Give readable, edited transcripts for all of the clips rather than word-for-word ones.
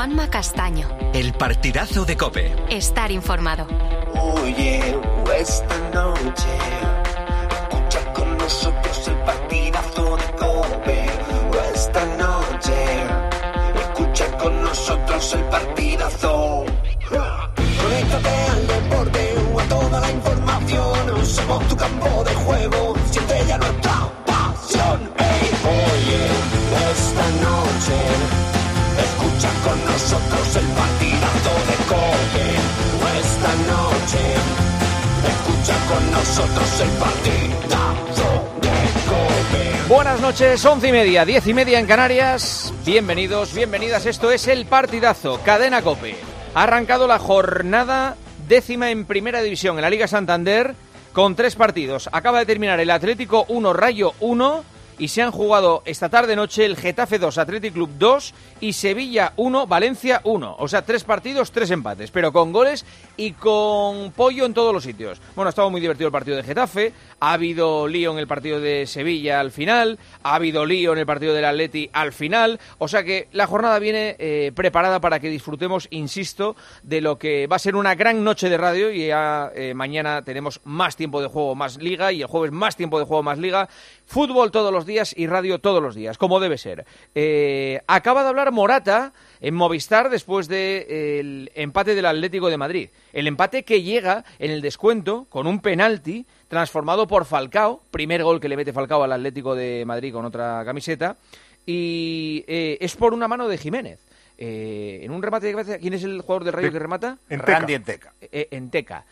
Juanma Castaño. El partidazo de COPE. Estar informado. Oye, esta noche escucha con nosotros el partidazo de COPE. Esta noche escucha con nosotros el partidazo. Conéctate al deporte o a toda la información. Somos tu campo de juego, siente ya nuestra pasión. Hey, oye, esta noche escucha con nosotros el partidazo de COPE. Esta noche escucha con nosotros el partidazo de COPE. Buenas noches, 11:30, 10:30 en Canarias. Bienvenidos, bienvenidas, esto es el partidazo, Cadena COPE. Ha arrancado la jornada 10ª en Primera División en la Liga Santander con 3 partidos. Acaba de terminar el Atlético 1, Rayo 1 y se han jugado esta tarde-noche el Getafe 2, Athletic Club 2 y Sevilla 1, Valencia 1. O sea, 3 partidos, 3 empates, pero con goles y con pollo en todos los sitios. Bueno, ha estado muy divertido el partido de Getafe, ha habido lío en el partido de Sevilla al final, ha habido lío en el partido del Atleti al final, o sea que la jornada viene preparada para que disfrutemos, insisto, de lo que va a ser una gran noche de radio y ya mañana tenemos más tiempo de juego, más liga, y el jueves más tiempo de juego, más liga, fútbol todos los días y radio todos los días, como debe ser. Acaba de hablar Morata en Movistar después del empate del Atlético de Madrid. El empate que llega en el descuento con un penalti transformado por Falcao, primer gol que le mete Falcao al Atlético de Madrid con otra camiseta, y es por una mano de Jiménez. En un remate de cabeza, ¿quién es el jugador del Rayo que remata? Randy Enteca. Enteca.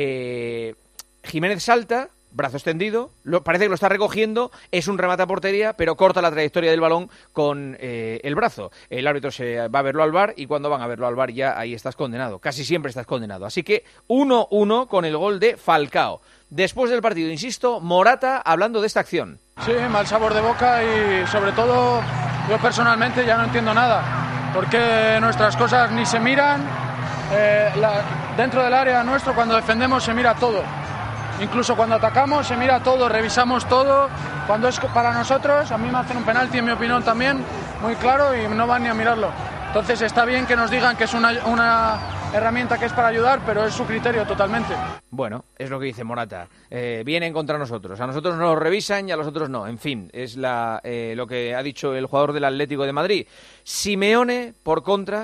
Jiménez salta, brazo extendido, parece que lo está recogiendo, es un remate a portería, pero corta la trayectoria del balón con el brazo. El árbitro se va a verlo al VAR y cuando van a verlo al VAR ya ahí estás condenado, casi siempre estás condenado. Así que 1-1 con el gol de Falcao. Después del partido, insisto, Morata hablando de esta acción. Sí, mal sabor de boca y sobre todo yo personalmente ya no entiendo nada, porque nuestras cosas ni se miran, dentro del área nuestro cuando defendemos se mira todo. Incluso cuando atacamos se mira todo, revisamos todo. Cuando es para nosotros, a mí me hacen un penalti, en mi opinión también, muy claro y no van ni a mirarlo. Entonces está bien que nos digan que es una herramienta que es para ayudar, pero es su criterio totalmente. Bueno, es lo que dice Morata. Vienen contra nosotros. A nosotros nos lo revisan y a los otros no. En fin, es lo que ha dicho el jugador del Atlético de Madrid. Simeone, por contra,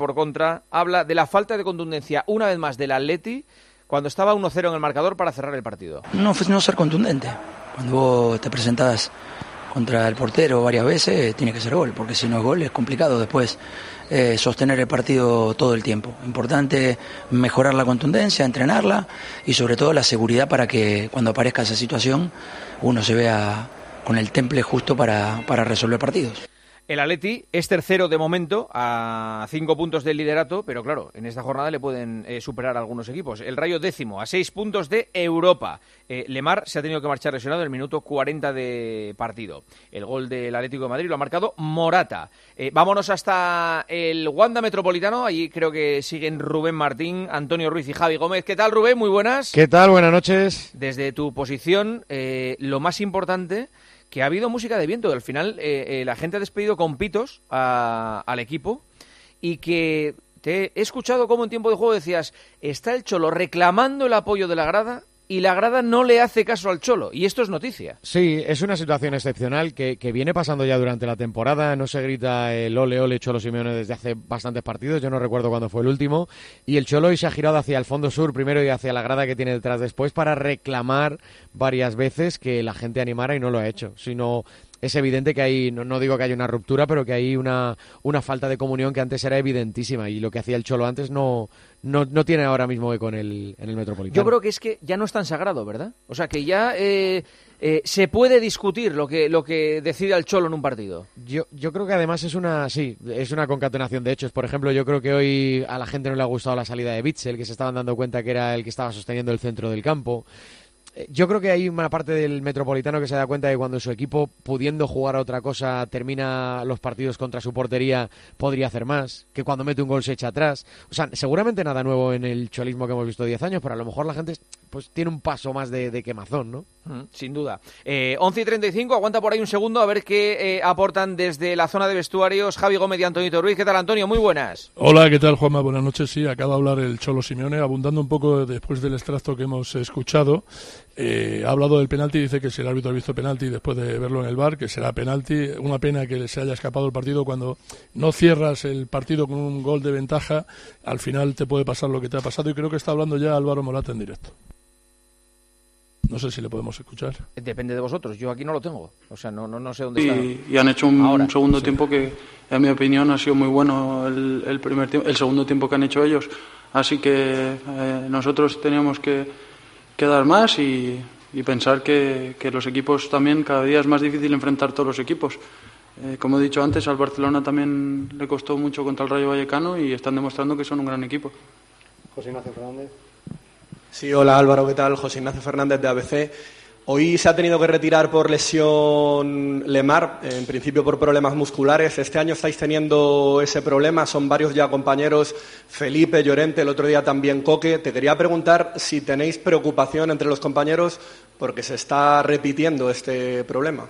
habla de la falta de contundencia una vez más del Atleti cuando estaba 1-0 en el marcador para cerrar el partido. No ser contundente. Cuando vos te presentás contra el portero varias veces, tiene que ser gol, porque si no es gol es complicado después sostener el partido todo el tiempo. Importante mejorar la contundencia, entrenarla y sobre todo la seguridad para que cuando aparezca esa situación uno se vea con el temple justo para resolver partidos. El Atleti es tercero de momento, a 5 puntos del liderato, pero claro, en esta jornada le pueden superar algunos equipos. El Rayo 10º, a 6 puntos de Europa. Lemar se ha tenido que marchar lesionado en el minuto 40 de partido. El gol del Atlético de Madrid lo ha marcado Morata. Vámonos hasta el Wanda Metropolitano, allí creo que siguen Rubén Martín, Antonio Ruiz y Javi Gómez. ¿Qué tal, Rubén? Muy buenas. ¿Qué tal? Buenas noches. Desde tu posición, lo más importante, que ha habido música de viento. Al final la gente ha despedido con pitos al equipo y que te he escuchado como en tiempo de juego decías, está el Cholo reclamando el apoyo de la grada y la grada no le hace caso al Cholo, y esto es noticia. Sí, es una situación excepcional que viene pasando ya durante la temporada. No se grita el ole ole Cholo Simeone desde hace bastantes partidos, yo no recuerdo cuándo fue el último, y el Cholo hoy se ha girado hacia el fondo sur primero y hacia la grada que tiene detrás después para reclamar varias veces que la gente animara y no lo ha hecho, sino es evidente que hay, no digo que haya una ruptura, pero que hay una falta de comunión que antes era evidentísima, y lo que hacía el Cholo antes no tiene ahora mismo eco en el Metropolitano. Yo creo que es que ya no es tan sagrado, ¿verdad? O sea, que ya se puede discutir lo que decide el Cholo en un partido. Yo creo que además es una concatenación de hechos. Por ejemplo, yo creo que hoy a la gente no le ha gustado la salida de Witsel, que se estaban dando cuenta que era el que estaba sosteniendo el centro del campo. Yo creo que hay una parte del Metropolitano que se da cuenta de que cuando su equipo, pudiendo jugar a otra cosa, termina los partidos contra su portería, podría hacer más, que cuando mete un gol se echa atrás. O sea, seguramente nada nuevo en el cholismo que hemos visto 10 años, pero a lo mejor la gente pues tiene un paso más de quemazón, ¿no? Sin duda. 11:35, aguanta por ahí un segundo a ver qué aportan desde la zona de vestuarios Javi Gómez y Antonio Ruiz. ¿Qué tal, Antonio? Muy buenas. Hola, ¿qué tal, Juanma? Buenas noches. Sí, acaba de hablar el Cholo Simeone, abundando un poco después del extracto que hemos escuchado. Ha hablado del penalti, dice que si el árbitro ha visto penalti después de verlo en el VAR, que será penalti. Una pena que se haya escapado el partido. Cuando no cierras el partido con un gol de ventaja, al final te puede pasar lo que te ha pasado, y creo que está hablando ya Álvaro Morata en directo. No sé si le podemos escuchar. Depende de vosotros, yo aquí no lo tengo. O sea, no sé dónde está. Y han hecho un segundo tiempo que, en mi opinión, ha sido muy bueno el primer tiempo, el segundo tiempo que han hecho ellos. Así que nosotros teníamos que dar más y pensar que los equipos también, cada día es más difícil enfrentar todos los equipos. Como he dicho antes, al Barcelona también le costó mucho contra el Rayo Vallecano y están demostrando que son un gran equipo. José Ignacio Fernández. Sí, hola Álvaro, ¿qué tal? José Ignacio Fernández de ABC. Hoy se ha tenido que retirar por lesión Lemar, en principio por problemas musculares. Este año estáis teniendo ese problema, son varios ya compañeros, Felipe, Llorente, el otro día también Coque. Te quería preguntar si tenéis preocupación entre los compañeros porque se está repitiendo este problema.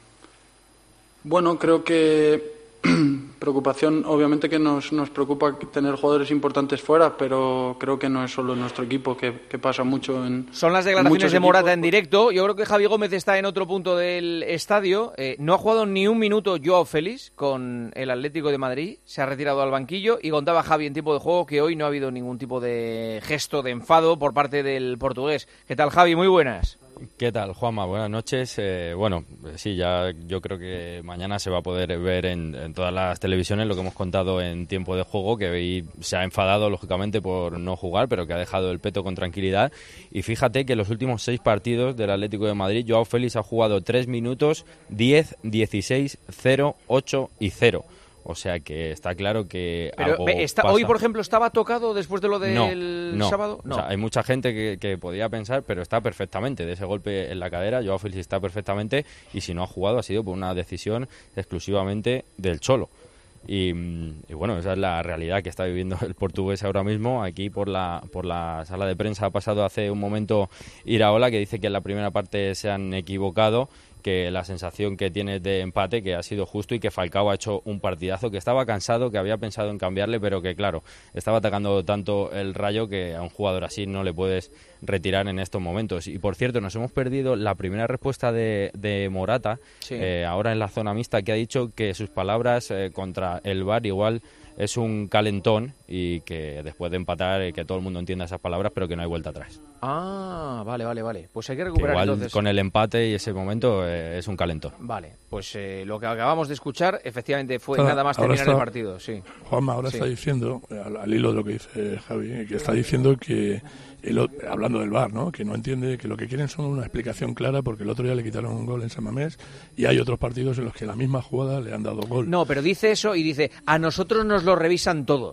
Bueno, creo que preocupación, obviamente que nos preocupa tener jugadores importantes fuera, pero creo que no es solo en nuestro equipo, que pasa mucho en... Son las declaraciones de Morata en directo. Yo creo que Javi Gómez está en otro punto del estadio. No ha jugado ni un minuto Joao Félix con el Atlético de Madrid. Se ha retirado al banquillo y contaba Javi en tiempo de juego que hoy no ha habido ningún tipo de gesto de enfado por parte del portugués. ¿Qué tal, Javi? Muy buenas. ¿Qué tal, Juanma? Buenas noches. Bueno, sí, ya yo creo que mañana se va a poder ver en todas las televisiones lo que hemos contado en tiempo de juego, que hoy se ha enfadado, lógicamente, por no jugar, pero que ha dejado el peto con tranquilidad. Y fíjate que en los últimos 6 partidos del Atlético de Madrid, Joao Félix ha jugado 3 minutos, 10, 16, 0, 8 y 0. O sea que está claro que pero algo pasa. Hoy, por ejemplo, ¿estaba tocado después de lo del sábado? No. O sea, hay mucha gente que podía pensar, pero está perfectamente. De ese golpe en la cadera, Joao Félix está perfectamente, y si no ha jugado ha sido por una decisión exclusivamente del Cholo. Y bueno, esa es la realidad que está viviendo el portugués ahora mismo. Aquí por la sala de prensa ha pasado hace un momento Iraola, que dice que en la primera parte se han equivocado, que la sensación que tiene de empate, que ha sido justo, y que Falcao ha hecho un partidazo, que estaba cansado, que había pensado en cambiarle, pero que claro, estaba atacando tanto el Rayo que a un jugador así no le puedes retirar en estos momentos. Y por cierto, nos hemos perdido la primera respuesta de Morata, sí. Ahora en la zona mixta, que ha dicho que sus palabras contra el VAR igual es un calentón, y que después de empatar que todo el mundo entienda esas palabras, pero que no hay vuelta atrás. Ah, vale. Pues hay que recuperar, que igual entonces. Con el empate y ese momento es un calentón. Vale, pues lo que acabamos de escuchar efectivamente fue nada más terminar el partido. Sí. Juanma ahora está diciendo, al hilo de lo que dice Javi, que está diciendo que hablando del VAR, ¿no? Que no entiende, que lo que quieren son una explicación clara, porque el otro día le quitaron un gol en San Mamés y hay otros partidos en los que la misma jugada le han dado gol. No, pero dice eso y dice, a nosotros nos lo revisan todo.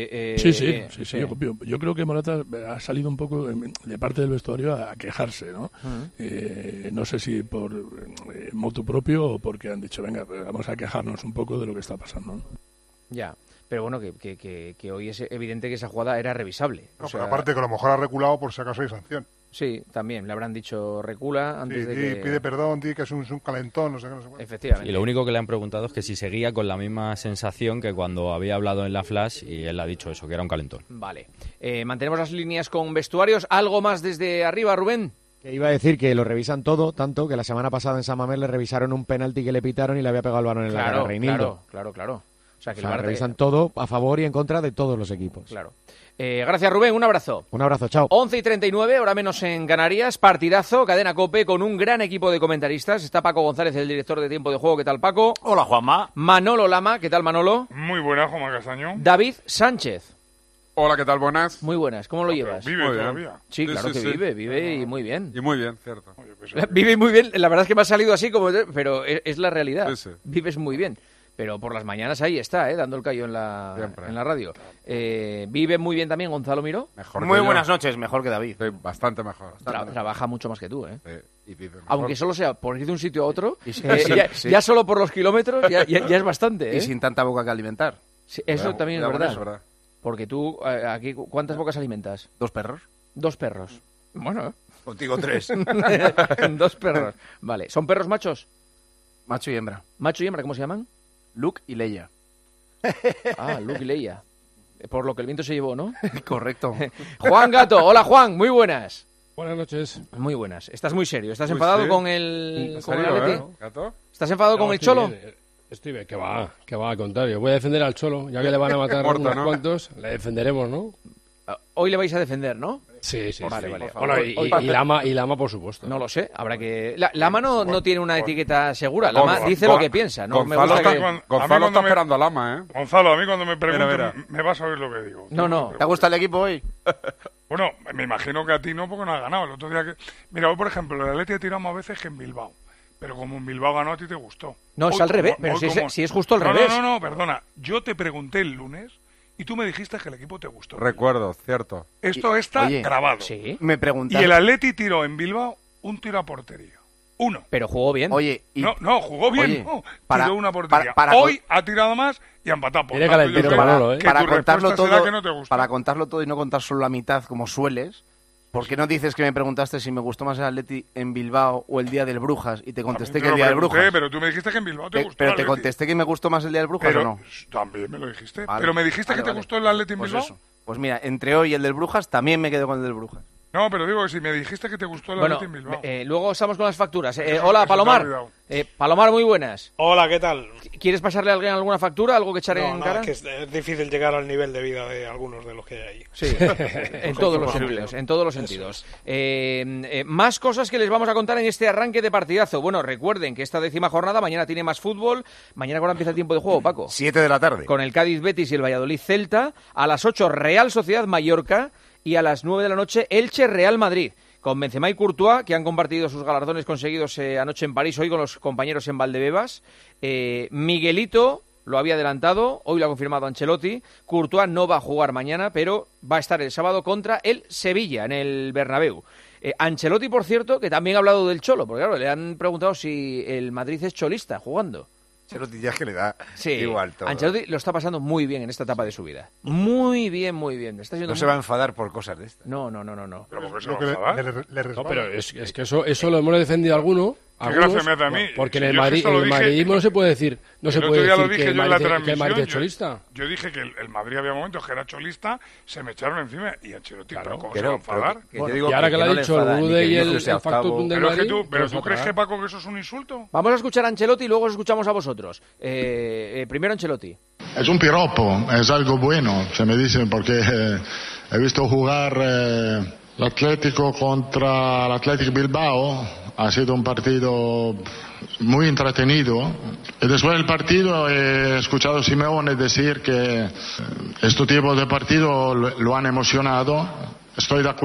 Sí. Yo creo que Morata ha salido un poco de parte del vestuario a quejarse, ¿no? Uh-huh. No sé si por motu propio o porque han dicho, venga, vamos a quejarnos un poco de lo que está pasando, ¿no? Ya. Pero bueno, que hoy es evidente que esa jugada era revisable. No, pero aparte que a lo mejor ha reculado por si acaso hay sanción. Sí, también le habrán dicho recula antes de que... pide perdón, di que es un calentón, no sé qué, no sé cuál. Efectivamente. Y lo único que le han preguntado es que si seguía con la misma sensación que cuando había hablado en la Flash, y él ha dicho eso, que era un calentón. Vale. Mantenemos las líneas con vestuarios. ¿Algo más desde arriba, Rubén? Que iba a decir que lo revisan todo, tanto que la semana pasada en San Mamés le revisaron un penalti que le pitaron y le había pegado el balón en la cara a Reinildo. Claro. O sea, que revisan todo a favor y en contra de todos los equipos. Claro. Gracias, Rubén. Un abrazo. Un abrazo, chao. 11:39, hora menos en Canarias. Partidazo, Cadena COPE, con un gran equipo de comentaristas. Está Paco González, el director de Tiempo de Juego. ¿Qué tal, Paco? Hola, Juanma. Manolo Lama. ¿Qué tal, Manolo? Muy buena, Juanma Castaño. David Sánchez. Hola, ¿qué tal? Buenas. Muy buenas. ¿Cómo lo llevas? ¿Vive todavía? Sí, claro que vive y muy bien. Y muy bien, cierto. Vive muy bien. La verdad es que me ha salido así, pero es la realidad. Sí. Vives muy bien. pero por las mañanas ahí está, dando el callo en la radio. ¿Vive muy bien también Gonzalo Miró? Muy buenas noches, mejor que David. Sí, bastante mejor. Trabaja mucho más que tú, ¿eh? Y vive mejor. Aunque solo sea por ir de un sitio a otro, ya solo por los kilómetros ya es bastante, ¿eh? Y sin tanta boca que alimentar. Sí, eso también es verdad. Eso, ¿verdad? Porque tú, aquí, ¿cuántas bocas alimentas? 2 perros. 2 perros. Bueno, Contigo 3. 2 perros. Vale. ¿Son perros machos? Macho y hembra. ¿Macho y hembra cómo se llaman? Luke y Leia. Ah, Luke y Leia. Por lo que el viento se llevó, ¿no? Correcto. Juan Gato. Hola, Juan. Muy buenas. Buenas noches. Muy buenas. ¿Estás muy serio? ¿Estás enfadado con el Atleti? ¿Gato? ¿Estás enfadado con el Cholo? Estoy bien. Que va, al contrario. Voy a defender al Cholo. Ya que le van a matar unos cuantos, le defenderemos, ¿no? Hoy le vais a defender, ¿no? Sí. Vale. Bueno, y Lama, por supuesto. No lo sé, habrá que... Lama no tiene una etiqueta segura, Lama dice lo que piensa. ¿No? Gonzalo está esperando a Lama, ¿eh? Gonzalo, a mí cuando me preguntan, me vas a oír lo que digo. No. ¿Te gusta el equipo hoy? Bueno, me imagino que a ti no, porque no has ganado. El otro día que... Mira, hoy, por ejemplo, el Atleti tiramos a veces que en Bilbao. Pero como en Bilbao ganó, a ti te gustó. No, es al revés, pero si es justo al revés. No, perdona. Yo te pregunté el lunes... Y tú me dijiste que el equipo te gustó. Recuerdo, cierto. Esto está grabado. Sí. Me preguntaste. Y el Atleti tiró en Bilbao un tiro a portería. 1. Pero jugó bien. Oye, No, jugó bien. Tiró una portería. Hoy ha tirado más y ha empatado. Para contarlo todo y no contar solo la mitad como sueles, ¿por qué no dices que me preguntaste si me gustó más el Atleti en Bilbao o el día del Brujas? Y te contesté que el día del Brujas. Pero tú me dijiste que en Bilbao te gustó. Pero te contesté que me gustó más el día del Brujas, ¿o no? También me lo dijiste. Vale. Pero me dijiste que te gustó el Atleti en Bilbao. Eso. Pues mira, entre hoy y el del Brujas también me quedo con el del Brujas. No, pero digo que si me dijiste que te gustó el Atleti en Bilbao. Luego estamos con las facturas. Hola, Palomar. Palomar, muy buenas. Hola, ¿qué tal? ¿Quieres pasarle a alguien alguna factura, algo que echar en cara? No, es que es difícil llegar al nivel de vida de algunos de los que hay ahí. Sí, en todos los sentidos. Más cosas que les vamos a contar en este arranque de partidazo. Bueno, recuerden que esta 10ª jornada, mañana tiene más fútbol. Mañana ahora empieza el tiempo de juego, Paco. 7 de la tarde. Con el Cádiz Betis y el Valladolid Celta. A las 8, Real Sociedad Mallorca. Y a las 9 de la noche, Elche Real Madrid. Con Benzema y Courtois, que han compartido sus galardones conseguidos anoche en París, hoy con los compañeros en Valdebebas. Miguelito lo había adelantado, hoy lo ha confirmado Ancelotti. Courtois no va a jugar mañana, pero va a estar el sábado contra el Sevilla, en el Bernabéu. Ancelotti, por cierto, que también ha hablado del Cholo, porque claro, le han preguntado si el Madrid es cholista jugando. Ancelotti ya que le da igual todo. Ancelotti lo está pasando muy bien en esta etapa de su vida. Muy bien. No se va a enfadar por cosas de estas. No. ¿Pero por qué se va a enfadar? No, pero es que eso lo hemos defendido algunos. ¿Qué gracia me hace a mí? Porque en el madridismo no se puede decir, que el Madrid es cholista. Yo dije que el Madrid había momentos que era cholista, se me echaron encima y Ancelotti, ¿pero cómo se va a enfadar? Y ahora que lo ha dicho el Rude y el factotum del Madrid... ¿Pero tú crees que, Paco, que eso es un insulto? Vamos a escuchar a Ancelotti y luego os escuchamos a vosotros. Primero Ancelotti. Es un piropo, es algo bueno, se me dice, porque he visto jugar el Atlético contra el Athletic Bilbao. Ha sido un partido muy entretenido. Y después del partido he escuchado a Simeone decir que este tipo de partido lo han emocionado. Estoy de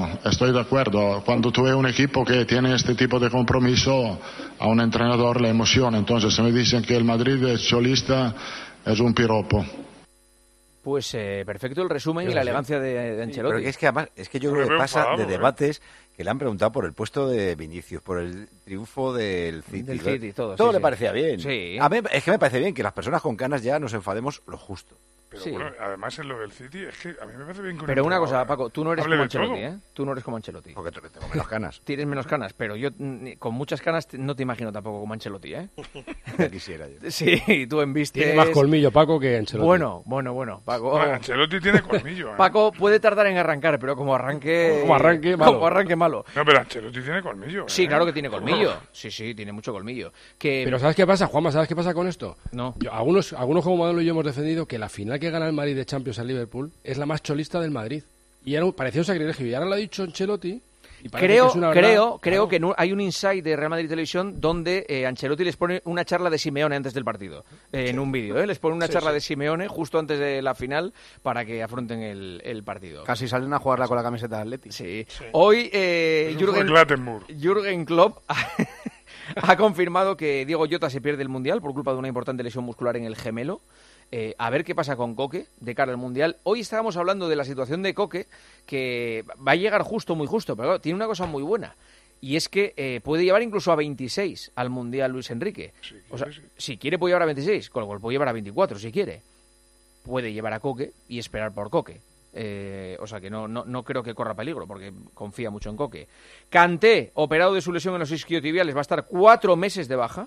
acuerdo. Cuando tú ves un equipo que tiene este tipo de compromiso, a un entrenador le emociona. Entonces, si me dicen que el Madrid es cholista, es un piropo. Pues perfecto el resumen y la elegancia de Ancelotti. Pero es que además, yo creo que pasa de debates que le han preguntado por el puesto de Vinicius, por el triunfo del City. Del City, todo le parecía bien. Sí. A mí es que me parece bien que las personas con canas ya nos enfademos lo justo. Pero bueno, además en lo del City, es que a mí me parece bien que... Pero una cosa, Paco, tú no eres como Ancelotti, ¿eh? Tú no eres como Ancelotti. Porque tengo menos canas. Tienes menos canas, pero yo con muchas canas no te imagino tampoco como Ancelotti, ¿eh? Ya quisiera yo. Sí, tú embistes... Tiene más colmillo, Paco, que Ancelotti. Bueno, Paco... Bueno, Ancelotti tiene colmillo, ¿eh? Paco puede tardar en arrancar, pero como arranque malo. No, pero Ancelotti tiene colmillo, ¿eh? Sí, claro que tiene colmillo. Sí, tiene mucho colmillo. Pero ¿sabes qué pasa, Juanma? ¿Sabes qué pasa con esto? No. Algunos como Manolo y yo hemos defendido que la final que gana el Madrid de Champions al Liverpool es la más cholista del Madrid. Y parecía un sacrilegio. Y ahora lo ha dicho Ancelotti. Creo que hay un insight de Real Madrid Televisión donde Ancelotti les pone una charla de Simeone antes del partido. En un vídeo, les pone una charla de Simeone justo antes de la final para que afronten el partido. Casi salen a jugarla con la camiseta de Atleti. Sí. Hoy Jürgen Klopp ha confirmado que Diego Jota se pierde el Mundial por culpa de una importante lesión muscular en el gemelo. A ver qué pasa con Coque de cara al Mundial. Hoy estábamos hablando de la situación de Coque, que va a llegar justo, muy justo, pero claro, tiene una cosa muy buena. Y es que puede llevar incluso a 26 al Mundial Luis Enrique. O sea, si quiere puede llevar a 26, con lo cual puede llevar a 24 si quiere. Puede llevar a Coque y esperar por Coque. O sea que no creo que corra peligro porque confía mucho en Coque. Kanté, operado de su lesión en los isquiotibiales, va a estar 4 meses de baja.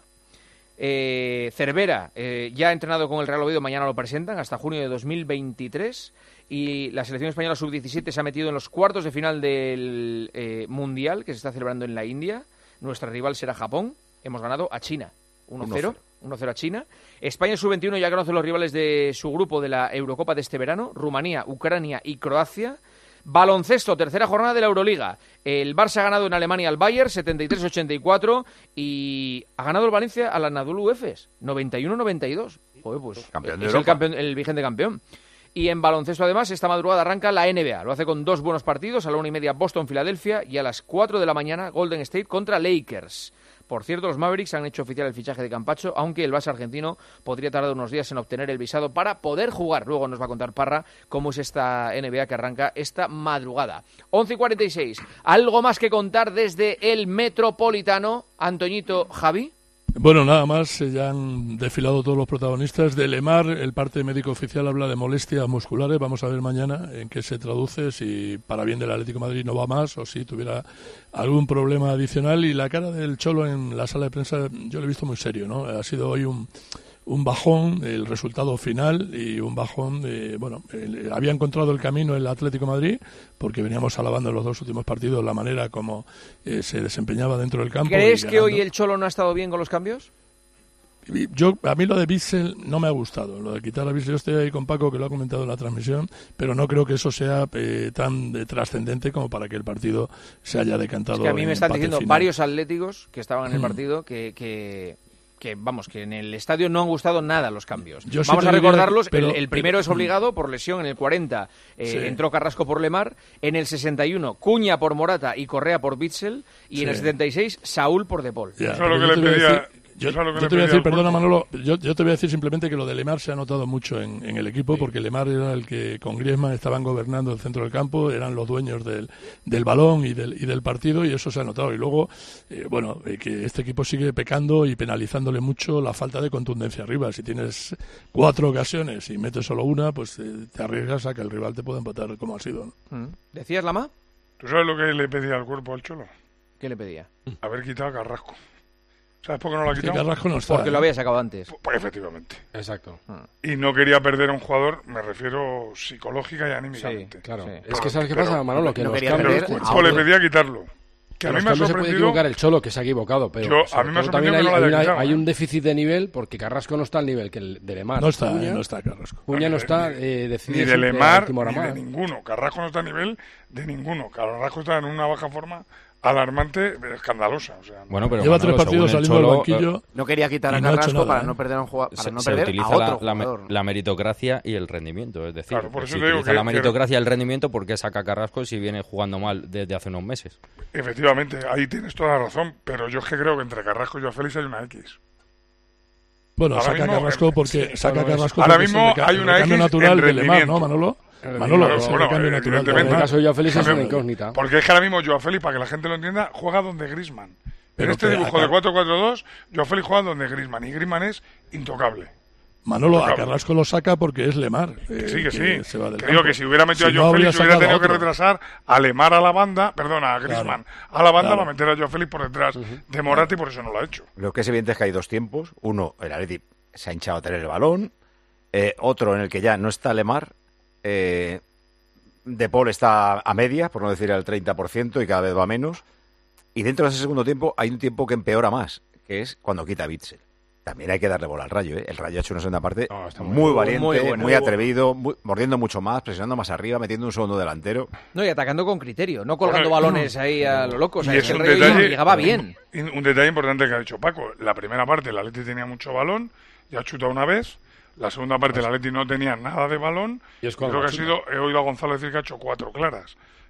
Cervera, ya entrenado con el Real Oviedo, mañana lo presentan hasta junio de 2023. Y la selección española sub-17 se ha metido en los cuartos de final del Mundial que se está celebrando en la India. Nuestra rival será Japón. Hemos ganado a China 1-0 a China. España sub-21 ya conoce los rivales de su grupo de la Eurocopa de este verano: Rumanía, Ucrania y Croacia. Baloncesto, tercera jornada de la Euroliga. El Barça ha ganado en Alemania al Bayern 73-84 y ha ganado el Valencia al Anadolu Efes 91-92. Joder, pues campeón de es Europa. el vigente campeón. Y en baloncesto, además, esta madrugada arranca la NBA. Lo hace con 2 buenos partidos: a la 1:30 Boston-Filadelfia y a las 4 de la mañana Golden State contra Lakers. Por cierto, los Mavericks han hecho oficial el fichaje de Campacho, aunque el base argentino podría tardar unos días en obtener el visado para poder jugar. Luego nos va a contar Parra cómo es esta NBA que arranca esta madrugada. 11:46. ¿Algo más que contar desde el Metropolitano? Antoñito, Javi. Bueno, nada más, ya han desfilado todos los protagonistas. De Lemar, el parte médico oficial habla de molestias musculares. Vamos a ver mañana en qué se traduce, si para bien del Atlético de Madrid no va más o si tuviera algún problema adicional. Y la cara del Cholo en la sala de prensa yo lo he visto muy serio, ¿no? Ha sido hoy un bajón, el resultado final, y un bajón de, había encontrado el camino el Atlético de Madrid, porque veníamos alabando en los 2 últimos partidos la manera como se desempeñaba dentro del campo. ¿Crees que hoy el Cholo no ha estado bien con los cambios? A mí lo de Witsel no me ha gustado, lo de quitar a Witsel. Yo estoy ahí con Paco, que lo ha comentado en la transmisión, pero no creo que eso sea tan trascendente como para que el partido se haya decantado. Es que a mí me están diciendo final. Varios atléticos que estaban en el partido que en el estadio no han gustado nada los cambios. Vamos a recordarlos. El primero es obligado por lesión. En el 40 entró Carrasco por Lemar. En el 61 Cuña por Morata y Correa por Witsel. Y en el 76 Saúl por De Paul. Eso es lo que le pedía. Yo te voy a decir, perdona Manolo, yo te voy a decir simplemente que lo de Lemar se ha notado mucho en el equipo, porque Lemar era el que con Griezmann estaban gobernando el centro del campo, eran los dueños del balón y del partido, y eso se ha notado. Y luego, que este equipo sigue pecando y penalizándole mucho la falta de contundencia arriba. Si tienes 4 ocasiones y metes solo una, pues te arriesgas a que el rival te pueda empatar como ha sido, ¿no? ¿Decías, Lama? ¿Tú sabes lo que le pedía al cuerpo al Cholo? ¿Qué le pedía? Haber quitado a Carrasco. ¿Sabes por qué no lo ha quitado? Carrasco no está, porque lo había sacado antes. Pues efectivamente. Exacto. Y no quería perder a un jugador, me refiero psicológica y anímicamente. Sí, claro. Es que ¿sabes qué pasa, Manolo? Que no los cambios... le pedía quitarlo. Que a mí me ha sorprendido... se puede equivocar el Cholo, que se ha equivocado, pero a mí me ha sorprendido también que no lo haya quitado, hay un déficit de nivel, porque Carrasco no está al nivel que el de Lemar. No está Carrasco. Cuña no está... ni de Lemar, ni de ninguno. Carrasco no está a nivel de ninguno. Carrasco está en una baja forma alarmante, escandalosa. O sea, bueno, pero lleva 3 partidos saliendo del banquillo. No quería quitar a Carrasco para no perder a un jugador, para no perder a otro jugador. La meritocracia y el rendimiento, es decir, claro, por eso si te digo utiliza la meritocracia y el rendimiento, ¿por qué saca a Carrasco si viene jugando mal desde hace unos meses? Efectivamente, ahí tienes toda la razón, pero yo es que creo que entre Carrasco y Joao Félix hay una X. Bueno, saca Carrasco porque ahora mismo hay una X natural en de Lemar, ¿no, Manolo? Evidentemente. En el caso de Joao Félix es una incógnita. Porque es que ahora mismo Joao Félix, para que la gente lo entienda, juega donde Griezmann. En este dibujo de 4-4-2, Joao Félix juega donde Griezmann, y Griezmann es intocable. Manolo, a Carrasco lo saca porque es Lemar. Que sí. Que digo que si hubiera metido a Joao Félix, hubiera tenido que retrasar a Lemar a la banda, a Griezmann a la banda, para meter a Joao Félix por detrás de Morata, y por eso no lo ha hecho. Lo que es evidente es que hay 2 tiempos. Uno, el Atleti se ha hinchado a tener el balón. Otro en el que ya no está Lemar. De Paul está a media, por no decir al 30%, y cada vez va menos. Y dentro de ese segundo tiempo hay un tiempo que empeora más, que es cuando quita a Witsel. También hay que darle bola al Rayo, ¿eh? El Rayo ha hecho una segunda parte muy valiente, muy atrevido, mordiendo mucho más, presionando más arriba, metiendo un segundo delantero. No, y atacando con criterio, no colgando balones ahí a lo loco. O sea, y es el un Rayo detalle, llegaba bien. Un detalle importante que ha dicho Paco. La primera parte el Atleti tenía mucho balón, ya ha chutado una vez. La segunda parte el Atleti no tenía nada de balón. Y es creo que he oído a Gonzalo decir que ha hecho 4 claras.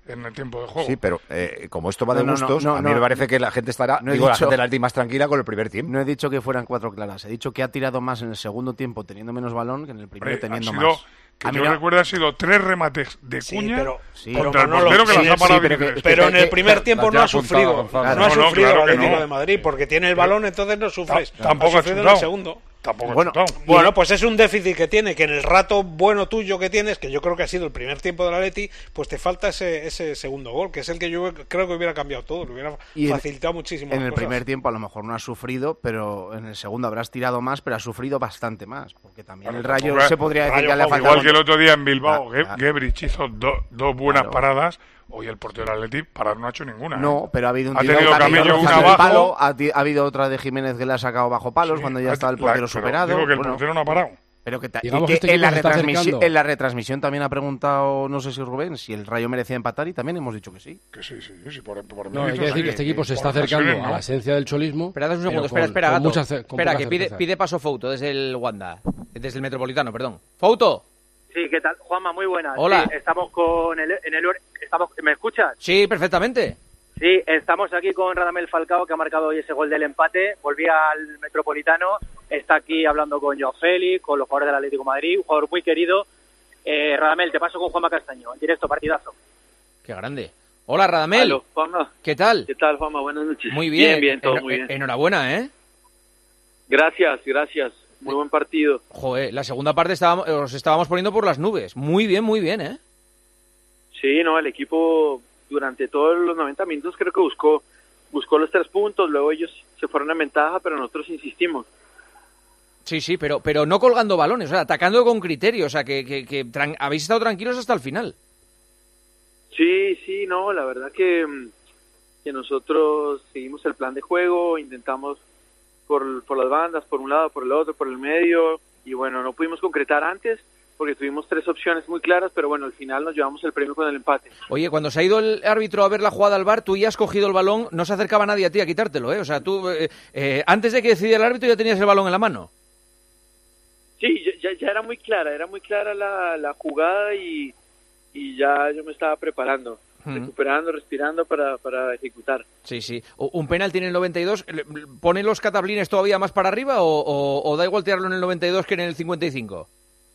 en el tiempo de juego. Sí, pero como esto va de gustos, a mí me parece que la gente estará, la gente del Atleti más tranquila con el primer tiempo. No he dicho que fueran 4 claras, he dicho que ha tirado más en el segundo tiempo teniendo menos balón que en el primero teniendo más. Que yo recuerdo han sido 3 remates de Cuña contra el Manolo, portero que las ha parado. Pero en el primer tiempo no ha sufrido. No ha sufrido el Atlético de Madrid porque tiene el balón, entonces no sufres. Tampoco ha sufrido en el segundo. Bueno, pues es un déficit que tiene, que en el rato bueno tuyo que tienes, que yo creo que ha sido el primer tiempo del Atleti, pues te falta ese segundo gol, que es el que yo creo que hubiera cambiado todo, lo hubiera facilitado muchísimo. En el primer tiempo a lo mejor no has sufrido, pero en el segundo habrás tirado más, pero has sufrido bastante más, porque también el Rayo se podría decir que le ha faltado. Igual que el otro día en Bilbao, Gebrich hizo dos buenas paradas. Hoy el portero del Atleti parar no ha hecho ninguna. No, pero ha habido un tiro Camello una bajo. Palo, ha habido otra de Jiménez que le ha sacado bajo palos cuando ya estaba el portero superado. Digo que el portero no ha parado. Pero que en la retransmisión también ha preguntado, no sé si Rubén, si el Rayo merecía empatar y también hemos dicho que sí. Que sí, por no, hay que decir que este equipo se está acercando a la esencia del cholismo. Espera un segundo, espera, Gato. Espera, que pide paso Fouto desde el Wanda, desde el Metropolitano, perdón. Fouto. Sí, ¿qué tal? Juanma, muy buenas. Hola. Sí, estamos con ¿me escuchas? Sí, perfectamente. Sí, estamos aquí con Radamel Falcao, que ha marcado hoy ese gol del empate. Volvía al Metropolitano, está aquí hablando con Joao Félix, con los jugadores del Atlético de Madrid, un jugador muy querido. Radamel, te paso con Juanma Castaño, en directo, partidazo. Qué grande. Hola, Radamel. Hola, Juanma. ¿Qué tal? ¿Qué tal, Juanma? Buenas noches. Muy bien. Bien, todo muy bien. Enhorabuena, ¿eh? Gracias. Muy buen partido. Joder, la segunda parte os estábamos poniendo por las nubes. Muy bien, ¿eh? Sí, no, el equipo durante todos los 90 minutos creo que buscó los 3 puntos, luego ellos se fueron en ventaja, pero nosotros insistimos. Sí, pero no colgando balones, o sea, atacando con criterio, o sea, que habéis estado tranquilos hasta el final. Sí, no, la verdad que nosotros seguimos el plan de juego, intentamos por las bandas, por un lado, por el otro, por el medio, y bueno, no pudimos concretar antes porque tuvimos 3 opciones muy claras, pero bueno, al final nos llevamos el premio con el empate. Oye, cuando se ha ido el árbitro a ver la jugada al VAR, tú ya has cogido el balón, no se acercaba nadie a ti a quitártelo, ¿eh? O sea, tú, antes de que decidiera el árbitro ya tenías el balón en la mano. Sí, ya era muy clara la jugada y ya yo me estaba preparando. Recuperando, respirando para ejecutar. Sí. ¿Un penal tiene el 92? ¿Pone los cataplines todavía más para arriba o da igual tirarlo en el 92 que en el 55?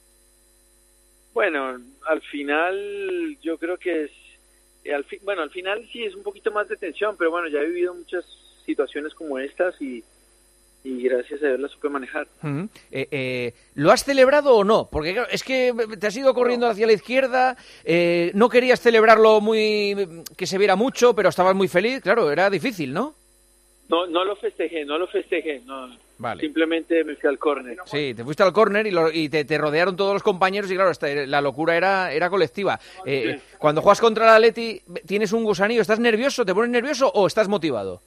Bueno, al final yo creo que al final sí es un poquito más de tensión, pero bueno, ya he vivido muchas situaciones como estas y gracias a Dios la supe manejar. ¿Lo has celebrado o no? Porque claro, es que te has ido corriendo hacia la izquierda, no querías celebrarlo que se viera mucho, pero estabas muy feliz, claro, era difícil, ¿no? No lo festejé, no. Vale. Simplemente me fui al córner. Sí, te fuiste al córner y te rodearon todos los compañeros y claro, la locura era colectiva. Cuando juegas contra el Atleti, tienes un gusanillo, ¿estás nervioso? ¿Te pones nervioso o estás motivado?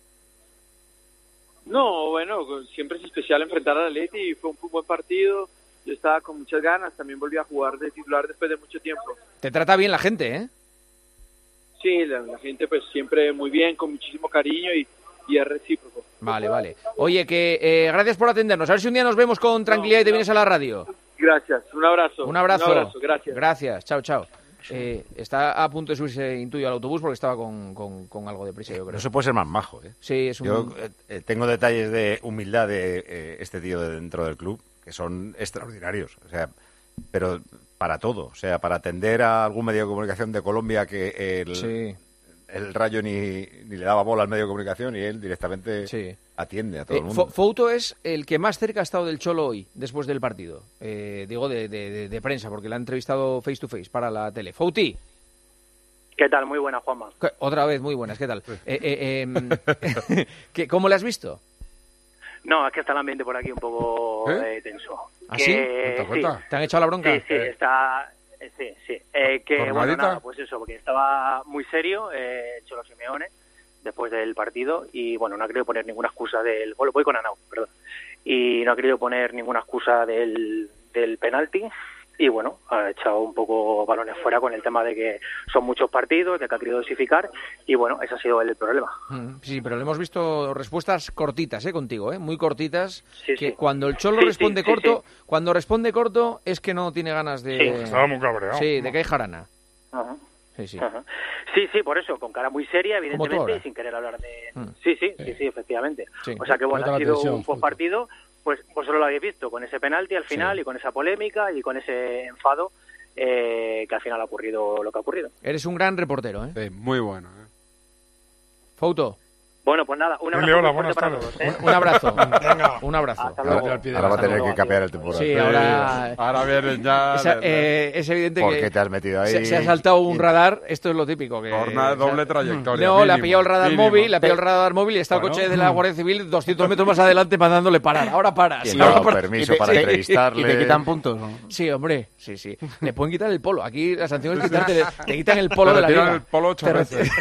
No, bueno, siempre es especial enfrentar al Atleti y fue un buen partido. Yo estaba con muchas ganas, también volví a jugar de titular después de mucho tiempo. Te trata bien la gente, ¿eh? Sí, la gente pues siempre muy bien, con muchísimo cariño y es recíproco. Vale. Oye, que gracias por atendernos. A ver si un día nos vemos con tranquilidad y te vienes a la radio. Gracias, un abrazo. Un abrazo, gracias. Gracias, chao. Está a punto de subirse Intuyo al autobús porque estaba con algo de prisa, yo creo. No se puede ser más majo, ¿eh? Sí, es un... Yo tengo detalles de humildad de este tío de dentro del club que son extraordinarios, o sea, pero para todo, o sea, para atender a algún medio de comunicación de Colombia que el Rayo ni le daba bola al medio de comunicación y él directamente atiende a todo el mundo. Fouto es el que más cerca ha estado del Cholo hoy, después del partido. Digo de prensa, porque le ha entrevistado face to face para la tele. Fouti. ¿Qué tal? Muy buena, Juanma. Otra vez, muy buenas. ¿Qué tal? ¿Cómo le has visto? No, es que está el ambiente por aquí un poco tenso. ¿Ah, sí? ¿Te han echado la bronca? Sí, está... Sí. Bueno, nada, pues eso, porque estaba muy serio Cholo Simeone después del partido y, bueno, no ha querido poner ninguna excusa del... Bueno, voy con Anau, perdón. Y no ha querido poner ninguna excusa del penalti y, bueno, ha echado un poco balones fuera con el tema de que son muchos partidos, de que ha querido dosificar y, bueno, ese ha sido el problema. Sí, pero le hemos visto respuestas cortitas, contigo, muy cortitas, sí. Cuando el Cholo responde corto, cuando responde corto es que no tiene ganas de... Estaba muy cabreado. Sí, de que hay jarana. Ajá. Sí. Ajá. Sí, por eso, con cara muy seria, evidentemente, y sin querer hablar de... Sí, efectivamente. Sí. O sea que bueno, ha sido un buen partido, pues vosotros lo habéis visto, con ese penalti al final y con esa polémica y con ese enfado que al final ha ocurrido lo que ha ocurrido. Eres un gran reportero, ¿eh? Sí, muy bueno. Fouto. Bueno, pues nada, un abrazo. Hola, buenas tardes. Todos, ¿eh? Un abrazo. Venga. Un abrazo. Ahora va a tener que capear el temporal. Sí, ahora vienen ya. Es evidente ¿Por que qué te has metido ahí? se ha saltado un radar. Esto es lo típico. Que jornada doble trayectoria. No, le ha pillado el radar móvil, y está el coche de la Guardia Civil 200 metros más adelante mandándole parar. Ahora paras. Y le da permiso para entrevistarle. ¿Y te quitan puntos? ¿No? Sí, hombre. Sí. Le pueden quitar el polo. Aquí la sanción es quitarte, te quitan el polo de la liga. el polo 8 veces.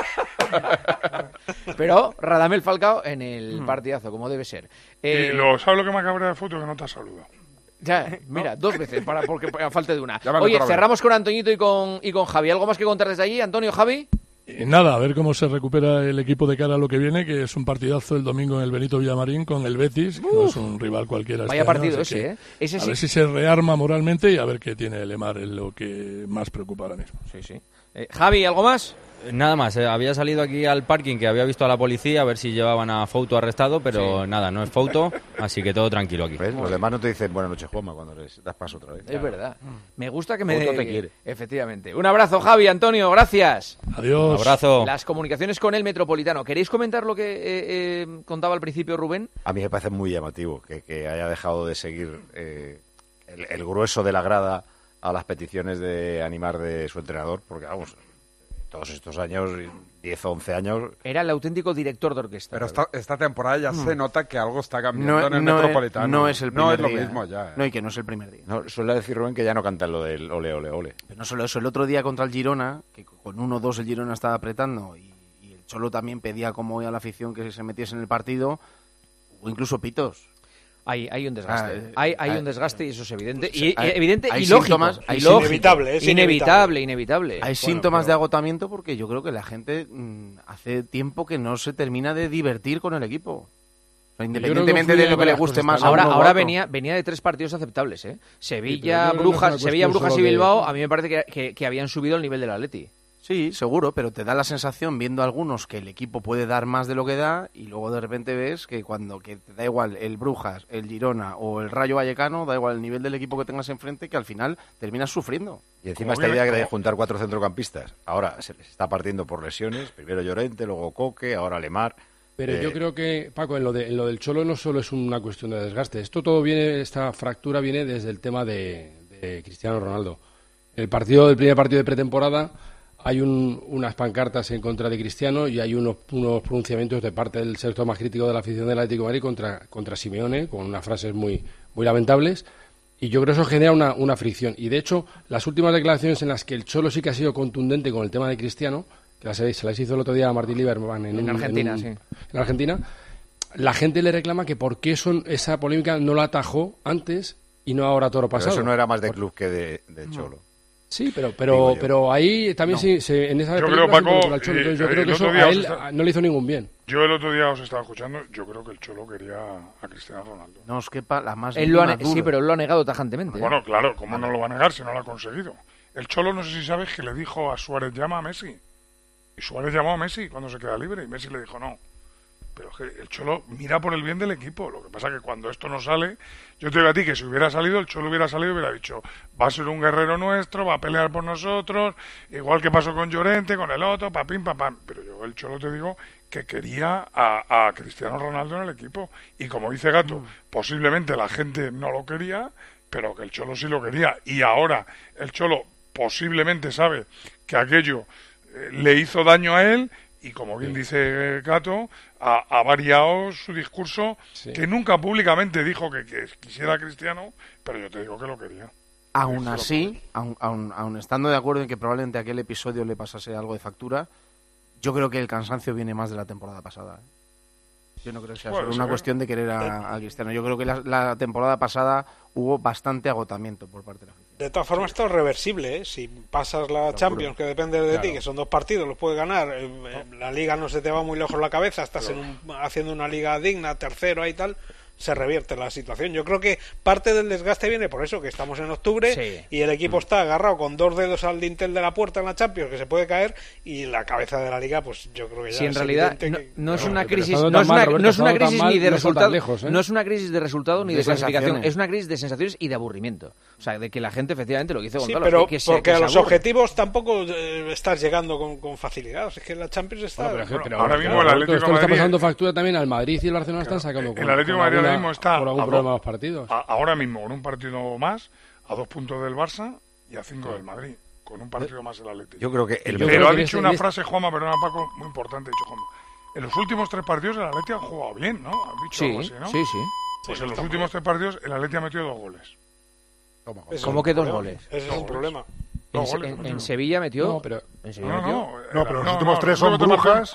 Pero Radamel Falcao en el partidazo, como debe ser. ¿Sabes lo que me cabrea de Fouto? Que no te ha saludado. Ya, mira, 2 veces, porque a falta de una. Oye, cerramos con Antoñito y con Javi. ¿Algo más que contar desde allí, Antonio, Javi? Nada, a ver cómo se recupera el equipo de cara a lo que viene, que es un partidazo el domingo en el Benito Villamarín con el Betis, que no es un rival cualquiera. Vaya partido ese, ¿eh? Ese a ver si se rearma moralmente y a ver qué tiene Lemar, es lo que más preocupa ahora mismo. Sí. Javi, ¿algo más? Nada más, había salido aquí al parking que había visto a la policía a ver si llevaban a Fouto arrestado, pero nada, no es Fouto, así que todo tranquilo aquí. ¿Ves? Los demás no te dicen buenas noches, Juanma, cuando les das paso otra vez. Es verdad. Me gusta que me Fouto te quiere. Efectivamente. Un abrazo, Javi, Antonio, gracias. Adiós. Un abrazo. Las comunicaciones con el Metropolitano. ¿Queréis comentar lo que contaba al principio Rubén? A mí me parece muy llamativo que haya dejado de seguir el grueso de la grada a las peticiones de animar de su entrenador, porque vamos, todos estos años, 10 o 11 años... Era el auténtico director de orquesta. Pero esta temporada ya se nota que algo está cambiando en el Metropolitano. No es el primer día. día. Lo mismo ya. No, y que no es el primer día. No, suele decir Rubén que ya no cantan lo del ole, ole, ole. Pero no solo eso, el otro día contra el Girona, que con 1-2 el Girona estaba apretando y el Cholo también pedía como hoy a la afición que se metiese en el partido, o incluso pitos. Hay un desgaste. Hay un desgaste y eso es evidente. Hay y lógico. Hay inevitable. Inevitable. Hay síntomas de agotamiento porque yo creo que la gente hace tiempo que no se termina de divertir con el equipo. Independientemente de lo que le guste más a uno ahora venía de 3 partidos aceptables, ¿eh? Sevilla, Brujas y Bilbao, a mí me parece que habían subido el nivel del Atleti. Sí, seguro, pero te da la sensación, viendo algunos, que el equipo puede dar más de lo que da, y luego de repente ves que que te da igual el Brujas, el Girona o el Rayo Vallecano, da igual el nivel del equipo que tengas enfrente, que al final terminas sufriendo. Y encima esta idea de juntar 4 centrocampistas, ahora se les está partiendo por lesiones, primero Llorente, luego Coque, ahora Lemar. Pero yo creo que, Paco, en lo del Cholo no solo es una cuestión de desgaste, esta fractura viene desde el tema de Cristiano Ronaldo. El primer partido de pretemporada, hay unas pancartas en contra de Cristiano y hay unos pronunciamientos de parte del sector más crítico de la afición del Atlético de Madrid contra Simeone, con unas frases muy lamentables, y yo creo que eso genera una fricción. Y de hecho, las últimas declaraciones en las que el Cholo sí que ha sido contundente con el tema de Cristiano, que se las hizo el otro día a Martín Lieberman en Argentina, en Argentina, la gente le reclama que por qué esa polémica no la atajó antes y no ahora toro pasado. Pero eso no era más de club que de Cholo. Sí, pero ahí también en esa yo creo, Paco, entonces yo creo que eso a él no le hizo ningún bien. Yo el otro día os estaba escuchando, yo creo que el Cholo quería a Cristiano Ronaldo. No os quepa la más sí, pero él lo ha negado tajantemente. Bueno, claro, ¿cómo no lo va a negar si no lo ha conseguido? El Cholo, no sé si sabes, que le dijo a Suárez, llama a Messi. Y Suárez llamó a Messi cuando se queda libre y Messi le dijo no. Pero es que el Cholo mira por el bien del equipo. Lo que pasa es que cuando esto no sale, yo te digo a ti que si hubiera salido, el Cholo hubiera salido y hubiera dicho, va a ser un guerrero nuestro, va a pelear por nosotros, igual que pasó con Llorente, con el otro, papín, papán. Pero yo, el Cholo, te digo que quería a Cristiano Ronaldo en el equipo. Y como dice Gato, posiblemente la gente no lo quería, pero que el Cholo sí lo quería. Y ahora el Cholo posiblemente sabe que aquello le hizo daño a él. Y como bien dice Gato, ha variado su discurso, que nunca públicamente dijo que quisiera a Cristiano, pero yo te digo que lo quería. Aún así, aún estando de acuerdo en que probablemente aquel episodio le pasase algo de factura, yo creo que el cansancio viene más de la temporada pasada. Yo no creo que sea solo una cuestión de querer a Cristiano. Yo creo que la temporada pasada hubo bastante agotamiento por parte de la afición. De todas formas, esto es reversible, ¿eh? Si pasas la Champions, que depende de ti, que son 2 partidos, los puedes ganar, la Liga no se te va muy lejos la cabeza, estás haciendo una Liga digna, tercero y tal, se revierte la situación. Yo creo que parte del desgaste viene por eso, que estamos en octubre y el equipo está agarrado con 2 dedos al dintel de la puerta en la Champions, que se puede caer, y la cabeza de la Liga, pues yo creo que ya en realidad no es una crisis, no es una crisis ni de resultado, no es una crisis de resultado ni de clasificación, es una crisis de sensaciones y de aburrimiento. O sea, de que la gente efectivamente lo que dice Gonzalo, pero que porque a los aburre. objetivos tampoco estás llegando con facilidad. Es que la Champions está... Pero ahora mismo el Atlético de Madrid está pasando factura también al Madrid y el Barcelona están sacando el Atlético de Madrid ahora mismo está por algún problema de los partidos. Ahora mismo con un partido más, a 2 puntos del Barça y a 5 del Madrid, con un partido más el Atlético. Yo creo que pero ha dicho una frase, Juanma, perdona Paco, muy importante, ha dicho Juanma. En los últimos 3 partidos el Atlético ha jugado bien, ¿no? Han dicho algo así, ¿no? Sí. Pues en los últimos 3 partidos el Atlético ha metido 2 goles. ¿Cómo que 2 goles? Ese es un problema. En Sevilla metió. No, pero los últimos 3 son Brujas.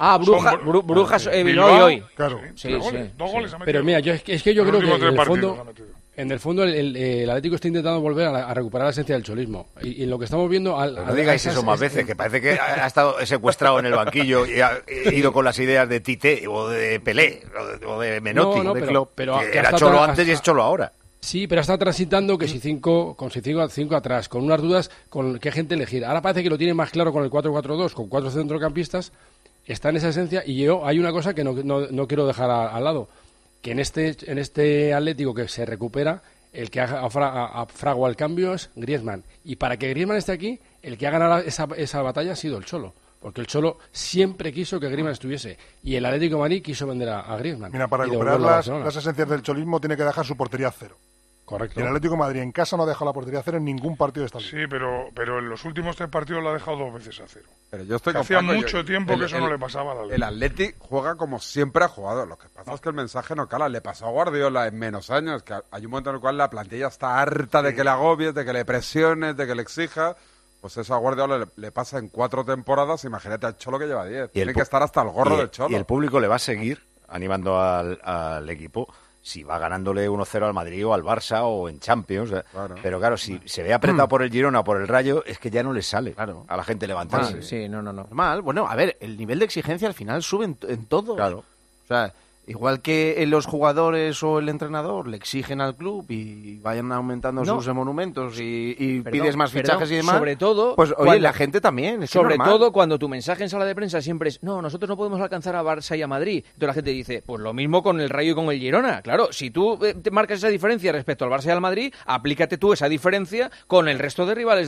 Brujas vino hoy. Claro. Sí. 2 goles ha metido. Pero mira, es que yo creo que en el fondo el Atlético está intentando volver a recuperar la esencia del cholismo. Y en lo que estamos viendo... no digáis eso más veces, que parece que ha estado secuestrado en el banquillo y ha ido con las ideas de Tite o de Pelé o de Menotti. Pero que era Cholo antes y es Cholo ahora. Sí, pero está transitando que si 5 atrás, con unas dudas con qué gente elegir. Ahora parece que lo tiene más claro con el 4-4-2, con 4 centrocampistas, está en esa esencia, y hay una cosa que no quiero dejar al lado, que en este Atlético que se recupera, el que ha fraguado el cambio es Griezmann. Y para que Griezmann esté aquí, el que ha ganado esa batalla ha sido el Cholo. Porque el Cholo siempre quiso que Griezmann estuviese. Y el Atlético de Madrid quiso vender a Griezmann. Mira, para recuperar las esencias del cholismo tiene que dejar su portería a 0. Correcto. Y el Atlético de Madrid en casa no ha dejado la portería a 0 en ningún partido de esta liga. Sí, pero en los últimos 3 partidos lo ha dejado 2 veces a 0. Pero yo estoy hacía mucho tiempo que eso no le pasaba a la Liga. El Atlético juega como siempre ha jugado. Lo que pasa es que el mensaje no cala. Le pasó a Guardiola en menos años, que hay un momento en el cual la plantilla está harta de que le agobies, de que le presiones, de que le exijas. Pues eso a Guardiola le pasa en 4 temporadas. Imagínate al Cholo que lleva 10. Tiene que estar hasta el gorro del Cholo. Y el público le va a seguir animando al equipo si va ganándole 1-0 al Madrid o al Barça o en Champions. Claro. Pero claro, si se ve apretado por el Girona o por el Rayo, es que ya no le sale a la gente levantarse. Sí, no. Normal. Bueno, a ver, el nivel de exigencia al final sube en todo. Claro. O sea, igual que los jugadores o el entrenador le exigen al club y vayan aumentando sus emolumentos y pides más fichajes y demás, sobre todo, pues oye, la gente también, sobre todo cuando tu mensaje en sala de prensa siempre es nosotros no podemos alcanzar a Barça y a Madrid. Entonces la gente dice, pues lo mismo con el Rayo y con el Girona. Claro, si tú te marcas esa diferencia respecto al Barça y al Madrid, aplícate tú esa diferencia con el resto de rivales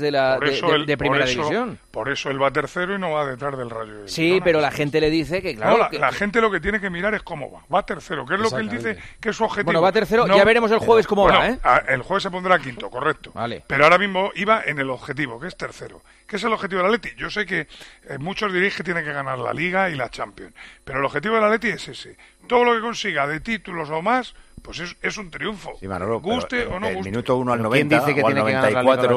de primera división. Por eso él va tercero y no va detrás del Rayo. Sí, Girona, pero la gente le dice que claro... la gente lo que tiene que mirar es cómo va. Va tercero, que es lo que él dice que es su objetivo. Bueno, va tercero, ya veremos el jueves cómo va, ¿eh? El jueves se pondrá quinto, correcto. Vale. Pero ahora mismo iba en el objetivo, que es tercero. ¿Qué es el objetivo del Atleti? Yo sé que muchos diréis que tiene que ganar la Liga y la Champions, pero el objetivo del Atleti es ese. Todo lo que consiga de títulos o más, pues es un triunfo. Sí, Manolo, guste o no el guste. minuto 1 al 90 dice que o al tiene 94,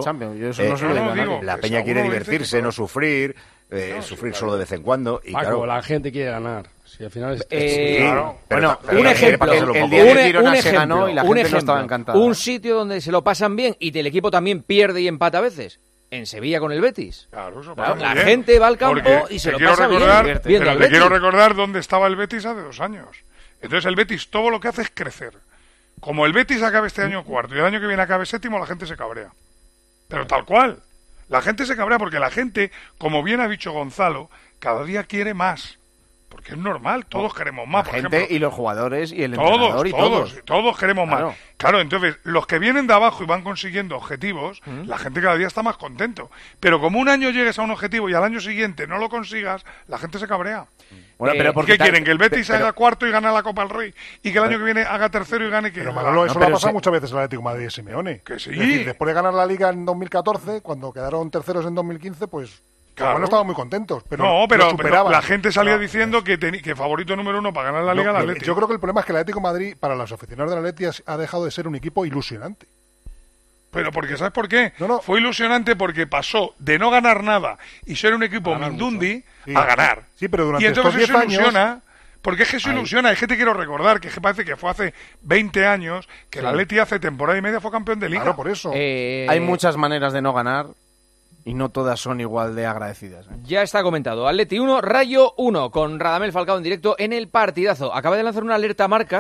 la Peña quiere divertirse, no sufrir, sufrir solo de vez en cuando. Y Paco, claro, la gente quiere ganar. Si al final claro. Bueno, un ejemplo. El día de Girona se ganó y la gente no estaba encantada. Un sitio donde se lo pasan bien y el equipo también pierde y empata a veces. En Sevilla con el Betis. Claro, eso pasa muy la bien. gente va al campo Porque y se lo pasa bien. Pero te quiero recordar dónde estaba el Betis hace 2 años. Entonces el Betis todo lo que hace es crecer. Como el Betis acabe este año cuarto y el año que viene acabe séptimo, la gente se cabrea. Pero tal cual. La gente se cabrea porque la gente, como bien ha dicho Gonzalo, cada día quiere más. Porque es normal, todos queremos más. La por gente ejemplo, y los jugadores y el entrenador y todos. Todos queremos más. Claro, entonces, los que vienen de abajo y van consiguiendo objetivos, la gente cada día está más contento. Pero como un año llegues a un objetivo y al año siguiente no lo consigas, la gente se cabrea. Bueno, pero ¿Qué quieren? ¿Que el Betis haga cuarto y gane la Copa del Rey? ¿Y que el año que viene haga tercero y gane que...? Pero Manolo, eso lo ha pasado muchas veces al Atlético de Madrid y Simeone. Que sí. Es decir, después de ganar la Liga en 2014, cuando quedaron terceros en 2015, pues... Claro. Bueno, estaban muy contentos, pero pero la gente salía diciendo que favorito número 1 para ganar la Liga el Atlético. Yo creo que el problema es que el Atlético de Madrid, para los aficionados del Atlético, ha dejado de ser un equipo ilusionante. Pero porque, ¿sabes por qué? Fue ilusionante porque pasó de no ganar nada y ser un equipo mindundi a ganar. Sí, pero durante y entonces estos 10 eso ilusiona, años... porque es que eso ilusiona. Es que te quiero recordar que parece que fue hace 20 años que el Atleti hace temporada y media fue campeón de Liga. Claro, por eso. Hay muchas maneras de no ganar y no todas son igual de agradecidas. Ya está comentado. Atleti 1, Rayo 1, con Radamel Falcao en directo en el partidazo. Acaba de lanzar una alerta marca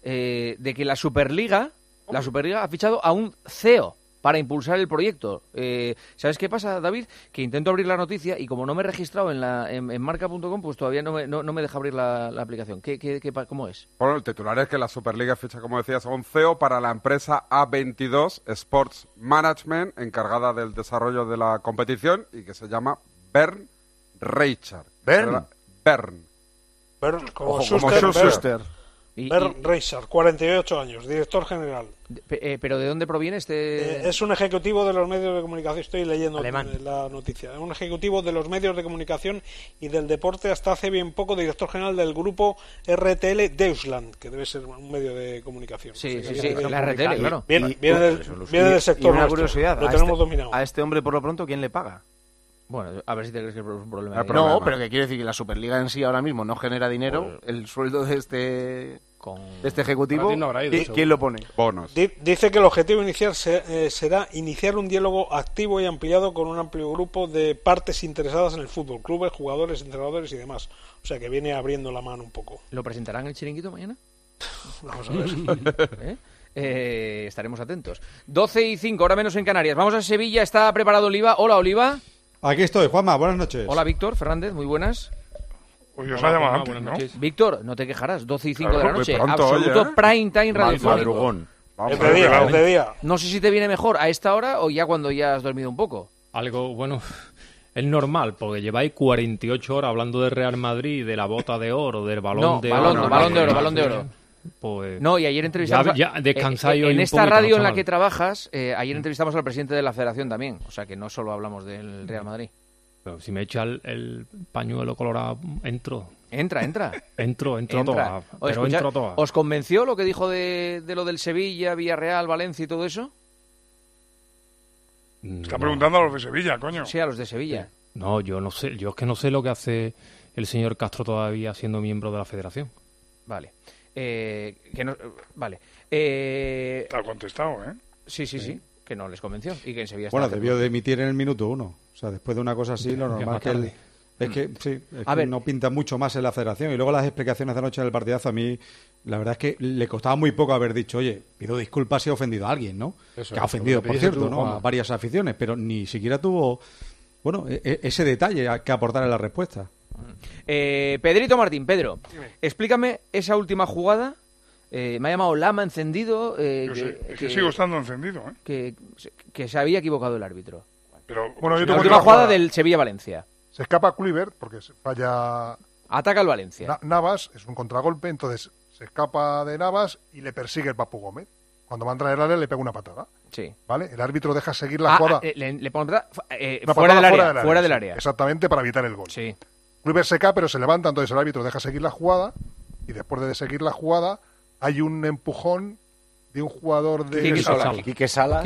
de que la Superliga ha fichado a un CEO para impulsar el proyecto. ¿Sabes qué pasa, David? Que intento abrir la noticia y como no me he registrado en marca.com, pues todavía no me deja abrir la aplicación. ¿Cómo es? Bueno, el titular es que la Superliga ficha, como decías, a un CEO para la empresa A22 Sports Management, encargada del desarrollo de la competición y que se llama Bernd Reichert. ¿Bernd? Bernd, como Schuster. Schuster. Bernd Reichert, 48 años, director general. ¿Pero de dónde proviene este...? Es un ejecutivo de los medios de comunicación, estoy leyendo Alemán. La noticia. Es un ejecutivo de los medios de comunicación y del deporte, hasta hace bien poco director general del grupo RTL Deutschland, que debe ser un medio de comunicación. Sí, la RTL, claro. Viene del sector. Y una nuestro. curiosidad, Lo tenemos dominado. a este hombre por lo pronto, ¿quién le paga? Bueno, a ver si te crees que es un problema. No, pero que quiere decir que la Superliga en sí ahora mismo no genera dinero. El sueldo de este ejecutivo, ¿quién lo pone? Bonos. Dice que el objetivo inicial será iniciar un diálogo activo y ampliado con un amplio grupo de partes interesadas en el fútbol, clubes, jugadores, entrenadores y demás. O sea que viene abriendo la mano un poco. ¿Lo presentarán en el Chiringuito mañana? Vamos a ver. Estaremos atentos. 12:05, hora menos en Canarias. Vamos a Sevilla, está preparado Oliva. Hola, Oliva. Aquí estoy, Juanma, buenas noches. Hola, Víctor Fernández, muy buenas. Hoy os ha llamado antes, ¿no? Víctor, no te quejarás, 12:05 de la noche. Pronto, Absoluto prime time radiofónico. De día. No sé si te viene mejor a esta hora o ya cuando ya has dormido un poco. Algo, bueno, es normal, porque lleváis 48 horas hablando de Real Madrid, de la bota de oro, del balón de oro. Balón de oro. Pues no, y ayer entrevistamos ya descansáis hoy en un esta poquito, radio no en la mal. que trabajas, ayer entrevistamos al presidente de la Federación también, o sea que no solo hablamos del Real Madrid. Pero si me echa el pañuelo colorado, entro. Entra. Entro toda. Pero entro toda. ¿Os convenció lo que dijo de lo del Sevilla, Villarreal, Valencia y todo eso? Está preguntando a los de Sevilla, coño. Sí, a los de Sevilla. No, yo no sé. Yo es que no sé lo que hace el señor Castro todavía siendo miembro de la Federación. Vale. Vale. Te ha contestado, ¿eh? Sí. Que no les convenció y que en Sevilla Bueno, debió de emitir en el minuto 1. O sea, después de una cosa así, lo normal es que no pinta mucho más en la Federación. Y luego las explicaciones de anoche en el partidazo, a mí la verdad es que le costaba muy poco haber dicho, oye, pido disculpas si he ofendido a alguien, ¿no? Eso, que ha ofendido, por cierto, ¿no? A varias aficiones, pero ni siquiera tuvo, bueno, ese detalle que aportar en la respuesta. Pedrito Martín, Pedro, explícame esa última jugada. Me ha llamado Lama encendido. que sigo estando encendido, ¿eh? Que se había equivocado el árbitro. Pero, bueno, yo la última jugada del Sevilla-Valencia. Se escapa Kluivert porque falla... Ataca al Valencia. Navas, es un contragolpe, entonces se escapa de Navas y le persigue el Papu Gómez. Cuando va a entrar el área le pega una patada. Sí. ¿Vale? El árbitro deja seguir la jugada. Le pondrá fuera del área. Exactamente, para evitar el gol. Sí. Kluivert se cae, pero se levanta, entonces el árbitro deja seguir la jugada y después de seguir la jugada hay un empujón de un jugador de... Quique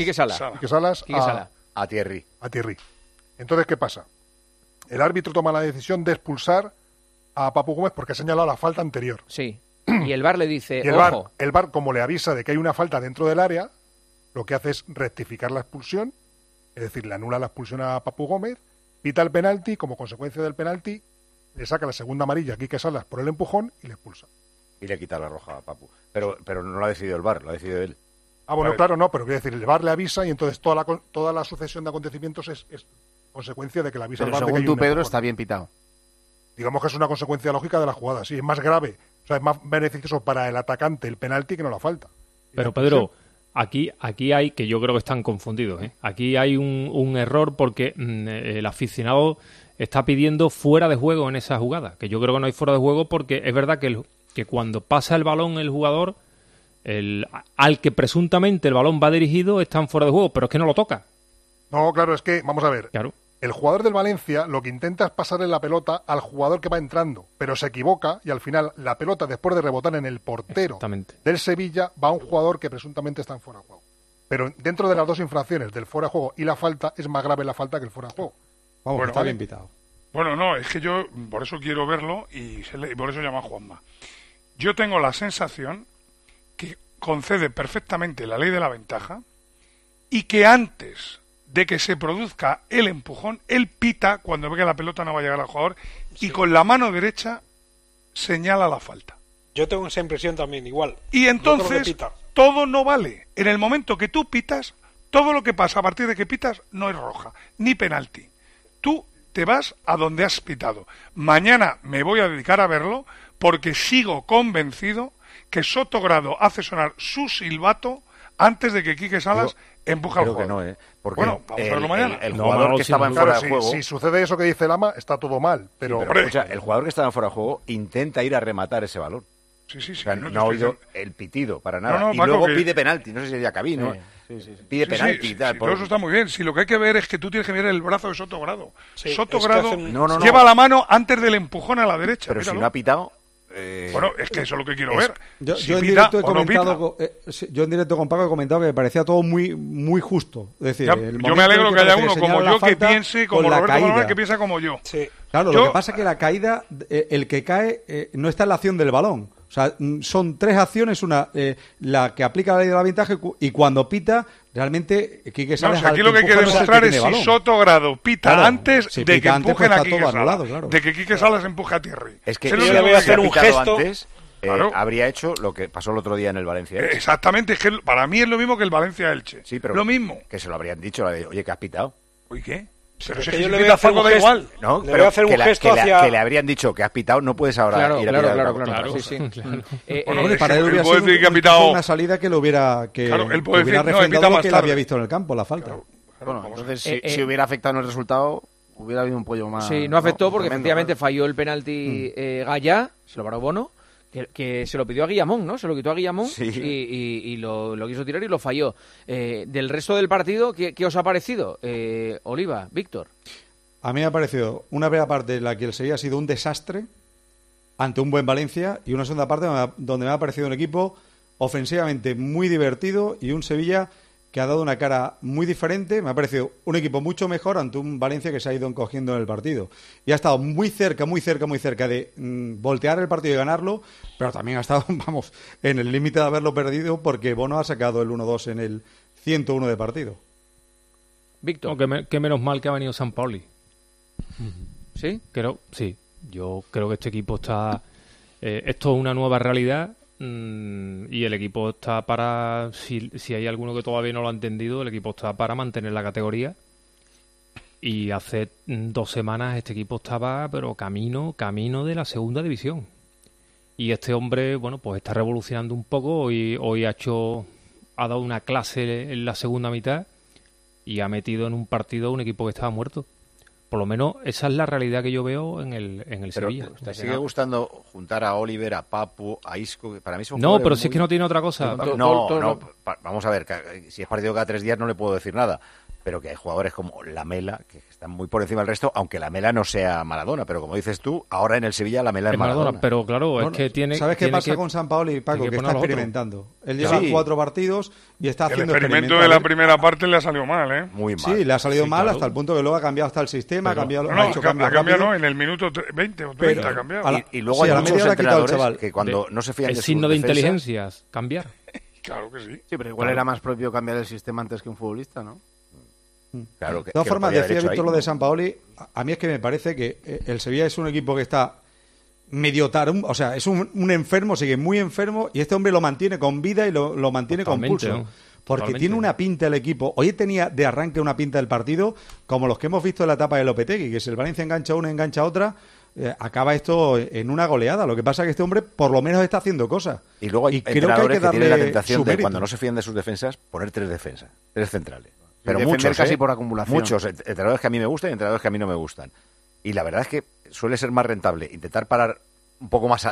Salas a Thierry. Entonces, ¿qué pasa? El árbitro toma la decisión de expulsar a Papu Gómez porque ha señalado la falta anterior. Sí. Y el VAR le dice, y ojo. El VAR, como le avisa de que hay una falta dentro del área, lo que hace es rectificar la expulsión, es decir, le anula la expulsión a Papu Gómez, pita el penalti, como consecuencia del penalti, le saca la segunda amarilla a Quique Salas por el empujón y le expulsa. Y le quita la roja a Papu. Pero no lo ha decidido el VAR, lo ha decidido él. Claro, no, pero quiero decir, el VAR le avisa y entonces toda la sucesión de acontecimientos es consecuencia de que la avisa el VAR. Según tú, Pedro, está bien pitado. Digamos que es una consecuencia lógica de la jugada, sí, es más grave. O sea, es más beneficioso para el atacante el penalti que no la falta. Pero Pedro, aquí hay, que yo creo que están confundidos, ¿eh? Aquí hay un error porque el aficionado está pidiendo fuera de juego en esa jugada, que yo creo que no hay fuera de juego porque es verdad que cuando pasa el balón el jugador, al que presuntamente el balón va dirigido, están fuera de juego, pero es que no lo toca. No, claro, es que, vamos a ver, claro. El jugador del Valencia lo que intenta es pasarle la pelota al jugador que va entrando, pero se equivoca y al final la pelota, después de rebotar en el portero del Sevilla, va a un jugador que presuntamente está en fuera de juego. Pero dentro de las dos infracciones, del fuera de juego y la falta, es más grave la falta que el fuera de juego. Vamos, está bien pitado. Bueno, no, es que yo por eso quiero verlo y por eso llamo a Juanma. Yo tengo la sensación que concede perfectamente la ley de la ventaja y que antes de que se produzca el empujón, él pita cuando ve que la pelota no va a llegar al jugador y con la mano derecha señala la falta. Yo tengo esa impresión también, igual. Y entonces, todo no vale. En el momento que tú pitas, todo lo que pasa a partir de que pitas no es roja, ni penalti. Tú te vas a donde has pitado. Mañana me voy a dedicar a verlo porque sigo convencido que Sotogrado hace sonar su silbato antes de que Quique Salas empuja al juego. Creo que no, porque bueno, vamos a verlo mañana. El jugador que estaba en fuera de juego... Si sucede eso que dice Lama, está todo mal. Pero, escucha, el jugador que estaba en fuera de juego intenta ir a rematar ese balón. Sí. O sea, no ha oído el pitido para nada. Y Paco, luego pide penalti. No sé si ya cabí, ¿no? Pide penalti y tal. Todo eso está muy bien. Si lo que hay que ver es que tú tienes que mirar el brazo de Sotogrado. Sí, Sotogrado es que lleva la mano antes del empujón a la derecha. Pero míralo. si no ha pitado... Bueno, es que eso es lo que quiero ver. Yo Si en pita directo he o no comentado, yo en directo con Paco he comentado que me parecía todo muy justo. Es decir, yo me alegro que haya uno como yo que piense como Roberto Manuel, que piensa como yo. Claro, lo que pasa es que la caída, el que cae no está en la acción del balón. O sea, son 3 acciones, una la que aplica la ley de la ventaja y cuando pita, realmente Quique Salas... aquí lo que hay que demostrar es si Sotogrado pita antes de que empujen a Quique Salas. De que Quique Salas empuje a Thierry. Es que si le voy a hacer un gesto... Antes, habría hecho lo que pasó el otro día en el Valencia. Exactamente, es que para mí es lo mismo que el Valencia-Elche. Sí, pero lo mismo. Que se lo habrían dicho, oye, que has pitado. ¿Oye qué? Pero es que yo le voy a hacer un gesto, igual. No, le voy a hacer un gesto hacia... que le habrían dicho que has pitado, no puedes ahora ir a pitar. Claro. Sí. Bueno, para él hubiera sido una salida que lo hubiera refrendado lo que él había visto en el campo, la falta. Bueno, entonces si hubiera afectado en el resultado, hubiera habido un pollo más... Sí, no afectó porque efectivamente falló el penalti Gallá, se lo paró Bono, que se lo pidió a Guillamón, ¿no? Se lo quitó a Guillamón y lo quiso tirar y lo falló. Del resto del partido, ¿qué os ha parecido? Oliva, Víctor. A mí me ha parecido una primera parte en la que el Sevilla ha sido un desastre ante un buen Valencia y una segunda parte donde me ha parecido un equipo ofensivamente muy divertido y un Sevilla que ha dado una cara muy diferente. Me ha parecido un equipo mucho mejor ante un Valencia que se ha ido encogiendo en el partido. Y ha estado muy cerca de voltear el partido y ganarlo, pero también ha estado, en el límite de haberlo perdido porque Bono ha sacado el 1-2 en el 101 de partido. Víctor. Que menos mal que ha venido San Paoli. ¿Sí? Sí. Yo creo que este equipo está... esto es una nueva realidad. Y el equipo está para, si hay alguno que todavía no lo ha entendido, el equipo está para mantener la categoría. Y hace 2 semanas este equipo estaba, pero camino de la segunda división. Y este hombre, bueno, pues está revolucionando un poco. Hoy ha dado una clase en la segunda mitad y ha metido en un partido un equipo que estaba muerto. Por lo menos esa es la realidad que yo veo en el Sevilla. ¿Te sigue gustando juntar a Oliver, a Papu, a Isco? Para mí son no, pero si es que no tiene otra cosa. No, vamos a ver, si es partido cada 3 días no le puedo decir nada. Pero que hay jugadores como Lamela, que están muy por encima del resto, aunque Lamela no sea Maradona. Pero como dices tú, ahora en el Sevilla Lamela es Maradona. Pero claro, es que tiene... ¿Sabes qué pasa con San Paoli, Paco? Que está experimentando. Él lleva 4 partidos y está haciendo experimentos. El experimento de la primera parte le ha salido mal, ¿eh? Muy mal. Sí, le ha salido mal hasta el punto que luego ha cambiado hasta el sistema, ha cambiado en el minuto 20 o 30 ha cambiado. Y luego hay muchos entrenadores que cuando no se fían de su signo de inteligencia, cambiar. Claro que sí. Sí, pero igual era más propio cambiar el sistema antes que un futbolista, ¿no? Claro, de todas formas, decía Víctor lo de San Paoli, a mí es que me parece que el Sevilla es un equipo que está medio o sea, es un enfermo, sigue muy enfermo, y este hombre lo mantiene con vida y lo mantiene con pulso. Porque tiene una pinta el equipo. Hoy tenía de arranque una pinta del partido, como los que hemos visto en la etapa de Lopetegui, que si el Valencia engancha una, engancha otra, acaba esto en una goleada. Lo que pasa es que este hombre por lo menos está haciendo cosas. Y luego hay entrenadores que tienen la tentación de, cuando no se fían de sus defensas, poner 3 defensas, 3 centrales. Pero muchos, casi por acumulación. Muchos entrenadores que a mí me gustan y entrenadores que a mí no me gustan. Y la verdad es que suele ser más rentable intentar parar un poco más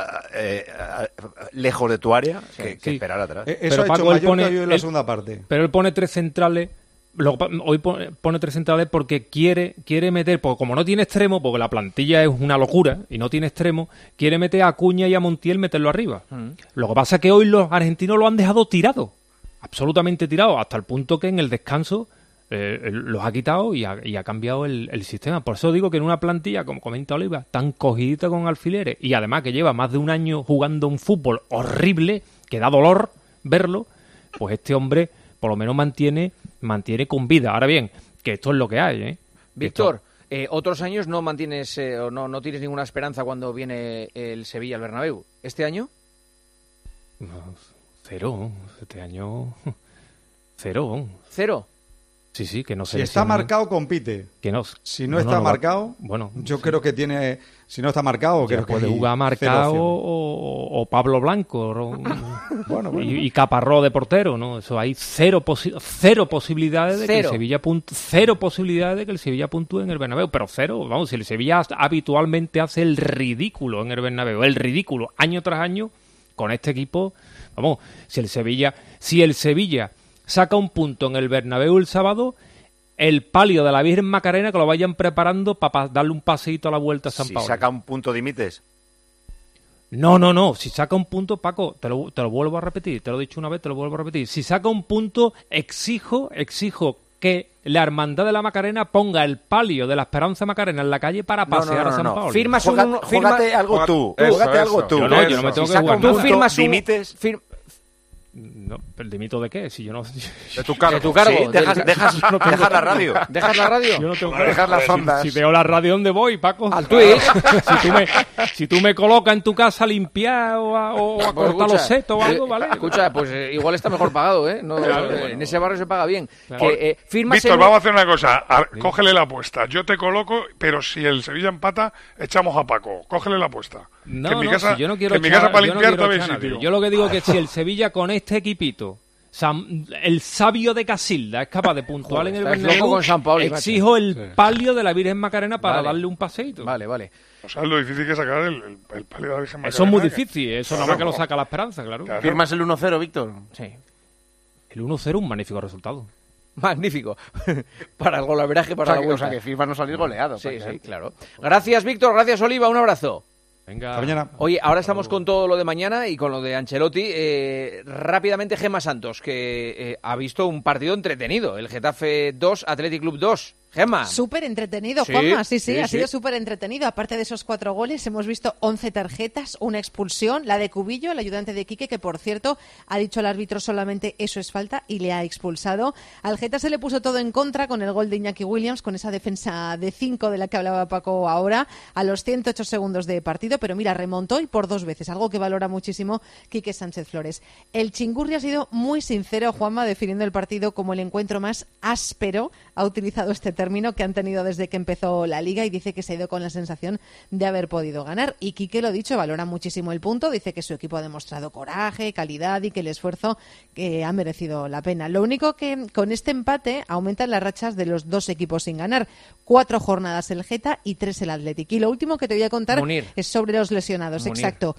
lejos de tu área que esperar atrás. Eso ha hecho Mallorca en la segunda parte. Pero él pone 3 centrales. Hoy pone 3 centrales porque quiere meter, porque como no tiene extremo, porque la plantilla es una locura y no tiene extremo, quiere meter a Acuña y a Montiel, meterlo arriba. Lo que pasa es que hoy los argentinos lo han dejado tirado, absolutamente tirado, hasta el punto que en el descanso los ha quitado y ha cambiado el sistema. Por eso digo que en una plantilla, como comenta Oliva, tan cogidita con alfileres, y además que lleva más de un año jugando un fútbol horrible, que da dolor verlo, pues este hombre por lo menos mantiene con vida. Ahora bien, que esto es lo que hay, ¿eh? Víctor, otros años no mantienes o no tienes ninguna esperanza cuando viene el Sevilla al Bernabéu. ¿Este año? Cero. Este año... Cero. ¿Cero? Sí, que no se. Si está marcado, compite. Que no. Si no está marcado, bueno, yo creo que tiene. Si no está marcado, creo que puede jugar marcado o Pablo Blanco bueno. Y Caparrós de portero, ¿no? Eso hay cero posibilidades de que el Sevilla puntúe en el Bernabéu, pero cero. Vamos, si el Sevilla habitualmente hace el ridículo en el Bernabéu, año tras año con este equipo, vamos, si el Sevilla saca un punto en el Bernabéu el sábado, el palio de la Virgen Macarena que lo vayan preparando para darle un paseíto a la vuelta a San Paolo. Si saca un punto, dimites. No. Si saca un punto, Paco, te lo vuelvo a repetir. Te lo he dicho una vez, te lo vuelvo a repetir. Si saca un punto, exijo que la Hermandad de la Macarena ponga el palio de la Esperanza Macarena en la calle para pasear a San Paolo. Júgate algo tú. Júgate algo tú. Yo no me tengo que jugar. Tú firmas dimites. No, ¿el dimito de qué? Si yo no... De tu cargo. Sí, dejas la radio. ¿Dejas la radio? Yo no tengo que dejar las ondas. Si veo la radio, ¿dónde voy, Paco? Al Twitch. Si tú me colocas en tu casa a limpiar o a cortar los setos o algo, ¿vale? Escucha, pues igual está mejor pagado, ¿eh? No, en ese barrio se paga bien. Claro. Víctor, vamos a hacer una cosa. Cógele la apuesta. Yo te coloco, pero si el Sevilla empata, echamos a Paco. Cógele la apuesta. No, que en mi casa, yo no quiero en mi casa para limpiar también sitio. Yo lo que digo es que si el Sevilla con este equipito, el sabio de Casilda es capaz de puntuar en el Bernabéu, exijo el palio de la Virgen Macarena para darle un paseíto. Vale. O sea, lo difícil que es sacar el palio de la Virgen Macarena. Eso es muy difícil, eso nada más que lo saca la Esperanza, claro. ¿Firmas el 1-0, Víctor? Sí. El 1-0, un magnífico resultado. Magnífico. Para el golaveraje, para la vuelta. O sea, que firma no salir goleado. Sí, claro. Gracias, Víctor. Gracias, Oliva. Un abrazo. Venga. Hasta mañana. Oye, ahora estamos con todo lo de mañana y con lo de Ancelotti. Rápidamente, Gemma Santos, que ha visto un partido entretenido. El Getafe 2, Athletic Club 2. Gemma. Súper entretenido, Juanma. Sí, ha sido súper entretenido. Aparte de esos 4 goles, hemos visto 11 tarjetas, una expulsión, la de Cubillo, el ayudante de Quique, que por cierto ha dicho al árbitro solamente eso es falta y le ha expulsado. Al Getafe se le puso todo en contra con el gol de Iñaki Williams, con esa defensa de 5 de la que hablaba Paco ahora, a los 108 segundos de partido, pero mira, remontó y por 2 veces, algo que valora muchísimo Quique Sánchez Flores. El Chingurri ha sido muy sincero, Juanma, definiendo el partido como el encuentro más áspero, ha utilizado este término, que han tenido desde que empezó la Liga, y dice que se ha ido con la sensación de haber podido ganar. Y Quique, lo dicho, valora muchísimo el punto, dice que su equipo ha demostrado coraje, calidad y que el esfuerzo que ha merecido la pena. Lo único que con este empate aumentan las rachas de los 2 equipos sin ganar. 4 jornadas el Geta y 3 el Athletic. Y lo último que te voy a contar es sobre los lesionados. Munir. Exacto.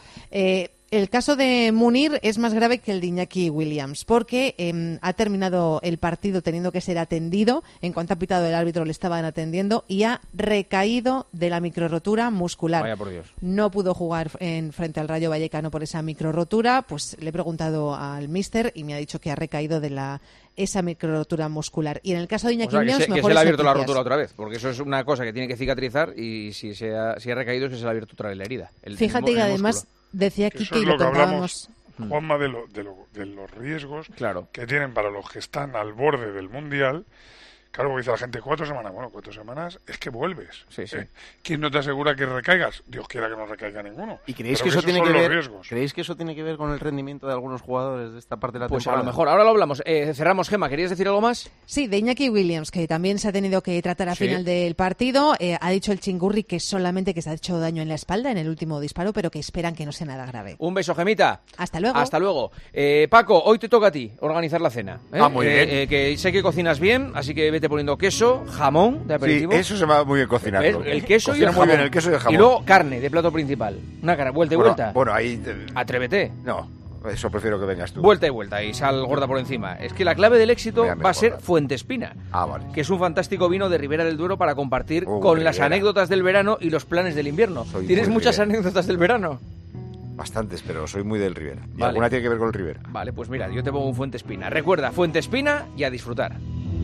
El caso de Munir es más grave que el de Iñaki Williams, porque ha terminado el partido teniendo que ser atendido. En cuanto ha pitado el árbitro, le estaban atendiendo y ha recaído de la microrotura muscular. Vaya por Dios. No pudo jugar en frente al Rayo Vallecano por esa microrotura. Pues le he preguntado al míster y me ha dicho que ha recaído de esa microrotura muscular. Y en el caso de Iñaki Williams, que se le ha abierto la rotura otra vez, porque eso es una cosa que tiene que cicatrizar, y si ha recaído es que se le ha abierto otra vez la herida. Fíjate que además decía Quique, y lo contábamos, Juanma, de los riesgos que tienen para los que están al borde del Mundial. Claro, porque dice la gente 4 semanas. Bueno, 4 semanas es que vuelves. Sí. ¿Quién no te asegura que recaigas? Dios quiera que no recaiga ninguno. ¿Y creéis que eso tiene que ver? ¿Creéis que eso tiene que ver con el rendimiento de algunos jugadores de esta parte de la temporada? Pues a lo mejor. Ahora lo hablamos. Cerramos, Gemma. ¿Querías decir algo más? Sí, de Iñaki Williams, que también se ha tenido que tratar a final del partido. Ha dicho el Chingurri que solamente que se ha hecho daño en la espalda en el último disparo, pero que esperan que no sea nada grave. Un beso, Gemita. Hasta luego. Hasta luego. Paco, hoy te toca a ti organizar la cena. Muy bien. Que sé que cocinas bien, así que vete poniendo queso, jamón de aperitivo. Sí, eso se va muy bien cocinarlo. El queso y el jamón. Muy bien el queso y el jamón. Y luego carne de plato principal. Una cara, vuelta y vuelta. Bueno, ahí... Atrévete. No, eso prefiero que vengas tú. Vuelta y vuelta y sal gorda por encima. Es que la clave del éxito va a ser Fuentespina. Vale. Que es un fantástico vino de Ribera del Duero para compartir con las anécdotas del verano y los planes del invierno. ¿Tienes muchas anécdotas del verano? Bastantes, pero soy muy del Ribera. Y alguna tiene que ver con el Ribera. Vale, pues mira, yo te pongo un Fuentespina. Recuerda, Fuentespina y a disfrutar.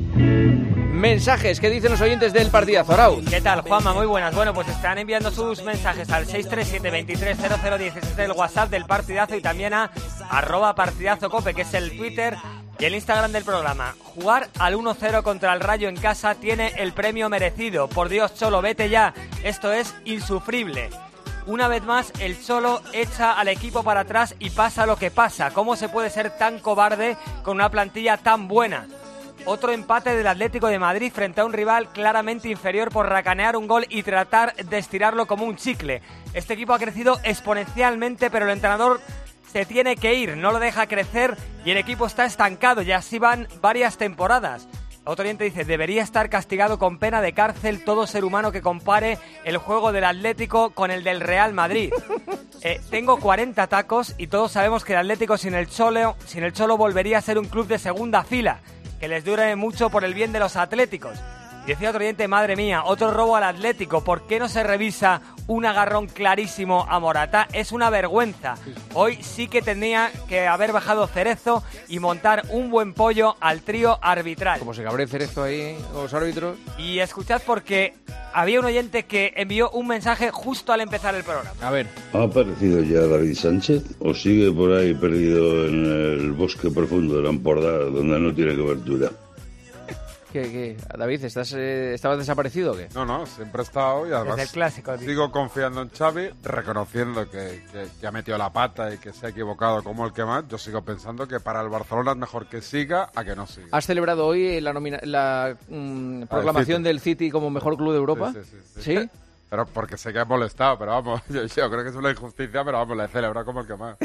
Mensajes, ¿qué dicen los oyentes del partidazo, Arau? ¿Qué tal, Juanma? Muy buenas. Bueno, pues están enviando sus mensajes al 637-230017 del WhatsApp del partidazo y también a @partidazocope, que es el Twitter y el Instagram del programa. Jugar al 1-0 contra el Rayo en casa tiene el premio merecido. Por Dios, Cholo, vete ya. Esto es insufrible. Una vez más, el Cholo echa al equipo para atrás y pasa lo que pasa. ¿Cómo se puede ser tan cobarde con una plantilla tan buena? Otro empate del Atlético de Madrid frente a un rival claramente inferior por racanear un gol y tratar de estirarlo como un chicle. Este equipo ha crecido exponencialmente, pero el entrenador se tiene que ir, no lo deja crecer y el equipo está estancado, y así van varias temporadas. Otro oyente dice, debería estar castigado con pena de cárcel todo ser humano que compare el juego del Atlético con el del Real Madrid. Tengo 40 tacos y todos sabemos que el Atlético sin el Cholo volvería a ser un club de segunda fila. Que les dure mucho por el bien de los atléticos. Y decía otro oyente, madre mía, otro robo al Atlético. ¿Por qué no se revisa un agarrón clarísimo a Morata? Es una vergüenza. Hoy sí que tenía que haber bajado Cerezo y montar un buen pollo al trío arbitral. Como se cabre Cerezo ahí los árbitros. Y escuchad porque había un oyente que envió un mensaje justo al empezar el programa. A ver. ¿Ha aparecido ya David Sánchez o sigue por ahí perdido en el bosque profundo de la Empordà, donde no tiene cobertura? ¿Qué? David, ¿estabas desaparecido o qué? No, siempre he estado y además es el clásico, sigo confiando en Xavi, reconociendo que ha metido la pata y que se ha equivocado como el que más. Yo sigo pensando que para el Barcelona es mejor que siga a que no siga. ¿Has celebrado hoy la proclamación del City como mejor club de Europa? Sí. ¿Sí? Pero porque sé que ha molestado, pero vamos, yo creo que es una injusticia, pero vamos, la he celebrado como el que más.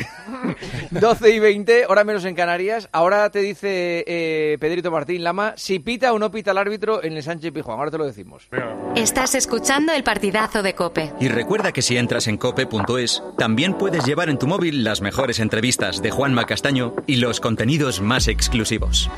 12:20, hora menos en Canarias. Ahora te dice Pedrito Martín Lama si pita o no pita el árbitro en el Sánchez-Pizjuán. Ahora te lo decimos. Estás escuchando el partidazo de COPE. Y recuerda que si entras en cope.es, también puedes llevar en tu móvil las mejores entrevistas de Juanma Castaño y los contenidos más exclusivos.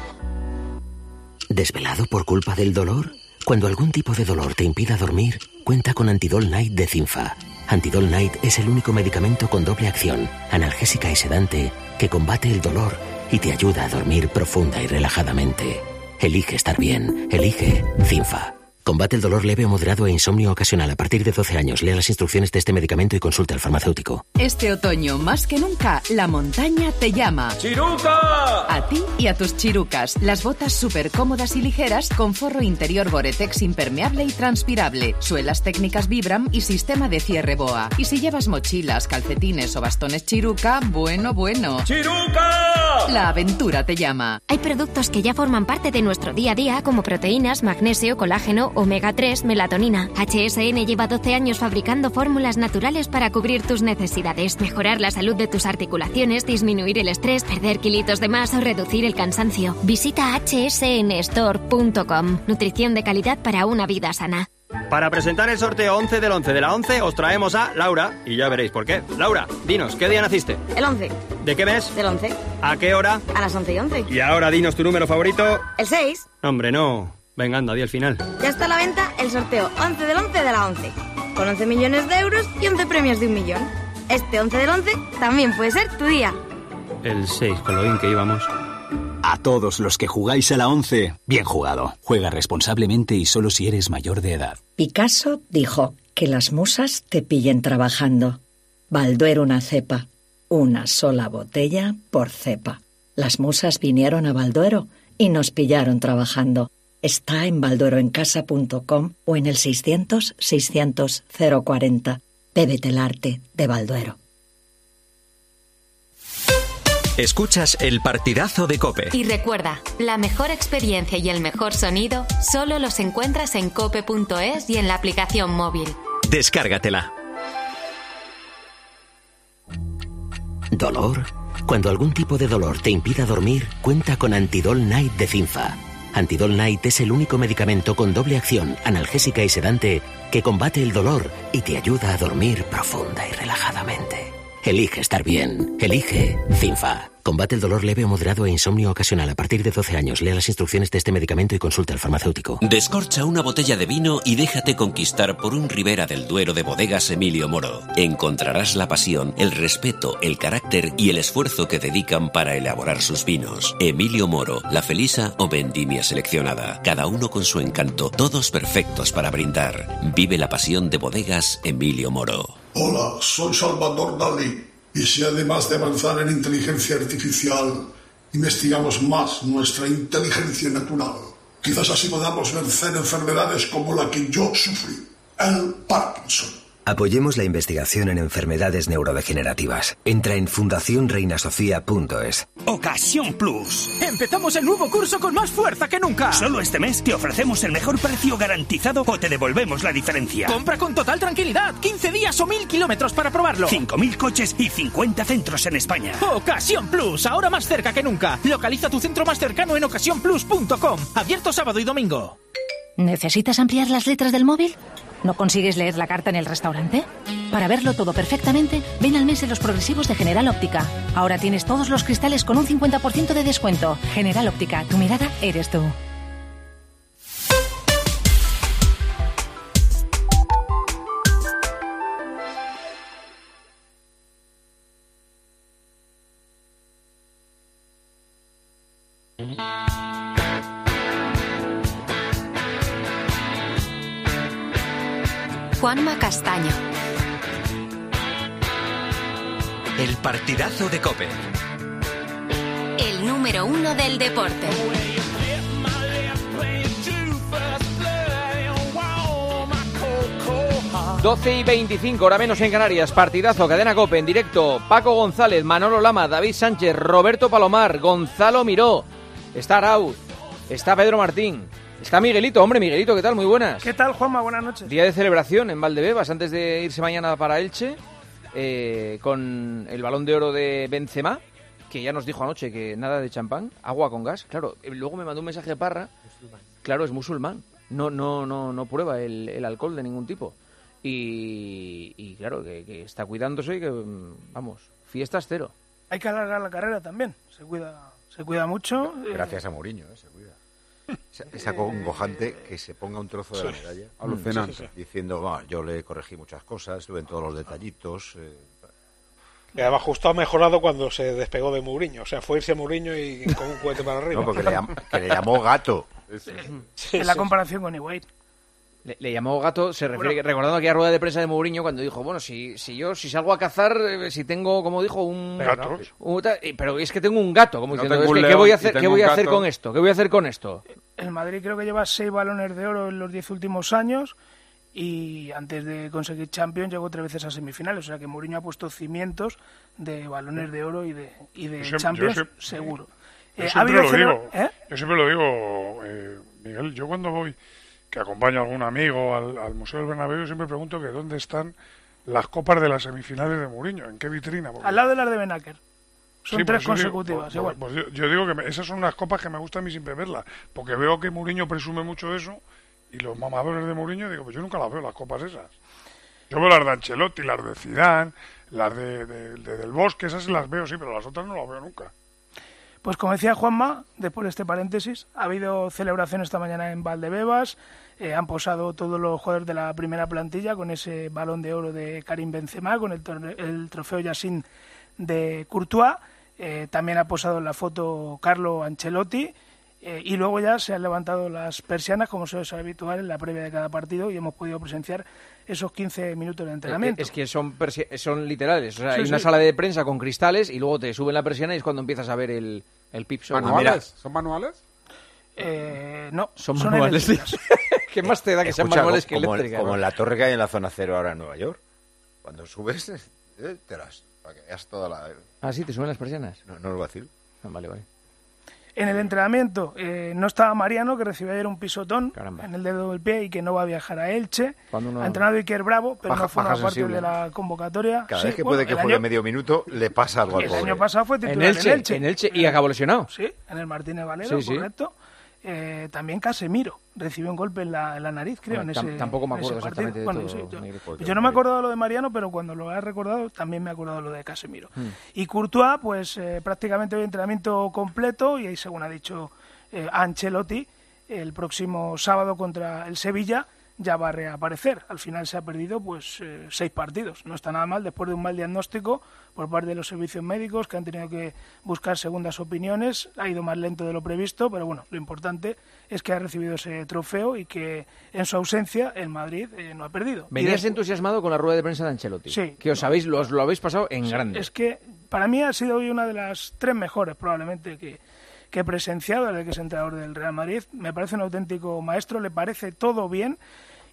¿Desvelado por culpa del dolor? Cuando algún tipo de dolor te impida dormir, cuenta con Antidol Night de Cinfa. Antidol Night es el único medicamento con doble acción, analgésica y sedante, que combate el dolor y te ayuda a dormir profunda y relajadamente. Elige estar bien. Elige Cinfa. Combate el dolor leve o moderado e insomnio ocasional a partir de 12 años. Lea las instrucciones de este medicamento y consulte al farmacéutico. Este otoño, más que nunca, la montaña te llama. ¡Chiruca! A ti y a tus chirucas. Las botas súper cómodas y ligeras con forro interior Gore-Tex impermeable y transpirable, suelas técnicas Vibram y sistema de cierre BOA. Y si llevas mochilas, calcetines o bastones Chiruca, bueno. ¡Chiruca! La aventura te llama. Hay productos que ya forman parte de nuestro día a día, como proteínas, magnesio, colágeno, omega 3, melatonina. HSN lleva 12 años fabricando fórmulas naturales para cubrir tus necesidades, mejorar la salud de tus articulaciones, disminuir el estrés, perder kilitos de más o reducir el cansancio. Visita hsnstore.com. Nutrición de calidad para una vida sana. Para presentar el sorteo 11 del 11 de la 11 os traemos a Laura y ya veréis por qué. Laura, dinos, ¿qué día naciste? El 11. ¿De qué mes? Del 11. ¿A qué hora? A las 11:11. Y ahora dinos tu número favorito. El 6. Hombre, no. Venga, anda, di el final. Ya está a la venta el sorteo 11 del 11 de la 11. Con 11 millones de euros y 11 premios de 1 millón. Este 11 del 11 también puede ser tu día. El 6, con lo bien que íbamos. A todos los que jugáis a la 11, bien jugado. Juega responsablemente y solo si eres mayor de edad. Picasso dijo que las musas te pillen trabajando. Balduero una cepa, una sola botella por cepa. Las musas vinieron a Balduero y nos pillaron trabajando. Está en baldueroencasa.com o en el 600-600-040. Bébete el arte de Balduero. Escuchas el partidazo de COPE. Y recuerda, la mejor experiencia y el mejor sonido solo los encuentras en cope.es y en la aplicación móvil. Descárgatela. ¿Dolor? Cuando algún tipo de dolor te impida dormir, cuenta con Antidol Night de Cinfa. Antidol Night es el único medicamento con doble acción, analgésica y sedante, que combate el dolor y te ayuda a dormir profunda y relajadamente. Elige estar bien. Elige Cinfa. Combate el dolor leve o moderado e insomnio ocasional a partir de 12 años. Lea las instrucciones de este medicamento y consulte al farmacéutico. Descorcha una botella de vino y déjate conquistar por un Ribera del Duero de Bodegas Emilio Moro. Encontrarás la pasión, el respeto, el carácter y el esfuerzo que dedican para elaborar sus vinos. Emilio Moro, La Felisa o Vendimia Seleccionada. Cada uno con su encanto, todos perfectos para brindar. Vive la pasión de Bodegas Emilio Moro. Hola, soy Salvador Dalí. Y si además de avanzar en inteligencia artificial, investigamos más nuestra inteligencia natural, quizás así podamos vencer enfermedades como la que yo sufrí, el Parkinson. Apoyemos la investigación en enfermedades neurodegenerativas. Entra en fundacionreinasofía.es. Ocasión Plus. Empezamos el nuevo curso con más fuerza que nunca. Solo este mes te ofrecemos el mejor precio garantizado o te devolvemos la diferencia. Compra con total tranquilidad. 15 días o 1000 kilómetros para probarlo. 5000 coches y 50 centros en España. Ocasión Plus. Ahora más cerca que nunca. Localiza tu centro más cercano en ocasiónplus.com. Abierto sábado y domingo. ¿Necesitas ampliar las letras del móvil? ¿No consigues leer la carta en el restaurante? Para verlo todo perfectamente, ven al mes de los progresivos de General Óptica. Ahora tienes todos los cristales con un 50% de descuento. General Óptica, tu mirada eres tú. Juanma Castaño. El partidazo de COPE. El número 1 del deporte. 12:25, hora menos en Canarias. Partidazo, cadena COPE en directo. Paco González, Manolo Lama, David Sánchez, Roberto Palomar, Gonzalo Miró. Está Arauz, está Pedro Martín. Está Miguelito, hombre, Miguelito, ¿qué tal? Muy buenas. ¿Qué tal, Juanma? Buenas noches. Día de celebración en Valdebebas, antes de irse mañana para Elche, con el Balón de Oro de Benzema, que ya nos dijo anoche que nada de champán, agua con gas. Claro, luego me mandó un mensaje de Parra. Claro, es musulmán. No prueba el alcohol de ningún tipo. Y claro, que está cuidándose y que, vamos, fiestas cero. Hay que alargar la carrera también. Se cuida mucho. Gracias a Mourinho, se cuida. Es acongojante que se ponga un trozo de la medalla. Alucinante. Diciendo, yo le corregí muchas cosas, estuve en todos los detallitos. Y además justo ha mejorado cuando se despegó de Mourinho. O sea, fue irse a Mourinho y con un cohete para arriba. No, porque le llamó gato. En la comparación con Higuaín. Le llamó gato, se refiere, recordando aquella rueda de prensa de Mourinho cuando dijo, bueno, si salgo a cazar, si tengo, como dijo, pero es que tengo un gato, como diciendo, ¿qué voy a hacer con esto? ¿Qué voy a hacer con esto? El Madrid creo que lleva 6 balones de oro en los 10 últimos años y antes de conseguir Champions llegó 3 veces a semifinales, o sea que Mourinho ha puesto cimientos de balones de oro y de Champions seguro. Yo siempre lo digo, Miguel, yo cuando voy, que acompaño a algún amigo al Museo del Bernabéu, siempre pregunto que dónde están las copas de las semifinales de Mourinho, en qué vitrina. Al lado de las de Benaker. Son 3 consecutivas, igual. Yo digo que esas son las copas que me gusta a mí siempre verlas, porque veo que Mourinho presume mucho de eso, y los mamadores de Mourinho, digo, pues yo nunca las veo, las copas esas. Yo veo las de Ancelotti, las de Zidane, las de Del Bosque, esas las veo, sí, pero las otras no las veo nunca. Pues como decía Juanma, después de este paréntesis, ha habido celebración esta mañana en Valdebebas, han posado todos los jugadores de la primera plantilla con ese balón de oro de Karim Benzema, con el trofeo Yassin de Courtois, también ha posado en la foto Carlo Ancelotti, y luego ya se han levantado las persianas, como suele ser habitual en la previa de cada partido, y hemos podido presenciar esos 15 minutos de entrenamiento. Es que son literales, o sea, hay una sala de prensa con cristales y luego te suben la persiana y es cuando empiezas a ver el pipso. ¿Manuales? ¿Son manuales? No, son manuales. ¿Qué más te da que sean manuales que eléctricas? Como en la torre que hay en la zona cero ahora en Nueva York. Cuando subes, para que veas toda la... Ah, sí, ¿te suben las persianas? No lo voy a decir. Vale. En el entrenamiento no estaba Mariano, que recibió ayer un pisotón en el dedo del pie y que no va a viajar a Elche. Ha entrenado Iker Bravo, pero no forma parte de la convocatoria. Cada vez que puede que juegue medio minuto, le pasa algo al pobre. El año pasado fue titular en Elche y acabó lesionado. Sí, en el Martínez Valero, correcto. También Casemiro recibió un golpe en la nariz, creo. Tampoco me acuerdo exactamente de todo. Yo no me acordado de lo de Mariano, pero cuando lo he recordado también me he acordado de lo de Casemiro. Y Courtois, pues prácticamente hoy entrenamiento completo, y ahí, según ha dicho Ancelotti, el próximo sábado contra el Sevilla ya va a reaparecer. Al final se ha perdido 6 partidos. No está nada mal después de un mal diagnóstico por parte de los servicios médicos, que han tenido que buscar segundas opiniones. Ha ido más lento de lo previsto, pero bueno, lo importante es que ha recibido ese trofeo y que en su ausencia el Madrid no ha perdido. Venías entusiasmado con la rueda de prensa de Ancelotti. Sí. Que lo habéis pasado en grande. Es que para mí ha sido hoy una de las 3 mejores probablemente que he presenciado desde que es entrenador del Real Madrid. Me parece un auténtico maestro, le parece todo bien.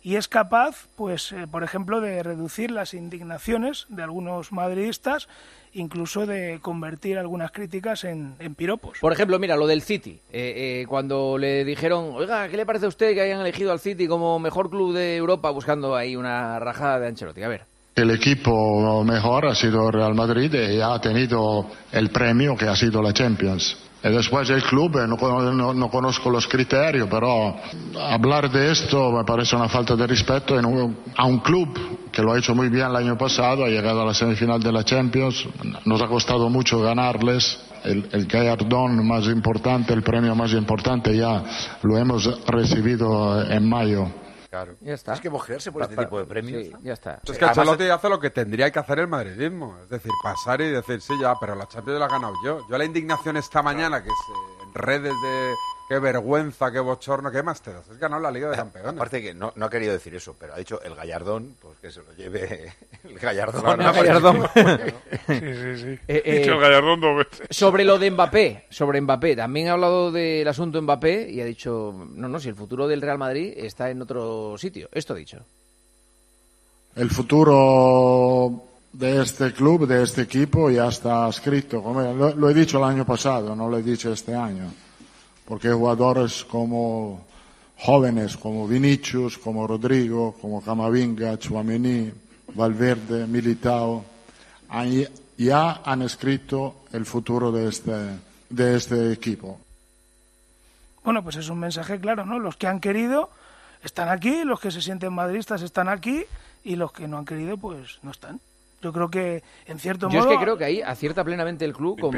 y es capaz, pues, por ejemplo, de reducir las indignaciones de algunos madridistas, incluso de convertir algunas críticas en piropos. Por ejemplo, mira, lo del City. Cuando le dijeron, oiga, ¿qué le parece a usted que hayan elegido al City como mejor club de Europa, buscando ahí una rajada de Ancelotti? A ver. El equipo mejor ha sido Real Madrid y ha tenido el premio que ha sido la Champions. Y después el club, no conozco los criterios, pero hablar de esto me parece una falta de respeto a un club que lo ha hecho muy bien el año pasado, ha llegado a la semifinal de la Champions, nos ha costado mucho ganarles. El galardón más importante, el premio más importante ya lo hemos recibido en mayo. Claro. Ya está. Es que mojearse por este tipo de premios. Sí, ya está. Es que Ancelotti hace lo que tendría que hacer el madridismo, es decir, pasar y decir, sí, ya, pero la Champions la he ganado yo. Yo la indignación esta mañana, que en redes de qué vergüenza, qué bochorno, ¿qué más te das? Es ganar la Liga de Campeones. Aparte que no ha querido decir eso, pero ha dicho el gallardón, pues que se lo lleve el gallardón. No, el gallardón. Sí. He dicho el gallardón 2 veces. Sobre lo de Mbappé, también ha hablado del asunto Mbappé y ha dicho, no, si el futuro del Real Madrid está en otro sitio. Esto ha dicho. El futuro de este club, de este equipo, ya está escrito. Lo he dicho el año pasado, no lo he dicho este año. Porque jugadores como jóvenes, como Vinicius, como Rodrigo, como Camavinga, Tchouaméni, Valverde, Militao, ya han escrito el futuro de este equipo. Bueno, pues es un mensaje claro, ¿no? Los que han querido están aquí, los que se sienten madridistas están aquí y los que no han querido, pues no están. Yo creo que, en cierto modo... Yo es que creo que ahí acierta plenamente el club con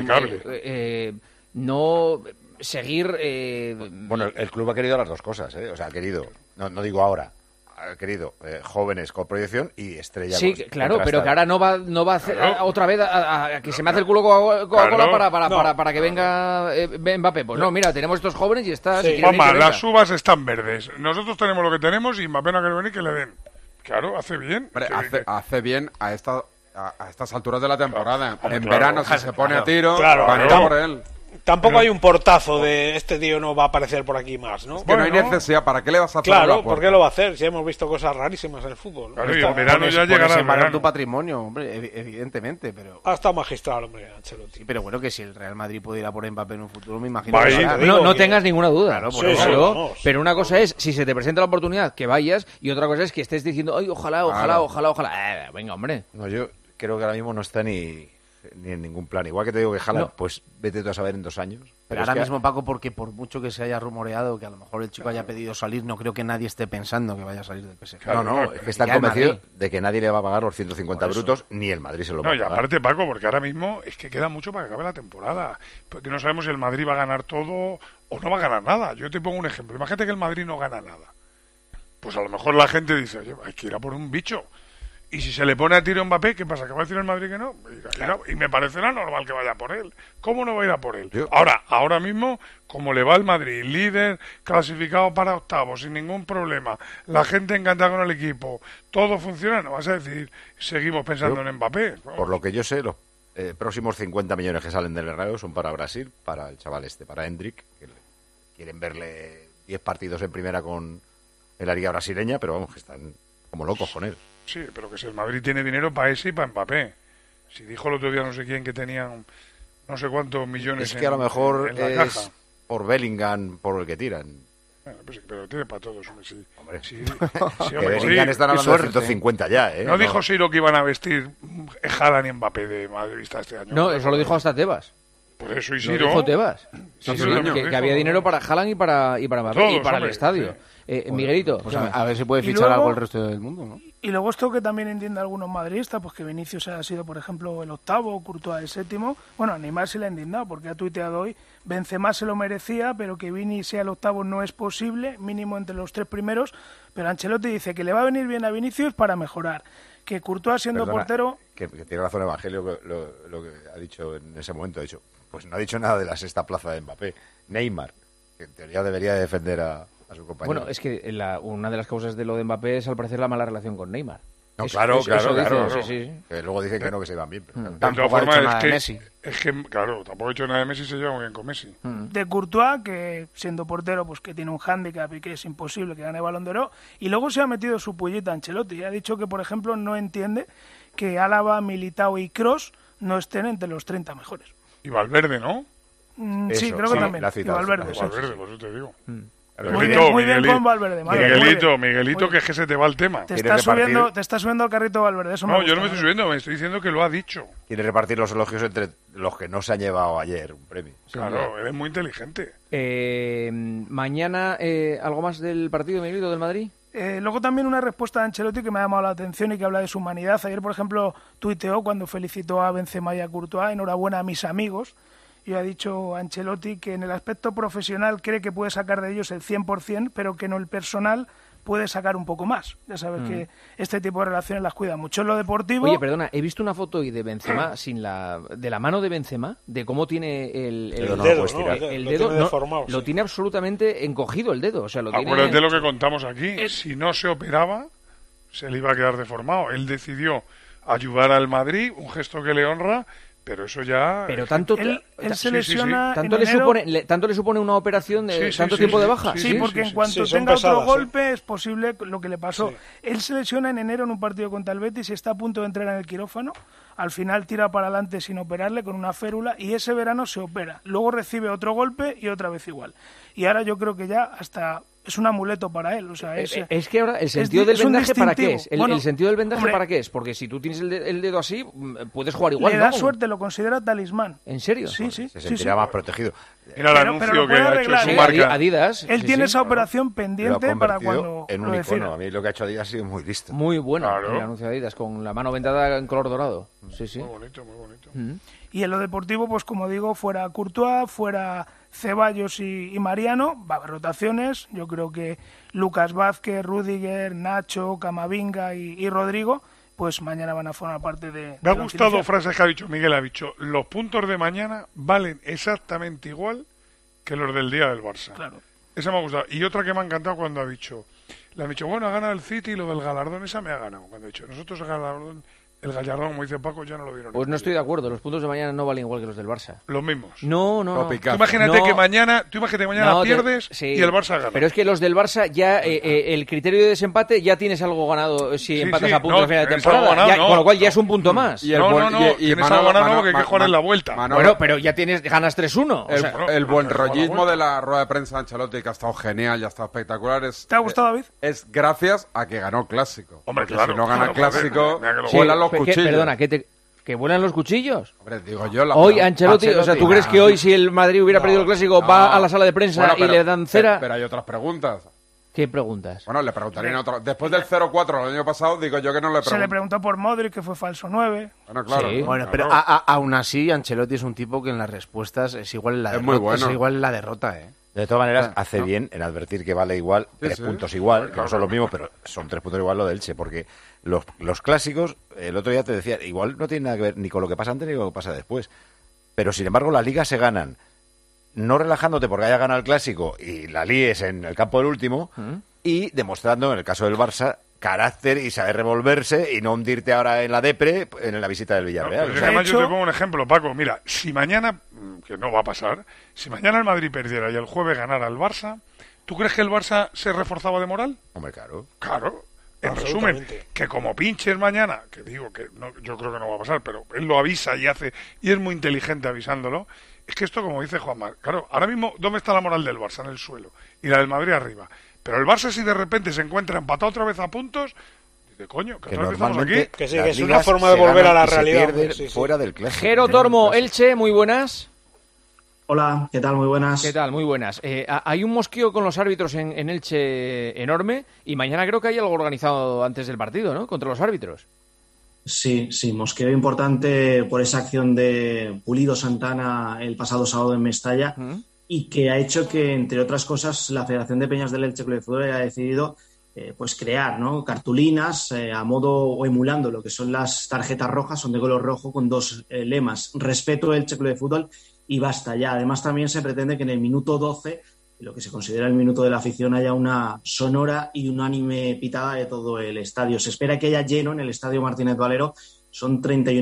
no seguir... Bueno, el club ha querido las dos cosas, ¿eh? O sea, ha querido, no digo ahora, ha querido jóvenes con proyección y estrellas. Sí, claro, pero que ahora no va a hacer otra vez a que se me hace el culo Coca-Cola para que venga Mbappé. Pues no, mira, tenemos estos jóvenes y está... Sí. Mamá, las uvas están verdes. Nosotros tenemos lo que tenemos y Mbappé no quiere venir, que le den. Claro, hace bien. Hombre, hace bien a estas alturas de la temporada. En verano, si se pone a tiro, van a ir por él. Tampoco hay un portazo de este tío no va a aparecer por aquí más, ¿no? Es que no hay necesidad. ¿Para qué le vas a hacer? Claro, ¿por qué lo va a hacer? Si hemos visto cosas rarísimas en el fútbol. Claro, y en verano ya llegará el verano. Tu patrimonio, hombre, evidentemente, pero... Ha estado magistral, hombre, Ancelotti. Sí, pero bueno, que si el Real Madrid puede ir a por Mbappé en un futuro, me imagino que no tengas ninguna duda. Claro, por eso. Pero una cosa es, si se te presenta la oportunidad, que vayas, y otra cosa es que estés diciendo, ay, ojalá. Venga, hombre. No, yo creo que ahora mismo no está ni en ningún plan. Igual que te digo que Haaland, pues vete tú a saber en 2 años. Pero ahora mismo, Paco, porque por mucho que se haya rumoreado que a lo mejor el chico haya pedido salir, no creo que nadie esté pensando que vaya a salir del PSG. Claro, es que están convencidos de que nadie le va a pagar los 150 brutos, ni el Madrid se lo va a pagar. Y aparte, Paco, porque ahora mismo es que queda mucho para que acabe la temporada. Porque no sabemos si el Madrid va a ganar todo o no va a ganar nada. Yo te pongo un ejemplo. Imagínate que el Madrid no gana nada. Pues a lo mejor la gente dice, oye, hay que ir a por un bicho. Y si se le pone a tiro Mbappé, ¿qué pasa? ¿Que va a decir el Madrid que no? Y me parecerá normal que vaya por él. ¿Cómo no va a ir a por él? Ahora mismo, como le va el Madrid, líder, clasificado para octavos, sin ningún problema, la gente encantada con el equipo, todo funciona, no vas a decir, seguimos pensando en Mbappé. Por lo que yo sé, los próximos 50 millones que salen del Rayo son para Brasil, para el chaval para Hendrik, que quieren verle 10 partidos en primera en la liga brasileña, pero vamos, que están como locos con él. Sí, pero que si el Madrid tiene dinero para ese y para Mbappé. Si dijo el otro día no sé quién que tenían no sé cuántos millones. Es que a lo mejor es por Bellingham por el que tiran. Bueno, pues, pero tiene para todos. Hombre. Sí, que Bellingham están hablando de 150 ya, ¿eh? No dijo Siro que iban a vestir Haaland y Mbappé de madridista este año. No, eso lo dijo hasta Tebas. Por eso Siro. Lo dijo Tebas. Que había dinero para Haaland y para Mbappé todos, y para el estadio. Miguelito, pues a ver si puede fichar algo el resto del mundo, ¿no? Y luego esto que también entiende algunos madridistas, pues que Vinicius ha sido, por ejemplo, el 8º, Courtois el 7º. Bueno, a Neymar se le ha indignado porque ha tuiteado hoy, Benzema se lo merecía, pero que Vini sea el 8º no es posible, mínimo entre los 3 primeros. Pero Ancelotti dice que le va a venir bien a Vinicius para mejorar. Que Courtois siendo portero... Que tiene razón Evangelio lo que ha dicho en ese momento. Ha dicho, pues no ha dicho nada de la 6ª plaza de Mbappé. Neymar, que en teoría debería defender a su compañero. Bueno, es que una de las causas de lo de Mbappé es al parecer la mala relación con Neymar. No, claro. Sí. Que luego dicen que no, que se van bien. Pero De todas formas, es que, claro, tampoco ha hecho nada de Messi, se lleva muy bien con Messi. De Courtois, que siendo portero, pues que tiene un hándicap y que es imposible que gane Balón de Oro. Y luego se ha metido su pullita Ancelotti. Ha dicho que, por ejemplo, no entiende que Álava, Militao y Kroos no estén entre los 30 mejores. Y Valverde, ¿no? Sí, creo que también. Y Valverde, por eso te digo. Muy bien con Valverde. Miguelito, que es que se te va el tema. Te estás subiendo al carrito Valverde. Eso no, yo no me estoy subiendo, me estoy diciendo que lo ha dicho. Quiere repartir los elogios entre los que no se han llevado ayer un premio. Claro, eres muy inteligente. Mañana, ¿algo más del partido, Miguelito, del Madrid? Luego también una respuesta de Ancelotti que me ha llamado la atención y que habla de su humanidad. Ayer, por ejemplo, tuiteó cuando felicitó a Benzema y a Courtois: enhorabuena a mis amigos. Y ha dicho Ancelotti que en el aspecto profesional cree que puede sacar de ellos el 100%, pero que en el personal puede sacar un poco más. Ya sabes que este tipo de relaciones las cuida mucho. En lo deportivo... Oye, perdona, he visto una foto hoy de Benzema de la mano de Benzema, de cómo tiene el dedo, lo tiene absolutamente encogido el dedo. O sea, acuérdate de lo que contamos aquí. Si no se operaba, se le iba a quedar deformado. Él decidió ayudar al Madrid, un gesto que le honra. Pero eso ya... Pero tanto... Él se lesiona ¿Tanto le supone una operación de tanto tiempo de baja? Sí, porque en cuanto tenga otro golpe es posible lo que le pasó. Él se lesiona en enero en un partido contra el Betis y está a punto de entrar en el quirófano. Al final tira para adelante sin operarle con una férula y ese verano se opera. Luego recibe otro golpe y otra vez igual. Y ahora yo creo que ya hasta... es un amuleto para él. O sea, es que ahora el sentido del vendaje ¿para qué es? El sentido del vendaje ¿para qué es? Porque si tú tienes el dedo así, puedes jugar igual, le da suerte, lo considera talismán. ¿En serio? Sí. Se sentirá más protegido. Mira el anuncio que ha hecho su marca. Adidas. Él tiene esa operación pendiente para cuando en un icono. A mí lo que ha hecho Adidas ha sido muy listo. Muy bueno el anuncio de Adidas, con la mano vendada en color dorado. Sí. Muy bonito. Y en lo deportivo, pues como digo, fuera Courtois, fuera Ceballos y Mariano, va a haber rotaciones. Yo creo que Lucas Vázquez, Rüdiger, Nacho, Camavinga y Rodrigo, pues mañana van a formar parte de... Me ha gustado frases que ha dicho Miguel, ha dicho: los puntos de mañana valen exactamente igual que los del día del Barça. Claro. Esa me ha gustado. Y otra que me ha encantado cuando le han dicho, bueno, ha ganado el City y lo del galardón, esa me ha ganado. Cuando ha dicho, nosotros el gallardón, como dice Paco, ya no lo dieron. Pues no estoy de acuerdo, los puntos de mañana no valen igual que los del Barça. Los mismos. No. Tú imagínate que mañana pierdes y el Barça gana. Pero es que los del Barça ya, el criterio de desempate, ya tienes algo ganado si empatas a puntos al final de temporada. Ganado, con lo cual ya es un punto más. Tienes algo ganado porque hay que jugar en la vuelta. Bueno, pero ya ganas 3-1. El buen rollismo de la rueda de prensa de Ancelotti, que ha estado genial, ya ha estado espectacular. ¿Te ha gustado, David? Es gracias a que ganó el Clásico. Hombre, porque claro. Si no gana el Clásico, vuelan los cuchillos. Perdona, ¿que vuelan los cuchillos? Hombre, digo yo... Hoy Ancelotti, o sea, ¿tú crees que hoy si el Madrid hubiera perdido el Clásico va a la sala de prensa y le dan cera? Pero hay otras preguntas. ¿Qué preguntas? Bueno, le preguntarían otro. Después del 0-4 el año pasado, digo yo que no le pregunto. Se le preguntó por Modric, que fue falso 9. Bueno, claro. Sí. Bueno, pero aún así, Ancelotti es un tipo que en las respuestas es igual en la derrota. Muy bueno. Es igual en la derrota, De todas maneras, hace bien en advertir que vale igual, 3 puntos igual, que no son los mismos, pero son 3 puntos igual lo de Elche, porque los clásicos, el otro día te decía, igual no tiene nada que ver ni con lo que pasa antes ni con lo que pasa después. Pero sin embargo, las ligas se ganan, no relajándote porque haya ganado el clásico y la líes en el campo del último, y demostrando, en el caso del Barça, carácter y saber revolverse y no hundirte ahora en la depre en la visita del Villarreal. Además, yo te pongo un ejemplo, Paco. Mira, si mañana, que no va a pasar, si mañana el Madrid perdiera y el jueves ganara el Barça, ¿tú crees que el Barça se reforzaba de moral? Hombre, claro. Claro. En resumen, que como pinches mañana, que digo que no, yo creo que no va a pasar, pero él lo avisa y hace, y es muy inteligente avisándolo. Es que esto, como dice Juanma, claro, ahora mismo, ¿dónde está la moral del Barça? En el suelo. Y la del Madrid arriba. Pero el Barça, si de repente se encuentra empatado otra vez a puntos, dice, coño, que otra vez estamos aquí. Que sí, que es una forma de volver a la realidad. Fuera del clásico. Jero Tormo, Elche, muy buenas. Hola, ¿qué tal? Muy buenas. ¿Qué tal? Muy buenas. Hay un mosqueo con los árbitros en Elche enorme y mañana creo que hay algo organizado antes del partido, ¿no? Contra los árbitros. Sí, mosqueo importante por esa acción de Pulido Santana el pasado sábado en Mestalla y que ha hecho que, entre otras cosas, la Federación de Peñas del Elche Club de Fútbol haya decidido pues crear, ¿no?, cartulinas a modo o emulando lo que son las tarjetas rojas, son de color rojo con 2 lemas: respeto Elche Club de Fútbol y basta ya. Además, también se pretende que en el minuto 12 lo que se considera el minuto de la afición, haya una sonora y unánime pitada de todo el estadio. Se espera que haya lleno en el Estadio Martínez Valero. Son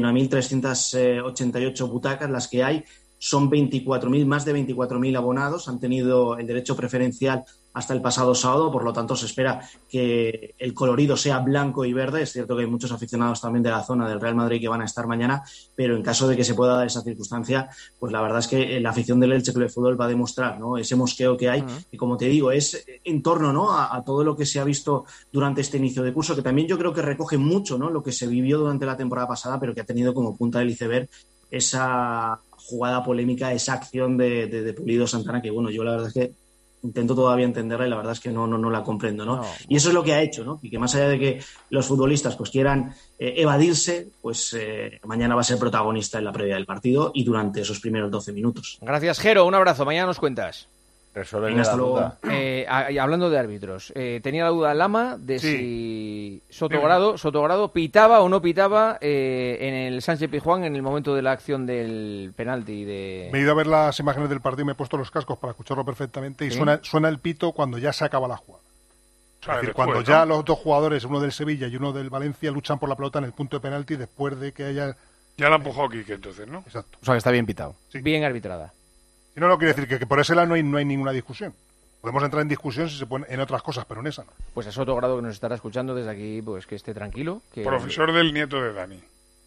31.388 butacas las que hay. Son 24.000, más de 24.000 abonados. Han tenido el derecho preferencial hasta el pasado sábado, por lo tanto se espera que el colorido sea blanco y verde. Es cierto que hay muchos aficionados también de la zona del Real Madrid que van a estar mañana, pero en caso de que se pueda dar esa circunstancia, pues la verdad es que la afición del Elche Club de Fútbol va a demostrar, ¿no?, ese mosqueo que hay, y como te digo, es en torno, ¿no?, a todo lo que se ha visto durante este inicio de curso, que también yo creo que recoge mucho, ¿no?, lo que se vivió durante la temporada pasada, pero que ha tenido como punta del iceberg esa jugada polémica, esa acción de Pulido Santana, que bueno, yo la verdad es que intento todavía entenderla y la verdad es que no la comprendo, ¿no? Y eso es lo que ha hecho, ¿no? Y que más allá de que los futbolistas pues quieran evadirse, pues mañana va a ser protagonista en la previa del partido y durante esos primeros 12 minutos. Gracias, Jero. Un abrazo. Mañana nos cuentas. Venga, hasta luego. Hablando de árbitros, tenía la duda Lama de si Sotogrado pitaba o no pitaba en el Sánchez Pizjuán en el momento de la acción del penalti de... Me he ido a ver las imágenes del partido y me he puesto los cascos para escucharlo perfectamente y ¿sí? suena el pito cuando ya se acaba la jugada. Es decir, cuando ya los dos jugadores, uno del Sevilla y uno del Valencia, luchan por la pelota en el punto de penalti después de que haya... Ya la empujó Quique entonces, ¿no? Exacto. O sea que está bien pitado. Sí. Bien arbitrada. Y no quiere decir que por ese lado no hay ninguna discusión. Podemos entrar en discusión si se pone en otras cosas, pero en esa no. Pues a Sotogrado, que nos estará escuchando desde aquí, pues que esté tranquilo. Profesor del nieto de Dani.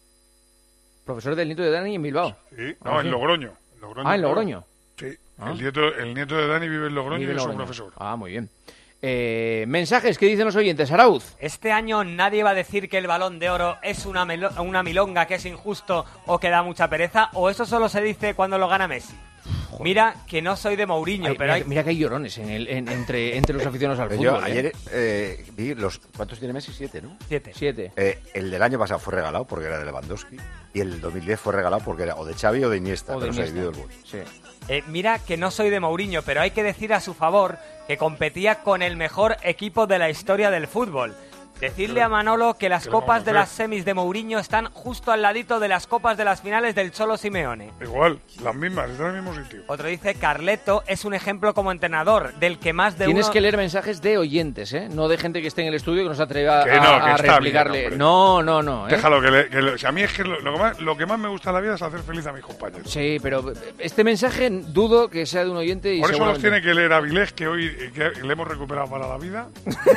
Profesor del nieto de Dani en Bilbao. Sí, no, en Logroño. En Logroño. Sí, el nieto de Dani vive en Logroño y es un profesor. Ah, muy bien. Mensajes que dicen los oyentes. Arauz. Este año nadie va a decir que el Balón de Oro es una milonga, que es injusto o que da mucha pereza, o eso solo se dice cuando lo gana Messi. Joder. Mira que no soy de Mourinho, pero mira que hay llorones entre los aficionados al fútbol. Yo ayer vi ¿cuántos tiene Messi? 7, ¿no? 7. El del año pasado fue regalado porque era de Lewandowski y el del 2010 fue regalado porque era o de Xavi o de Iniesta. O de Iniesta. Se ha dividido el mira que no soy de Mourinho, pero hay que decir a su favor que competía con el mejor equipo de la historia del fútbol. Decirle a Manolo que las copas de las semis de Mourinho están justo al ladito de las copas de las finales del Cholo Simeone. Igual, las mismas, están en el mismo sitio. Otro dice, Carleto es un ejemplo como entrenador, del que más de Tienes uno... que leer mensajes de oyentes, ¿eh? No de gente que esté en el estudio que nos atreva a replicarle. Bien, no. Déjalo, que a mí es que lo que más me gusta en la vida es hacer feliz a mis compañeros. Sí, pero este mensaje dudo que sea de un oyente. Y por eso los tiene que leer Avilés, que hoy le hemos recuperado para la vida.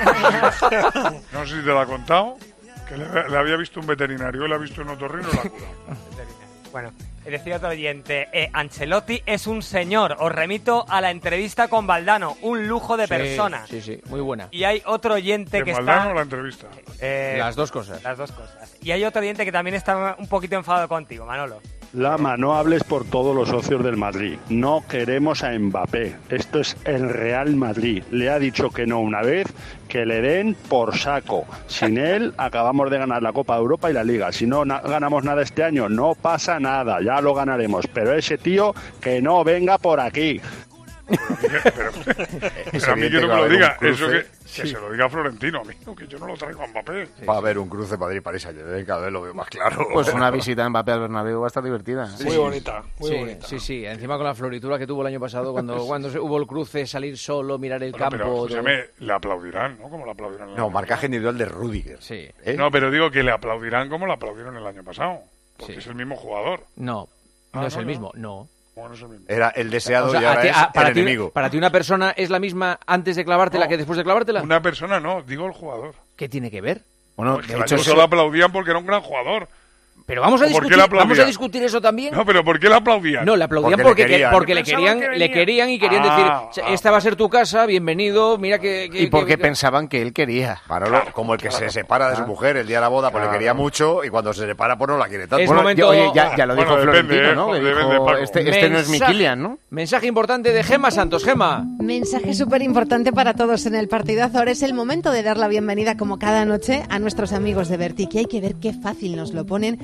No sé si te lo ha contado, que le había visto un veterinario, le ha visto un otorrino y la cura. Bueno, decía otro oyente, Ancelotti es un señor. Os remito a la entrevista con Valdano, un lujo de persona. Sí, muy buena. Y hay otro oyente que Valdano está... o la entrevista? Las dos cosas. Las dos cosas. Y hay otro oyente que también está un poquito enfadado contigo, Manolo. Lama, no hables por todos los socios del Madrid. No queremos a Mbappé. Esto es el Real Madrid. Le ha dicho que no una vez, que le den por saco. Sin él acabamos de ganar la Copa de Europa y la Liga. Si no ganamos nada este año, no pasa nada. Ya lo ganaremos. Pero ese tío que no venga por aquí. Pero a mí que no me lo diga, eso que se lo diga a Florentino, a mí, que yo no lo traigo a Mbappé. Va a haber un cruce Madrid-París ayer, cada vez lo veo más claro. Pues una visita a Mbappé al Bernabéu va a estar divertida. Muy bonita, muy bonita. Sí, encima con la floritura que tuvo el año pasado, cuando hubo el cruce, salir solo, mirar el campo... Pero le aplaudirán, ¿no? Como le aplaudirán. No, marcaje individual de Rüdiger. Sí. No, pero digo que le aplaudirán como le aplaudieron el año pasado, porque es el mismo jugador. No es el mismo, no. Bueno, es el mismo. Era el deseado y ahora es el enemigo. ¿Para ti una persona es la misma antes de clavártela que después de clavártela? Una persona no, digo el jugador. ¿Qué tiene que ver? Bueno, de hecho solo aplaudían porque era un gran jugador. Pero vamos a discutir eso también. No, pero ¿por qué le aplaudían? No, le aplaudían porque le querían y querían decir, esta va a ser tu casa, bienvenido, mira que... Y porque pensaban que él quería. Manolo, como el que se separa de su mujer el día de la boda, pues le quería mucho y cuando se separa, pues no la quiere tanto. Oye, ya lo dijo Florentino, ¿no? Dijo, este no es mi Kylian, ¿no? Mensaje importante de Gemma Santos. Gemma. Mensaje súper importante para todos en el partidazo. Ahora es el momento de dar la bienvenida, como cada noche, a nuestros amigos de Verti, que hay que ver qué fácil nos lo ponen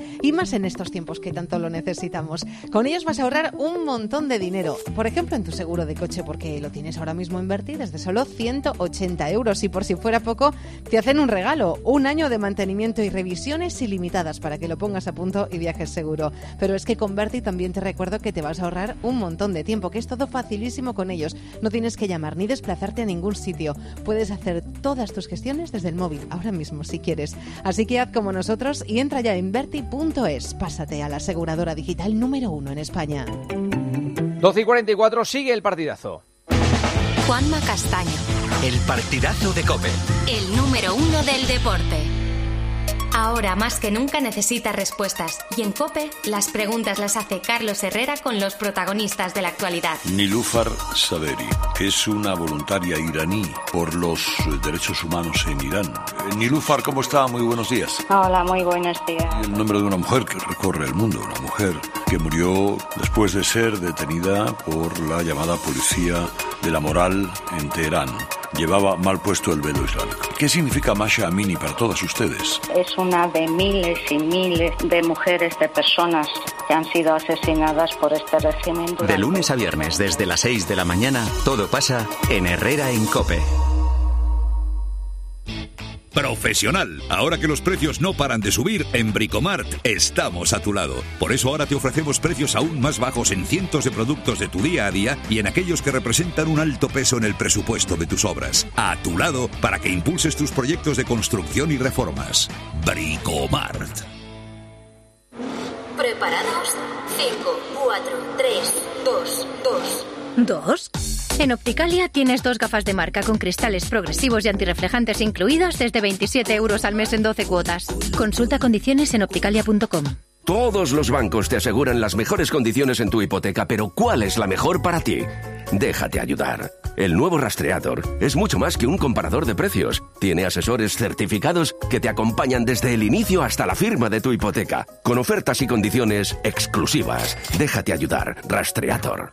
y más en estos tiempos que tanto lo necesitamos. Con ellos vas a ahorrar un montón de dinero, por ejemplo en tu seguro de coche, porque lo tienes ahora mismo en Berti desde solo 180 euros, y por si fuera poco te hacen un regalo, un año de mantenimiento y revisiones ilimitadas para que lo pongas a punto y viajes seguro. Pero es que con Berti también te recuerdo que te vas a ahorrar un montón de tiempo, que es todo facilísimo con ellos. No tienes que llamar ni desplazarte a ningún sitio. Puedes hacer todas tus gestiones desde el móvil, ahora mismo si quieres. Así que haz como nosotros y entra ya en Berti.es. Pásate a la aseguradora digital número 1 en España. 12:44, sigue el partidazo. Juanma Castaño. El partidazo de COPE. El número 1 del deporte. Ahora más que nunca necesitas respuestas. Y en COPE, las preguntas las hace Carlos Herrera con los protagonistas de la actualidad. Nilúfar Saberi es una voluntaria iraní por los derechos humanos en Irán. Nilúfar, ¿cómo está? Muy buenos días. Hola, muy buenos días. El nombre de una mujer que recorre el mundo, una mujer que murió después de ser detenida por la llamada policía de la moral en Teherán. Llevaba mal puesto el velo islámico. ¿Qué significa Masha Amini para todas ustedes? Es una de miles y miles de mujeres, de personas que han sido asesinadas por este régimen. De lunes a viernes, desde las 6 de la mañana, todo pasa en Herrera en COPE. Profesional. Ahora que los precios no paran de subir, en Bricomart estamos a tu lado. Por eso ahora te ofrecemos precios aún más bajos en cientos de productos de tu día a día y en aquellos que representan un alto peso en el presupuesto de tus obras. A tu lado para que impulses tus proyectos de construcción y reformas. Bricomart. ¿Preparados? 5, 4, 3, 2, 2. ¿Dos? En Opticalia tienes 2 gafas de marca con cristales progresivos y antirreflejantes incluidos desde 27 euros al mes en 12 cuotas. Consulta condiciones en opticalia.com. Todos los bancos te aseguran las mejores condiciones en tu hipoteca, pero ¿cuál es la mejor para ti? Déjate ayudar. El nuevo Rastreator es mucho más que un comparador de precios. Tiene asesores certificados que te acompañan desde el inicio hasta la firma de tu hipoteca, con ofertas y condiciones exclusivas. Déjate ayudar. Rastreator.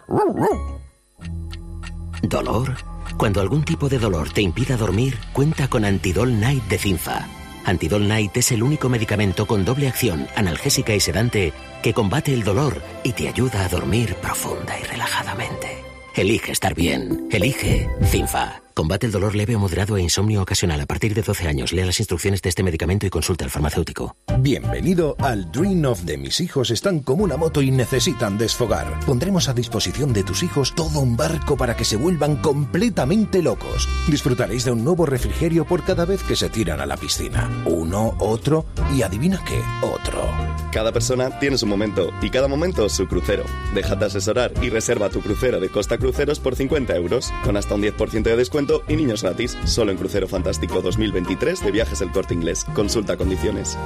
¿Dolor? Cuando algún tipo de dolor te impida dormir, cuenta con Antidol Night de Cinfa. Antidol Night es el único medicamento con doble acción, analgésica y sedante, que combate el dolor y te ayuda a dormir profunda y relajadamente. Elige estar bien. Elige Cinfa. Combate el dolor leve o moderado e insomnio ocasional a partir de 12 años. Lea las instrucciones de este medicamento y consulte al farmacéutico. Bienvenido al Dream of de mis hijos están como una moto y necesitan desfogar. Pondremos a disposición de tus hijos todo un barco para que se vuelvan completamente locos. Disfrutaréis de un nuevo refrigerio por cada vez que se tiran a la piscina. Uno, otro y adivina qué, otro. Cada persona tiene su momento y cada momento su crucero. Déjate asesorar y reserva tu crucero de Costa Cruceros por 50 euros, con hasta un 10% de descuento y niños gratis. Solo en Crucero Fantástico 2023 de Viajes El Corte Inglés. Consulta condiciones.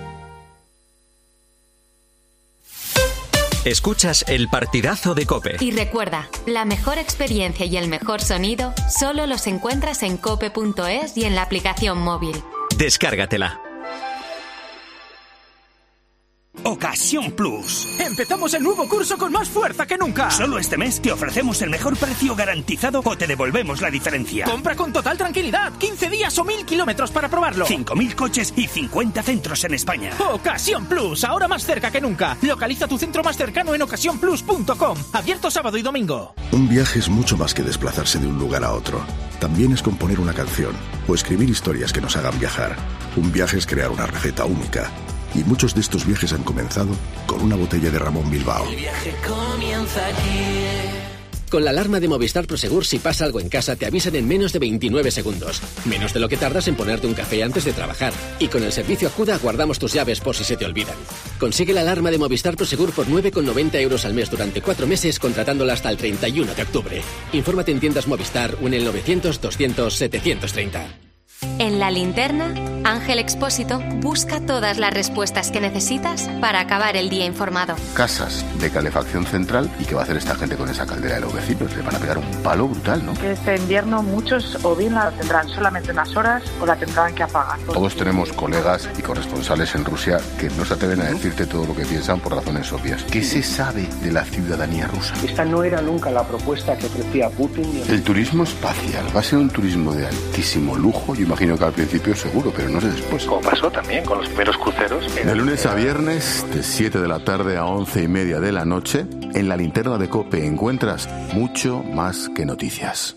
Escuchas el partidazo de COPE. Y recuerda, la mejor experiencia y el mejor sonido solo los encuentras en cope.es y en la aplicación móvil. Descárgatela. Ocasión Plus. Empezamos el nuevo curso con más fuerza que nunca. Solo este mes te ofrecemos el mejor precio garantizado o te devolvemos la diferencia. Compra con total tranquilidad. 15 días o 1000 kilómetros para probarlo. 5000 coches y 50 centros en España. Ocasión Plus, ahora más cerca que nunca. Localiza tu centro más cercano en ocasiónplus.com. Abierto sábado y domingo. Un viaje es mucho más que desplazarse de un lugar a otro. También es componer una canción o escribir historias que nos hagan viajar. Un viaje es crear una receta única. Y muchos de estos viajes han comenzado con una botella de Ramón Bilbao. El viaje comienza aquí. Con la alarma de Movistar Prosegur, si pasa algo en casa, te avisan en menos de 29 segundos. Menos de lo que tardas en ponerte un café antes de trabajar. Y con el servicio Acuda guardamos tus llaves por si se te olvidan. Consigue la alarma de Movistar Prosegur por 9,90 euros al mes durante 4 meses, contratándola hasta el 31 de octubre. Infórmate en tiendas Movistar o en el 900 200 730. En La Linterna, Ángel Expósito busca todas las respuestas que necesitas para acabar el día informado. Casas de calefacción central. ¿Y qué va a hacer esta gente con esa caldera de los vecinos? Le van a pegar un palo brutal, ¿no? Este invierno muchos o bien la tendrán solamente unas horas o la tendrán que apagar. Todos tenemos colegas y corresponsales en Rusia que no se atreven a decirte todo lo que piensan por razones obvias. ¿Qué se sabe de la ciudadanía rusa? Esta no era nunca la propuesta que ofrecía Putin. El turismo espacial va a ser un turismo de altísimo lujo y imagino que al principio seguro, pero no sé después. Como pasó también con los primeros cruceros. De lunes a viernes, de 7 de la tarde a 11:30 de la noche, en la linterna de COPE encuentras mucho más que noticias.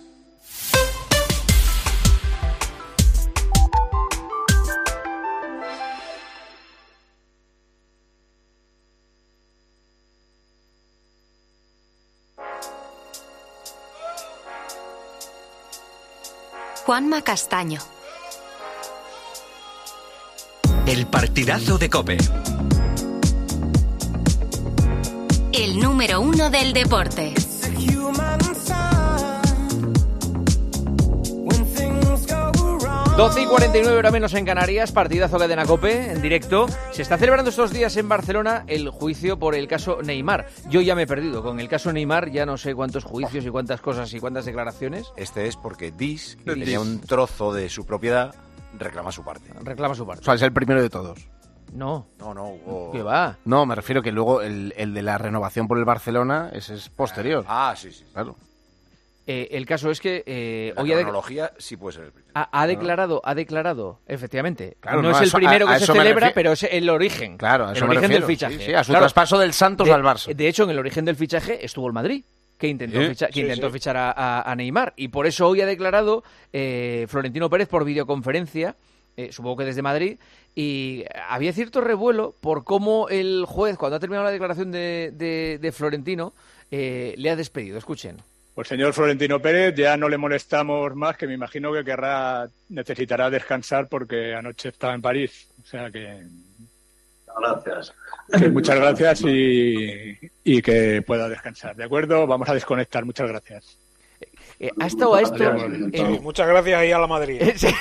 Juanma Castaño. El partidazo de COPE. El número 1 del deporte. 12:49 hora menos en Canarias, partidazo Cadena COPE en directo. Se está celebrando estos días en Barcelona el juicio por el caso Neymar. Yo ya me he perdido con el caso Neymar, ya no sé cuántos juicios y cuántas cosas y cuántas declaraciones. Este es porque Dis, que tenía un trozo de su propiedad, reclama su parte. Reclama su parte. O sea, es el primero de todos. No. Hubo... ¿Qué va? No, me refiero que luego el de la renovación por el Barcelona, ese es posterior. Sí. Claro. El caso es que la cronología sí puede ser el primero. Ha declarado, efectivamente. Claro, no es el primero que se celebra, pero es el origen. Claro, a eso el origen me del fichaje. Sí, a su traspaso del Santos al Barça. De hecho, en el origen del fichaje estuvo el Madrid, que intentó fichar a Neymar. Y por eso hoy ha declarado Florentino Pérez por videoconferencia, supongo que desde Madrid, y había cierto revuelo por cómo el juez, cuando ha terminado la declaración de Florentino, le ha despedido. Escuchen. Pues señor Florentino Pérez, ya no le molestamos más, que me imagino que necesitará descansar porque anoche estaba en París. O sea que... Gracias. Muchas gracias y que pueda descansar. ¿De acuerdo? Vamos a desconectar. Muchas gracias. Ha estado a esto... Muchas gracias ahí a la Madrid.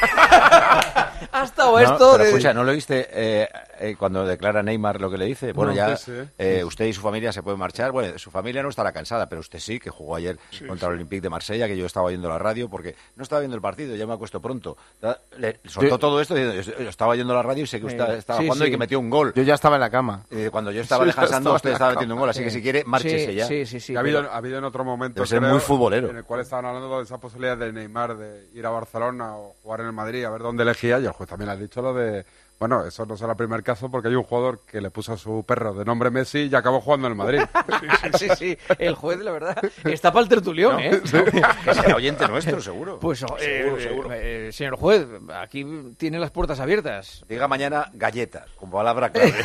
Ha estado esto... Pero escucha, ¿no lo viste cuando declara Neymar lo que le dice? Bueno, No, ya usted y su familia se pueden marchar. Bueno, su familia no estará cansada, pero usted sí, que jugó ayer contra el Olympique de Marsella, que yo estaba oyendo la radio, porque no estaba viendo el partido, ya me acuesto pronto. Le soltó todo esto, yo estaba oyendo la radio y sé que usted estaba jugando y que metió un gol. Yo ya estaba en la cama. Cuando yo estaba descansando, usted estaba metiendo un gol, así que si quiere, márchese ya. Sí. Ha habido en otro momento, debe ser muy futbolero, en el cual estaban hablando de esa posibilidad de Neymar de ir a Barcelona o jugar en el Madrid, a ver dónde elegía, y el juez también ha dicho lo de... Bueno, eso no será el primer caso, porque hay un jugador que le puso a su perro de nombre Messi y acabó jugando en el Madrid. Sí. El juez, la verdad, está para el tertulión, ¿eh? Que será oyente nuestro, seguro. Pues seguro. Señor juez, aquí tiene las puertas abiertas. Diga mañana galletas, con palabra clave.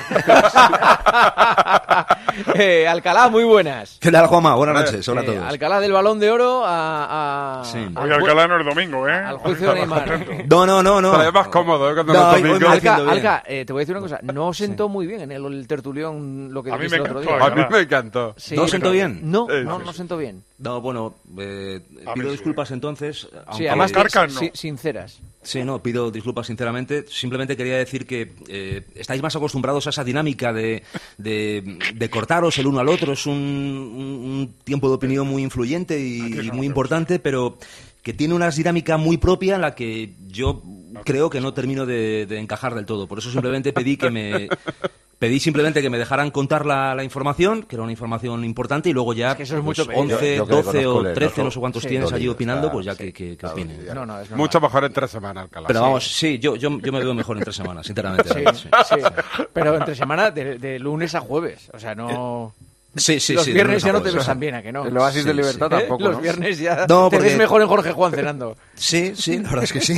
Alcalá, muy buenas. ¿Qué tal, Juanma? Buenas noches, hola a todos. Alcalá del Balón de Oro Sí. Hoy Alcalá no es domingo, ¿eh? Al juicio de Neymar. No. Pero es más cómodo, ¿eh? Cuando no es domingo. Alca, te voy a decir una cosa. No sentó muy bien en el tertulión lo que dijiste el otro día. A mí me encantó. Sí, ¿no sentó bien? No sentó bien. No, bueno, pido disculpas entonces. Sí, además sinceras. Sí, pido disculpas sinceramente. Simplemente quería decir que estáis más acostumbrados a esa dinámica de cortaros el uno al otro. Es un tiempo de opinión muy influyente y muy importante, pero que tiene una dinámica muy propia en la que yo creo que no termino de encajar del todo. Por eso simplemente pedí simplemente que me dejaran contar la información, que era una información importante, y luego ya que eso es mucho 11, 12 o 13, no sé cuántos tienes allí opinando, pues ya que opinen. Es mucho mejor en 3 semanas, Alcalá. Pero vamos, yo me veo mejor en 3 semanas, sinceramente. Sí. Pero entre semana de lunes a jueves, o sea, no... Sí. Los viernes ya no te ves tan bien, ¿a que no? El oasis de libertad tampoco, Los viernes ya te ves mejor en Jorge Juan cenando. Sí, la verdad es que sí.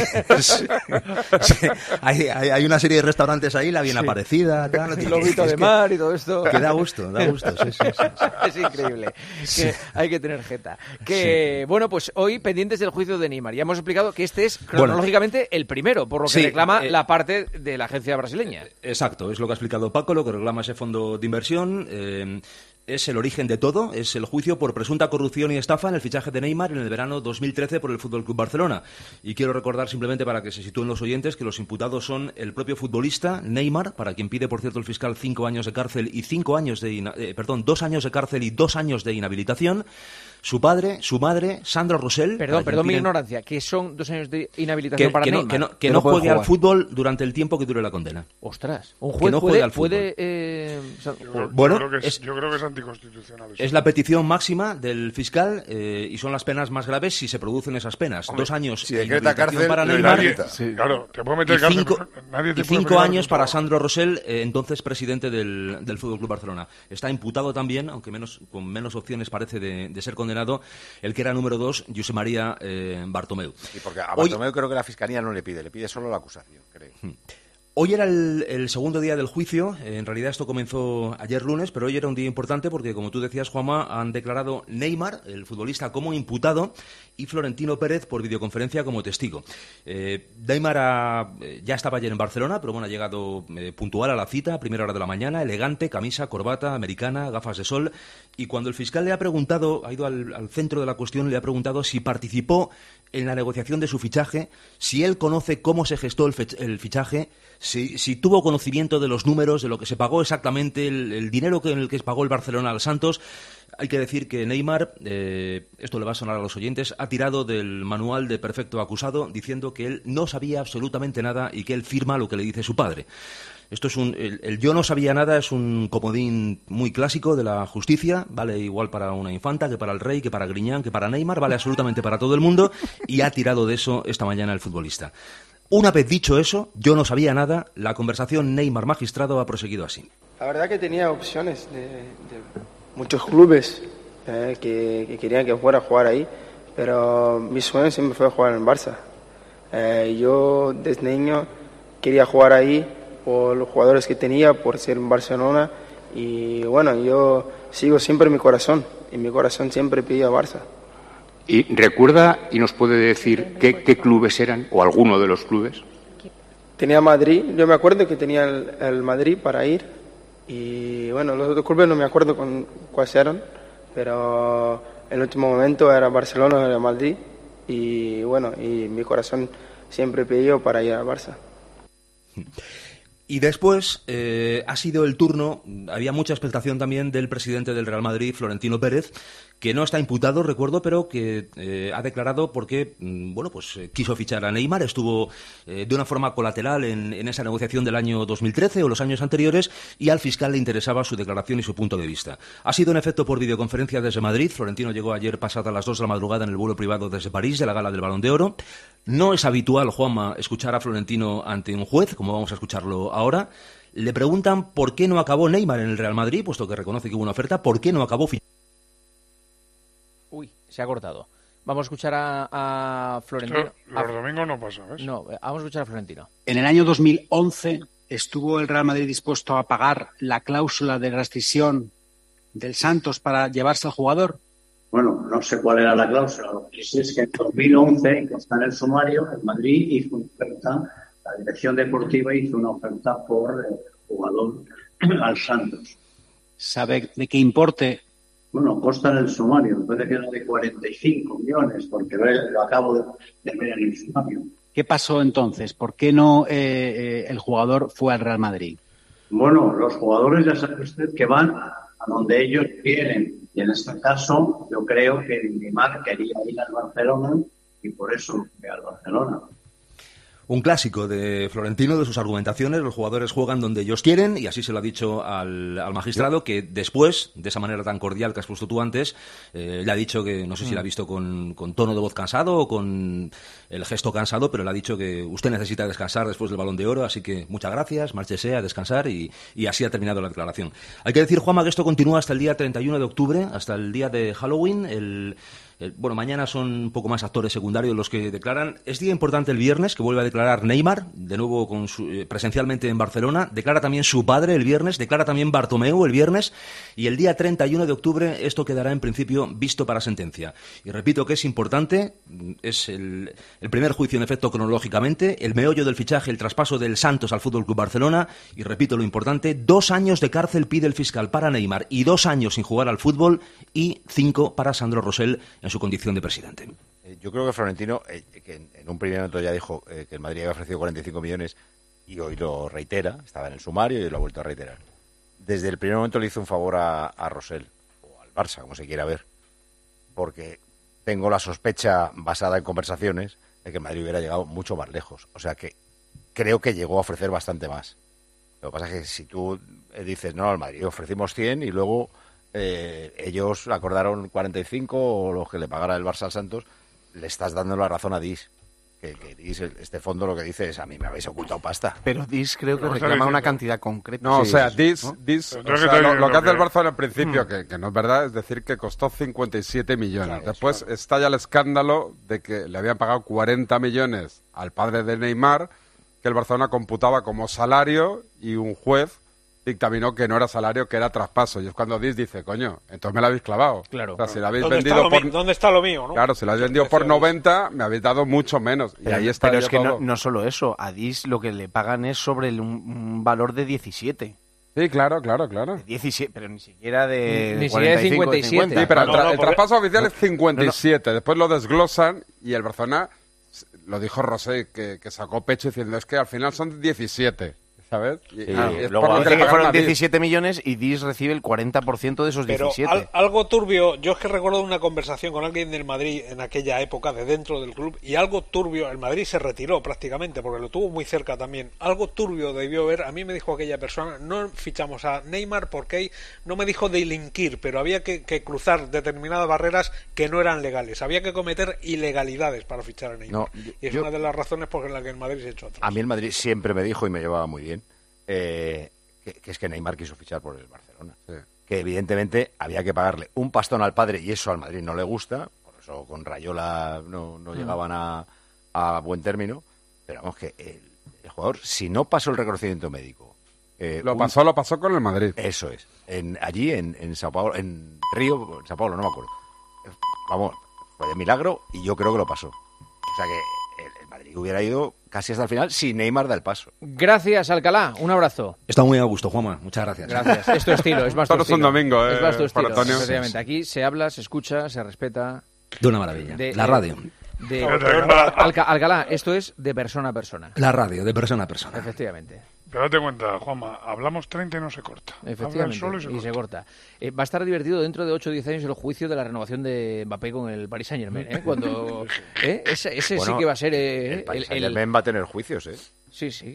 Hay una serie de restaurantes ahí, la bien aparecida, tal. El lobito de mar y todo esto. Que da gusto, sí. Es increíble. Que hay que tener jeta. Bueno, pues hoy pendientes del juicio de Neymar. Ya hemos explicado que este es cronológicamente el primero, por lo que reclama la parte de la agencia brasileña. Exacto, es lo que ha explicado Paco, lo que reclama ese fondo de inversión. Es el origen de todo, es el juicio por presunta corrupción y estafa en el fichaje de Neymar en el verano 2013 por el Fútbol Club Barcelona. Y quiero recordar simplemente para que se sitúen los oyentes que los imputados son el propio futbolista Neymar, para quien pide, por cierto, el fiscal 5 años de cárcel y 2 años de cárcel y 2 años de inhabilitación. su padre, su madre, Sandro Rosell. Perdón mi ignorancia, que son 2 años de inhabilitación para Neymar. Que no juegue al fútbol durante el tiempo que dure la condena. Ostras, un juez puede bueno, yo creo que es anticonstitucional. Es la petición máxima del fiscal y son las penas más graves si se producen esas penas. 2 años si decreta cárcel para Neymar. Claro, te puede meter cárcel. Y 5 años para Sandro Rosell, entonces presidente del Fútbol Club Barcelona. Está imputado también, aunque con menos opciones parece de ser condenado, el que era número 2, Josep María Bartomeu. Y porque a Bartomeu creo que la fiscalía no le pide solo la acusación, creo. Hoy era el segundo día del juicio. En realidad esto comenzó ayer lunes, pero hoy era un día importante porque, como tú decías, Juanma, han declarado Neymar, el futbolista, como imputado y Florentino Pérez por videoconferencia como testigo. Neymar ya estaba ayer en Barcelona, pero bueno, ha llegado puntual a la cita, a primera hora de la mañana, elegante, camisa, corbata, americana, gafas de sol. Y cuando el fiscal le ha preguntado, ha ido al centro de la cuestión, le ha preguntado si participó en la negociación de su fichaje, si él conoce cómo se gestó el fichaje, si tuvo conocimiento de los números, de lo que se pagó exactamente, el dinero en el que pagó el Barcelona al Santos. Hay que decir que Neymar, esto le va a sonar a los oyentes, ha tirado del manual de perfecto acusado diciendo que él no sabía absolutamente nada y que él firma lo que le dice su padre. Esto es el yo no sabía nada es un comodín muy clásico de la justicia, vale igual para una infanta, que para el rey, que para Griñán, que para Neymar, vale absolutamente para todo el mundo, y ha tirado de eso esta mañana el futbolista. Una vez dicho eso, yo no sabía nada, la conversación Neymar-magistrado ha proseguido así. La verdad que tenía opciones de muchos clubes que querían que fuera a jugar ahí, pero mi sueño siempre fue jugar en Barça. Yo desde niño quería jugar ahí por los jugadores que tenía, por ser en Barcelona, y bueno, yo sigo siempre en mi corazón, y mi corazón siempre pidió a Barça. ¿Y recuerda y nos puede decir qué clubes eran, o alguno de los clubes? Tenía Madrid, yo me acuerdo que tenía el Madrid para ir, y bueno, los otros clubes no me acuerdo cuáles eran, pero en el último momento era Barcelona, era Madrid, y bueno, y mi corazón siempre pidió para ir a Barça. Y después ha sido el turno, había mucha expectación también del presidente del Real Madrid, Florentino Pérez, que no está imputado, recuerdo, pero que ha declarado porque quiso fichar a Neymar, estuvo de una forma colateral en esa negociación del año 2013 o los años anteriores, y al fiscal le interesaba su declaración y su punto de vista. Ha sido en efecto por videoconferencia desde Madrid. Florentino llegó ayer pasada las 2 de la madrugada en el vuelo privado desde París, de la gala del Balón de Oro. No es habitual, Juanma, escuchar a Florentino ante un juez, como vamos a escucharlo ahora. Le preguntan por qué no acabó Neymar en el Real Madrid, puesto que reconoce que hubo una oferta, ¿por qué no acabó? Uy, se ha cortado. Vamos a escuchar a Florentino. Los domingos no pasa, ¿ves? No, vamos a escuchar a Florentino. En el año 2011 estuvo el Real Madrid dispuesto a pagar la cláusula de rescisión del Santos para llevarse al jugador. Bueno, no sé cuál era la cláusula. Lo que sí es que en 2011, que está en el sumario, el Madrid hizo una oferta, la dirección deportiva hizo una oferta por el jugador al Santos. ¿Sabe de qué importe? Bueno, consta en el sumario, puede que era de 45 millones, porque lo acabo de ver en el sumario. ¿Qué pasó entonces? ¿Por qué no el jugador fue al Real Madrid? Bueno, los jugadores ya sabe usted que van a donde ellos quieren. Y en este caso, yo creo que Neymar quería ir al Barcelona y por eso fue al Barcelona. Un clásico de Florentino, de sus argumentaciones. Los jugadores juegan donde ellos quieren, y así se lo ha dicho al magistrado, que después, de esa manera tan cordial que has puesto tú antes, le ha dicho que, no sé si la ha visto con tono de voz cansado o con el gesto cansado, pero le ha dicho que usted necesita descansar después del Balón de Oro, así que muchas gracias, márchese a descansar, y así ha terminado la declaración. Hay que decir, Juanma, que esto continúa hasta el día 31 de octubre, hasta el día de Halloween. Mañana son un poco más actores secundarios los que declaran. Es día importante el viernes, que vuelve a declarar Neymar, de nuevo presencialmente en Barcelona. Declara también su padre el viernes, declara también Bartomeu el viernes, y el día 31 de octubre esto quedará en principio visto para sentencia. Y repito que es importante, es el primer juicio en efecto cronológicamente, el meollo del fichaje, el traspaso del Santos al Fútbol Club Barcelona, y repito lo importante, 2 años de cárcel pide el fiscal para Neymar, y 2 años sin jugar al fútbol, y 5 para Sandro Rosell en su condición de presidente. Yo creo que Florentino, que en un primer momento ya dijo que el Madrid había ofrecido 45 millones y hoy lo reitera, estaba en el sumario y lo ha vuelto a reiterar. Desde el primer momento le hizo un favor a Rosell, o al Barça, como se quiera ver. porque tengo la sospecha basada en conversaciones de que el Madrid hubiera llegado mucho más lejos. O sea que creo que llegó a ofrecer bastante más. Lo que pasa es que si tú dices, no, al Madrid ofrecimos 100 y luego ellos acordaron 45 o los que le pagara el Barça al Santos, le estás dando la razón a Dis. Que Dis, este fondo lo que dice es, a mí me habéis ocultado pasta. Pero Dis creo que reclama una cantidad concreta. No, Sí, o sea, sí, Dis, ¿no? o sea, lo que hace el Barça al principio, que no es verdad, es decir que costó 57 millones. Claro, después estalla el escándalo de que le habían pagado 40 millones al padre de Neymar, que el Barcelona computaba como salario y un juez dictaminó que no era salario, que era traspaso. Y es cuando Dis dice, coño, entonces me la habéis clavado. Claro. O sea, si la habéis ¿Dónde vendido está por... ¿Dónde está lo mío, no? Claro, si la habéis vendido por 90, me habéis dado mucho menos. Y ahí está Pero ya es que todo. no solo eso, a Dis lo que le pagan es sobre un valor de 17. Sí, claro. 17, pero ni siquiera de Ni siquiera de 57. Sí, pero el porque- traspaso oficial es 57. Después lo desglosan y el Barcelona, lo dijo Rosé, que sacó pecho diciendo, es que al final son 17, ¿sabes? Y es luego por lo dice le que pagan fueron a Dis. 17 millones y Dis recibe el 40% de esos Pero 17. algo turbio, yo es que recuerdo una conversación con alguien del Madrid en aquella época, de dentro del club, y algo turbio, el Madrid se retiró prácticamente, porque lo tuvo muy cerca también, algo turbio debió ver, a mí me dijo aquella persona, no fichamos a Neymar porque no me dijo delinquir, pero había que cruzar determinadas barreras que no eran legales, había que cometer ilegalidades para fichar a Neymar, y es una de las razones por las que el Madrid se echó atrás. A mí el Madrid siempre me dijo, y me llevaba muy bien, que es que Neymar quiso fichar por el Barcelona. Sí. Que evidentemente había que pagarle un pastón al padre y eso al Madrid no le gusta, por eso con Rayola no llegaban a buen término, pero vamos que el jugador, si no pasó el reconocimiento médico... Lo pasó con el Madrid. Eso es. Allí en Sao Paulo, en Río, en Sao Paulo, no me acuerdo. Vamos, fue de milagro y yo creo que lo pasó. O sea que el Madrid hubiera ido casi hasta el final si Neymar da el paso. Gracias, Alcalá. Un abrazo. Está muy a gusto, Juanma. Muchas gracias. Gracias. Es tu estilo, es más tu Esto no es un estilo. domingo, Es más tu estilo, para Antonio. efectivamente. Aquí se habla, se escucha, se respeta. De una maravilla. La radio. Alcalá, esto es de persona a persona. La radio, de persona a persona. Efectivamente. Pero date cuenta, Juanma, hablamos 30 y no se corta. Efectivamente, Habla solo y se corta. Va a estar divertido dentro de 8 o 10 años el juicio de la renovación de Mbappé con el Paris Saint-Germain. Cuando ese Bueno, sí que va a ser... el Paris Saint-Germain va a tener juicios, ¿eh? Sí.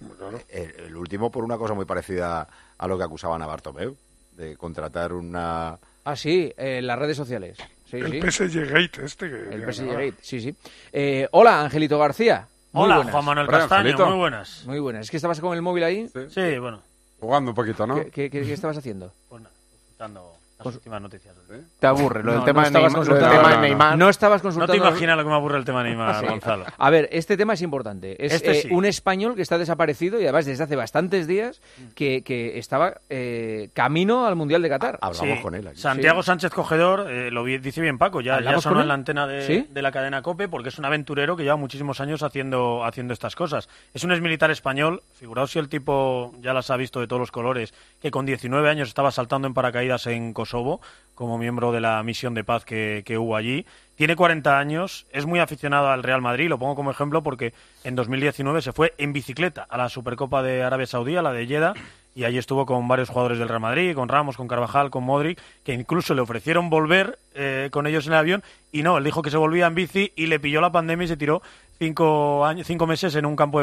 El último por una cosa muy parecida a lo que acusaban a Bartomeu, de contratar una... Ah, sí, las redes sociales. Sí, el sí. PSG Gate este que... El PSG Gate, sí. Hola, Angelito García. Muy Hola, buenas. Juan Manuel Castaño, Angelito. muy buenas. Muy buenas. ¿Es que estabas con el móvil ahí? Sí, bueno. Jugando un poquito, ¿no? ¿Qué estabas haciendo? Pues nada, consultando las últimas noticias. Te aburre lo del No, tema no de estabas Neymar. consultando- Lo del tema de Neymar. No estabas No consultando... te imaginas lo que me aburre el tema de Neymar, Sí. Gonzalo. A ver, este tema es importante. Es Este sí. un español que está desaparecido y además desde hace bastantes días que estaba camino al Mundial de Qatar. Hablamos Sí. con él aquí. Santiago Sánchez Cogedor, dice bien Paco, ya ¿Hablamos sonó con en la él? antena ¿Sí? de la cadena COPE porque es un aventurero que lleva muchísimos años haciendo estas cosas. Es un exmilitar español, figuraos si el tipo ya las ha visto de todos los colores, que con 19 años estaba saltando en paracaídas en Kosovo como miembro de la misión de paz que hubo allí. Tiene 40 años, es muy aficionado al Real Madrid, lo pongo como ejemplo porque en 2019 se fue en bicicleta a la Supercopa de Arabia Saudí, a la de Jeddah, y allí estuvo con varios jugadores del Real Madrid, con Ramos, con Carvajal, con Modric, que incluso le ofrecieron volver con ellos en el avión, y no, él dijo que se volvía en bici y le pilló la pandemia y se tiró 5 meses en un campo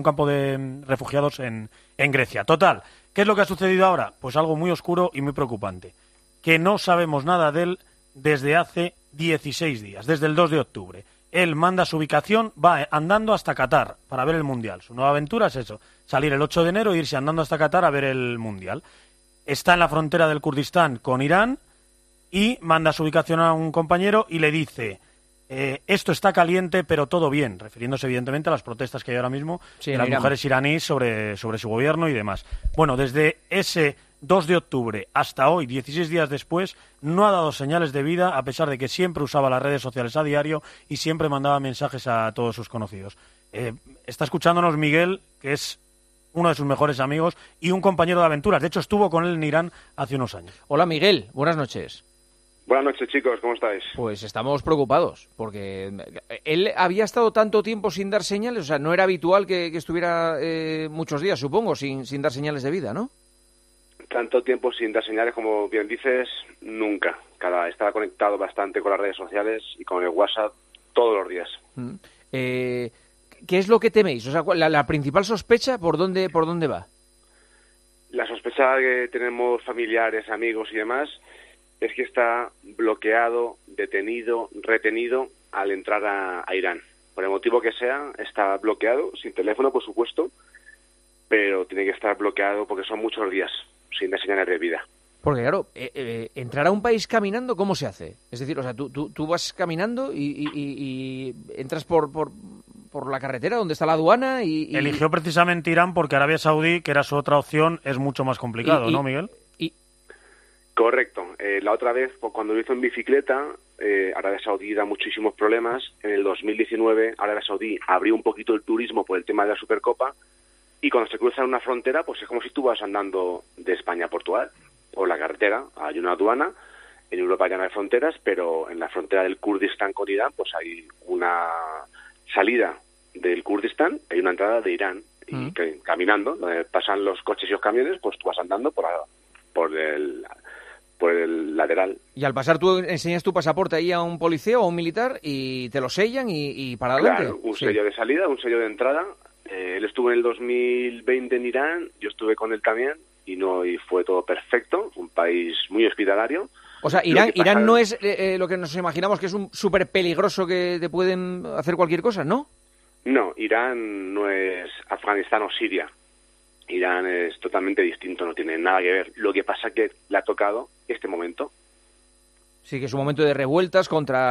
de refugiados en Grecia. Total, ¿qué es lo que ha sucedido ahora? Pues algo muy oscuro y muy preocupante, que no sabemos nada de él desde hace 16 días, desde el 2 de octubre. Él manda su ubicación, va andando hasta Qatar para ver el Mundial. Su nueva aventura es eso, salir el 8 de enero e irse andando hasta Qatar a ver el Mundial. Está en la frontera del Kurdistán con Irán y manda su ubicación a un compañero y le dice... esto está caliente, pero todo bien, refiriéndose evidentemente a las protestas que hay ahora mismo Sí, de las Irán. mujeres iraníes sobre su gobierno y demás. Bueno, desde ese 2 de octubre hasta hoy, 16 días después, no ha dado señales de vida, a pesar de que siempre usaba las redes sociales a diario y siempre mandaba mensajes a todos sus conocidos. Está escuchándonos Miguel, que es uno de sus mejores amigos y un compañero de aventuras. De hecho, estuvo con él en Irán hace unos años. Hola, Miguel. Buenas noches. Buenas noches, chicos, ¿cómo estáis? Pues estamos preocupados, porque él había estado tanto tiempo sin dar señales, o sea, no era habitual que estuviera muchos días, supongo, sin dar señales de vida, ¿no? Tanto tiempo sin dar señales, como bien dices, nunca. Estaba conectado bastante con las redes sociales y con el WhatsApp todos los días. ¿Qué es lo que teméis? O sea, la principal sospecha, ¿por dónde va? La sospecha que tenemos familiares, amigos y demás es que está bloqueado, detenido, retenido al entrar a Irán. Por el motivo que sea, está bloqueado, sin teléfono, por supuesto, pero tiene que estar bloqueado porque son muchos días sin dar señales de vida. Porque, claro, entrar a un país caminando, ¿cómo se hace? Es decir, o sea, tú vas caminando y entras por la carretera donde está la aduana y... Eligió precisamente Irán porque Arabia Saudí, que era su otra opción, es mucho más complicado, ¿no, Miguel? Correcto. La otra vez, cuando lo hizo en bicicleta, Arabia Saudí da muchísimos problemas. En el 2019, Arabia Saudí abrió un poquito el turismo por el tema de la Supercopa, y cuando se cruza una frontera, pues es como si tú vas andando de España a Portugal, por la carretera. Hay una aduana, en Europa ya no hay fronteras, pero en la frontera del Kurdistán con Irán, pues hay una salida del Kurdistán, hay una entrada de Irán, y caminando, donde pasan los coches y los camiones, pues tú vas andando por el lateral. Y al pasar tú enseñas tu pasaporte ahí a un policía o a un militar y te lo sellan y para adelante. Claro, un sello de salida, un sello de entrada. Él estuvo en el 2020 en Irán, yo estuve con él también y fue todo perfecto, un país muy hospitalario. O sea, Irán no es lo que nos imaginamos, que es un súper peligroso que te pueden hacer cualquier cosa, ¿no? No, Irán no es Afganistán o Siria. Irán es totalmente distinto, no tiene nada que ver. Lo que pasa es que le ha tocado este momento. Sí, que es un momento de revueltas contra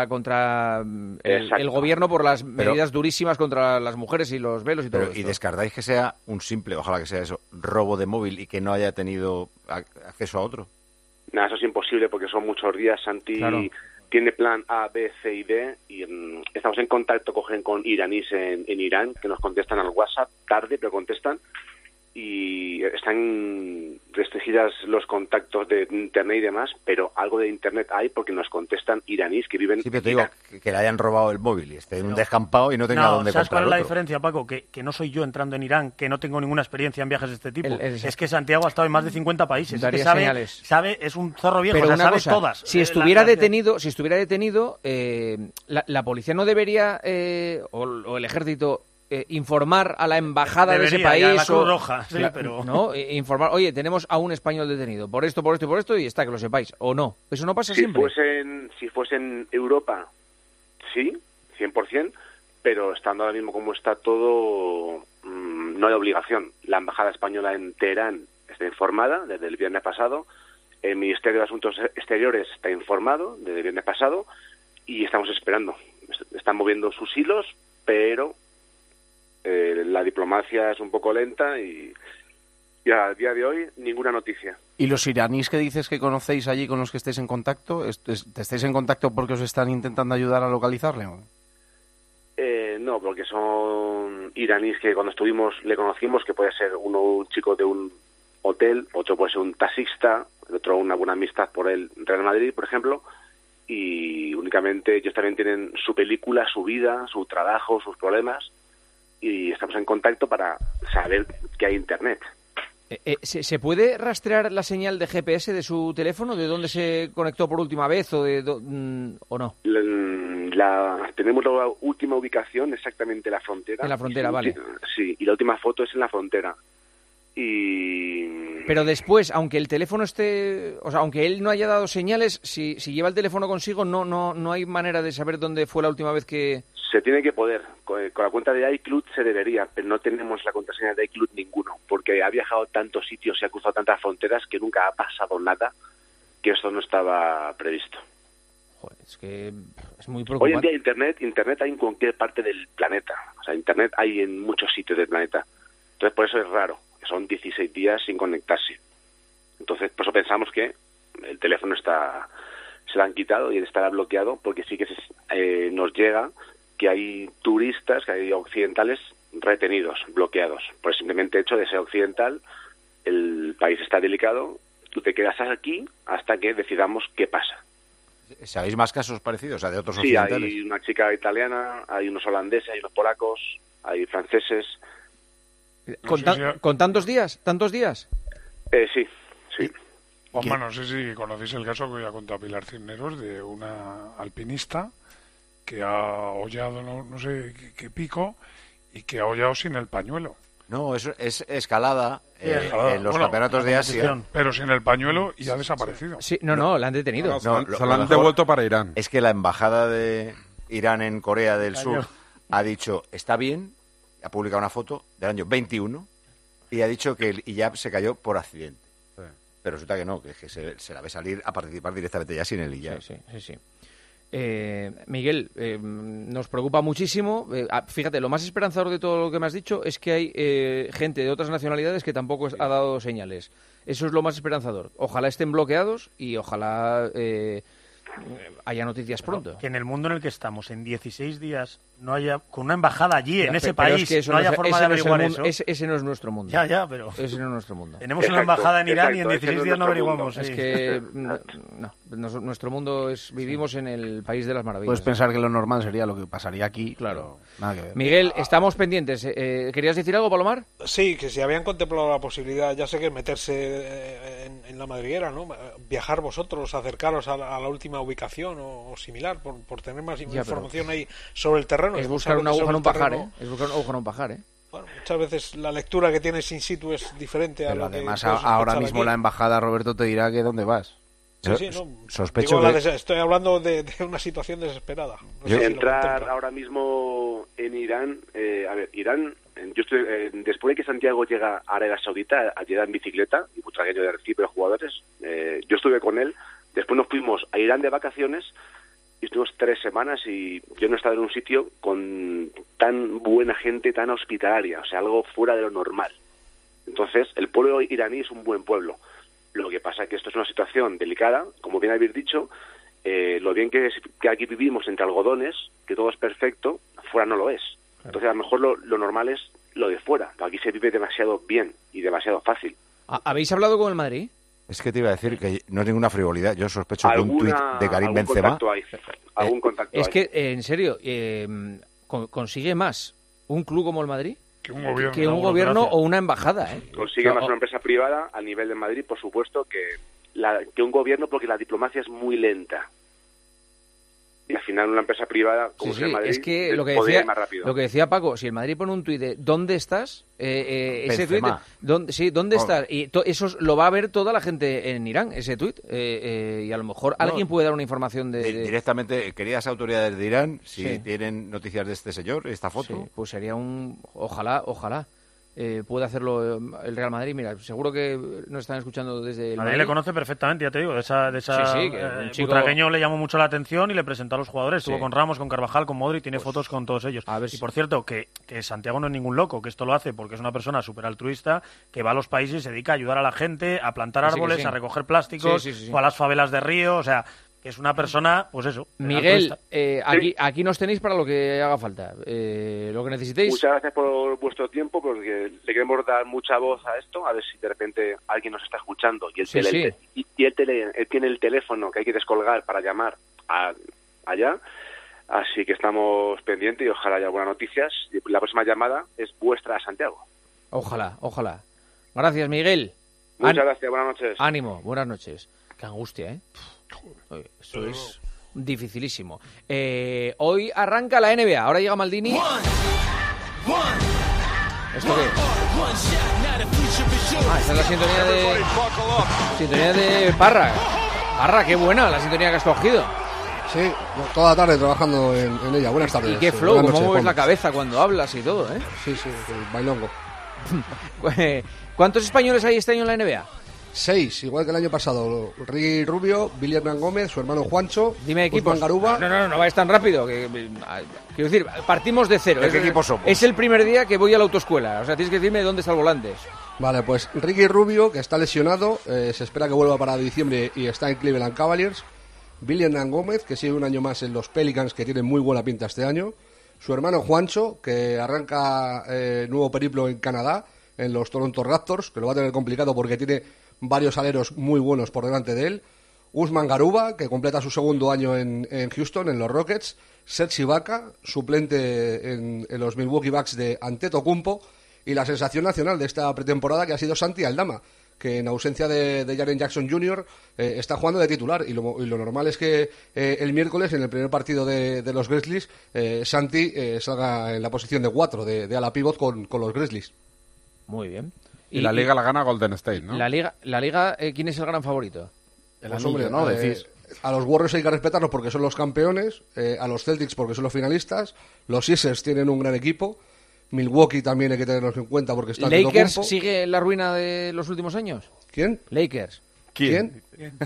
el gobierno por las medidas durísimas contra las mujeres y los velos y todo esto. ¿Y descartáis que sea un simple, ojalá que sea eso, robo de móvil y que no haya tenido acceso a otro? Nada, eso es imposible porque son muchos días. Santi tiene plan A, B, C y D y estamos en contacto con iraníes en Irán que nos contestan al WhatsApp, tarde, pero contestan. Y están restringidas los contactos de Internet y demás, pero algo de Internet hay porque nos contestan iraníes que viven... Sí, pero te digo que le hayan robado el móvil y esté en un descampado y no tenga dónde ¿sabes comprar cuál es la otro? diferencia, Paco? Que no soy yo entrando en Irán, que no tengo ninguna experiencia en viajes de este tipo. Es que Santiago ha estado en más de 50 países. Daría es que señales. sabe, es un zorro viejo, pero sabe cosa, todas. Si estuviera detenido, la policía no debería, o el ejército... informar a la embajada de ese país a la Cruz Roja, sí, pero... ¿no? Informar, oye, tenemos a un español detenido por esto y por esto y está, que lo sepáis, o no. Eso no pasa siempre. Si fuese en Europa, sí, 100%, pero estando ahora mismo como está todo, no hay obligación. La embajada española en Teherán está informada desde el viernes pasado, el Ministerio de Asuntos Exteriores está informado desde el viernes pasado y estamos esperando. Están moviendo sus hilos, pero... la diplomacia es un poco lenta y a día de hoy ninguna noticia. ¿Y los iraníes que dices que conocéis allí con los que estáis en contacto? ¿Te estáis en contacto porque os están intentando ayudar a localizarle? No, porque son iraníes que cuando estuvimos le conocimos, que puede ser uno un chico de un hotel, otro puede ser un taxista, el otro una buena amistad por el Real Madrid, por ejemplo, y únicamente ellos también tienen su película, su vida, su trabajo, sus problemas, y estamos en contacto para saber que hay Internet. ¿Se puede rastrear la señal de GPS de su teléfono? ¿De dónde se conectó por última vez o no? Tenemos la última ubicación exactamente en la frontera. En la frontera, vale. Sí, y la última foto es en la frontera. Pero después, aunque el teléfono esté... O sea, aunque él no haya dado señales, si lleva el teléfono consigo, no hay manera de saber dónde fue la última vez que... Se tiene que poder. Con la cuenta de iCloud se debería, pero no tenemos la contraseña de iCloud ninguno, porque ha viajado a tantos sitios y ha cruzado tantas fronteras que nunca ha pasado nada, que esto no estaba previsto. Joder, es que es muy preocupante. Hoy en día Internet hay en cualquier parte del planeta. O sea, Internet hay en muchos sitios del planeta. Entonces, por eso es raro. Son 16 días sin conectarse. Entonces, por eso pensamos que el teléfono se lo han quitado y estará bloqueado, porque sí que nos llega que hay turistas, que hay occidentales retenidos, bloqueados. Por el simplemente hecho de ser occidental, el país está delicado, tú te quedas aquí hasta que decidamos qué pasa. ¿Sabéis más casos parecidos, o sea, de otros Sí, occidentales? hay una chica italiana, hay unos holandeses, hay unos polacos, hay franceses. ¿Con tantos días? ¿Tantos días? Sí. Juanma, no sé si conocéis el caso que voy a contar Pilar Cisneros de una alpinista que ha hollado no sé qué pico y que ha hollado sin el pañuelo. No, es escalada, en los campeonatos de Asia. Pero sin el pañuelo y ha desaparecido. Sí, no, la han detenido. Se la han devuelto para Irán. Es que la embajada de Irán en Corea del Sur ha dicho, está bien, ha publicado una foto del año 21 y ha dicho que el hijab se cayó por accidente. Sí. Pero resulta que no, que se la ve salir a participar directamente ya sin el hijab. Sí. Miguel, nos preocupa muchísimo. Fíjate, lo más esperanzador de todo lo que me has dicho es que hay gente de otras nacionalidades que tampoco ha dado señales. Eso es lo más esperanzador. Ojalá estén bloqueados y ojalá haya noticias pronto. Que en el mundo en el que estamos, en 16 días, no haya, con una embajada allí, en ese país, es que no haya forma de averiguar eso. Ese no es nuestro mundo. Ya, pero... Ese no es nuestro mundo. Tenemos una embajada en Irán y en 16 días no averiguamos. Es que nuestro mundo vivimos en el país de las maravillas. Puedes pensar que lo normal sería lo que pasaría aquí. Claro. Nada que ver. Miguel, estamos pendientes. ¿Querías decir algo, Palomar? Sí, que si habían contemplado la posibilidad, ya sé que meterse en la madriguera, ¿no? Viajar vosotros, acercaros a la última ubicación o similar, por tener más información ahí sobre el terreno. Es buscar una aguja en un pajar, ¿eh? Es buscar una aguja en un pajar, ¿eh? Bueno, muchas veces la lectura que tienes in situ es diferente a lo que... Además, ahora mismo aquí. La embajada, Roberto, te dirá que dónde vas. Sí, no. Sospecho estoy hablando de una situación desesperada. No sé entrar ahora mismo en Irán... Irán... Yo estoy, después de que Santiago llega a Arabia Saudita, a llegar en bicicleta, y butragueño de Arecife de jugadores, yo estuve con él. Después nos fuimos a Irán de vacaciones y estuvimos 3 semanas y yo no he estado en un sitio con tan buena gente, tan hospitalaria, o sea, algo fuera de lo normal. Entonces, el pueblo iraní es un buen pueblo. Lo que pasa es que esto es una situación delicada, como bien habéis dicho, lo bien que aquí vivimos entre algodones, que todo es perfecto, fuera no lo es. Entonces, a lo mejor lo normal es lo de fuera. Aquí se vive demasiado bien y demasiado fácil. ¿Habéis hablado con el Madrid? Es que te iba a decir que no es ninguna frivolidad. Yo sospecho que un tuit de Karim Benzema... Algún contacto es que, en serio, consigue más un club como el Madrid que un gobierno, o una embajada. Consigue más una empresa privada al nivel de Madrid, por supuesto, que un gobierno, porque la diplomacia es muy lenta. Y al final una empresa privada como el Madrid es que lo que decía Paco, si el Madrid pone un tuit de ¿dónde estás? Ese tuit, ¿dónde estás? Y eso lo va a ver toda la gente en Irán, ese tuit, y a lo mejor alguien puede dar una información directamente. Queridas autoridades de Irán, si tienen noticias de este señor, esta foto, sí, pues sería ojalá puede hacerlo el Real Madrid. Mira, seguro que nos están escuchando desde el Madrid. Le conoce perfectamente, ya te digo, un butragueño le llamó mucho la atención y le presentó a los jugadores. Estuvo con Ramos, con Carvajal, con Modric, tiene fotos con todos ellos. Y por cierto, que Santiago no es ningún loco, que esto lo hace porque es una persona súper altruista, que va a los países y se dedica a ayudar a la gente, a plantar árboles, a recoger plásticos, o a las favelas de Río, o sea... Es una persona, pues eso. Miguel, aquí nos tenéis para lo que haga falta. Lo que necesitéis. Muchas gracias por vuestro tiempo, porque le queremos dar mucha voz a esto, a ver si de repente alguien nos está escuchando y él tiene el teléfono que hay que descolgar para llamar allá. Así que estamos pendientes y ojalá haya buenas noticias. Y la próxima llamada es vuestra, Santiago. Ojalá. Gracias, Miguel. Muchas gracias, buenas noches. Ánimo, buenas noches. Qué angustia, ¿eh? Eso es dificilísimo. Hoy arranca la NBA. Ahora llega Maldini. ¿Esto qué? Esta es la sintonía de Parra. Parra, qué buena la sintonía que has cogido. Sí, toda la tarde trabajando en ella. Buenas tardes. Y qué flow, cómo mueves la cabeza cuando hablas y todo, ¿eh? Sí, el bailongo. ¿Cuántos españoles hay este año en la NBA? 6, igual que el año pasado. Ricky Rubio, Billy Hernán Gómez, su hermano Juancho, Dime equipos. Usman Garuba. No vayas tan rápido. Quiero decir, partimos de cero. ¿Qué equipo somos? Es el primer día que voy a la autoescuela. O sea, tienes que decirme dónde está el volante. Vale, pues Ricky Rubio, que está lesionado, se espera que vuelva para diciembre y está en Cleveland Cavaliers. Billy Hernán Gómez, que sigue un año más en los Pelicans, que tienen muy buena pinta este año. Su hermano Juancho, que arranca nuevo periplo en Canadá, en los Toronto Raptors, que lo va a tener complicado porque tiene varios aleros muy buenos por delante de él. Usman Garuba, que completa su segundo año en Houston, en los Rockets. Serge Ibaka, suplente en los Milwaukee Bucks de Antetokounmpo. Y la sensación nacional de esta pretemporada, que ha sido Santi Aldama, que en ausencia de Jaren Jackson Jr. Está jugando de titular, y lo normal es que el miércoles, en el primer partido de los Grizzlies, Santi salga en la posición de 4 de ala pivot con los Grizzlies. Muy bien. Y la Liga la gana Golden State, ¿no? La Liga, ¿quién es el gran favorito? Pues, hombre, ¿no? A los Warriors hay que respetarlos porque son los campeones, a los Celtics porque son los finalistas, los Sixers tienen un gran equipo, Milwaukee también hay que tenerlos en cuenta porque está ¿Lakers sigue la ruina de los últimos años? ¿Quién? Lakers. ¿Quién?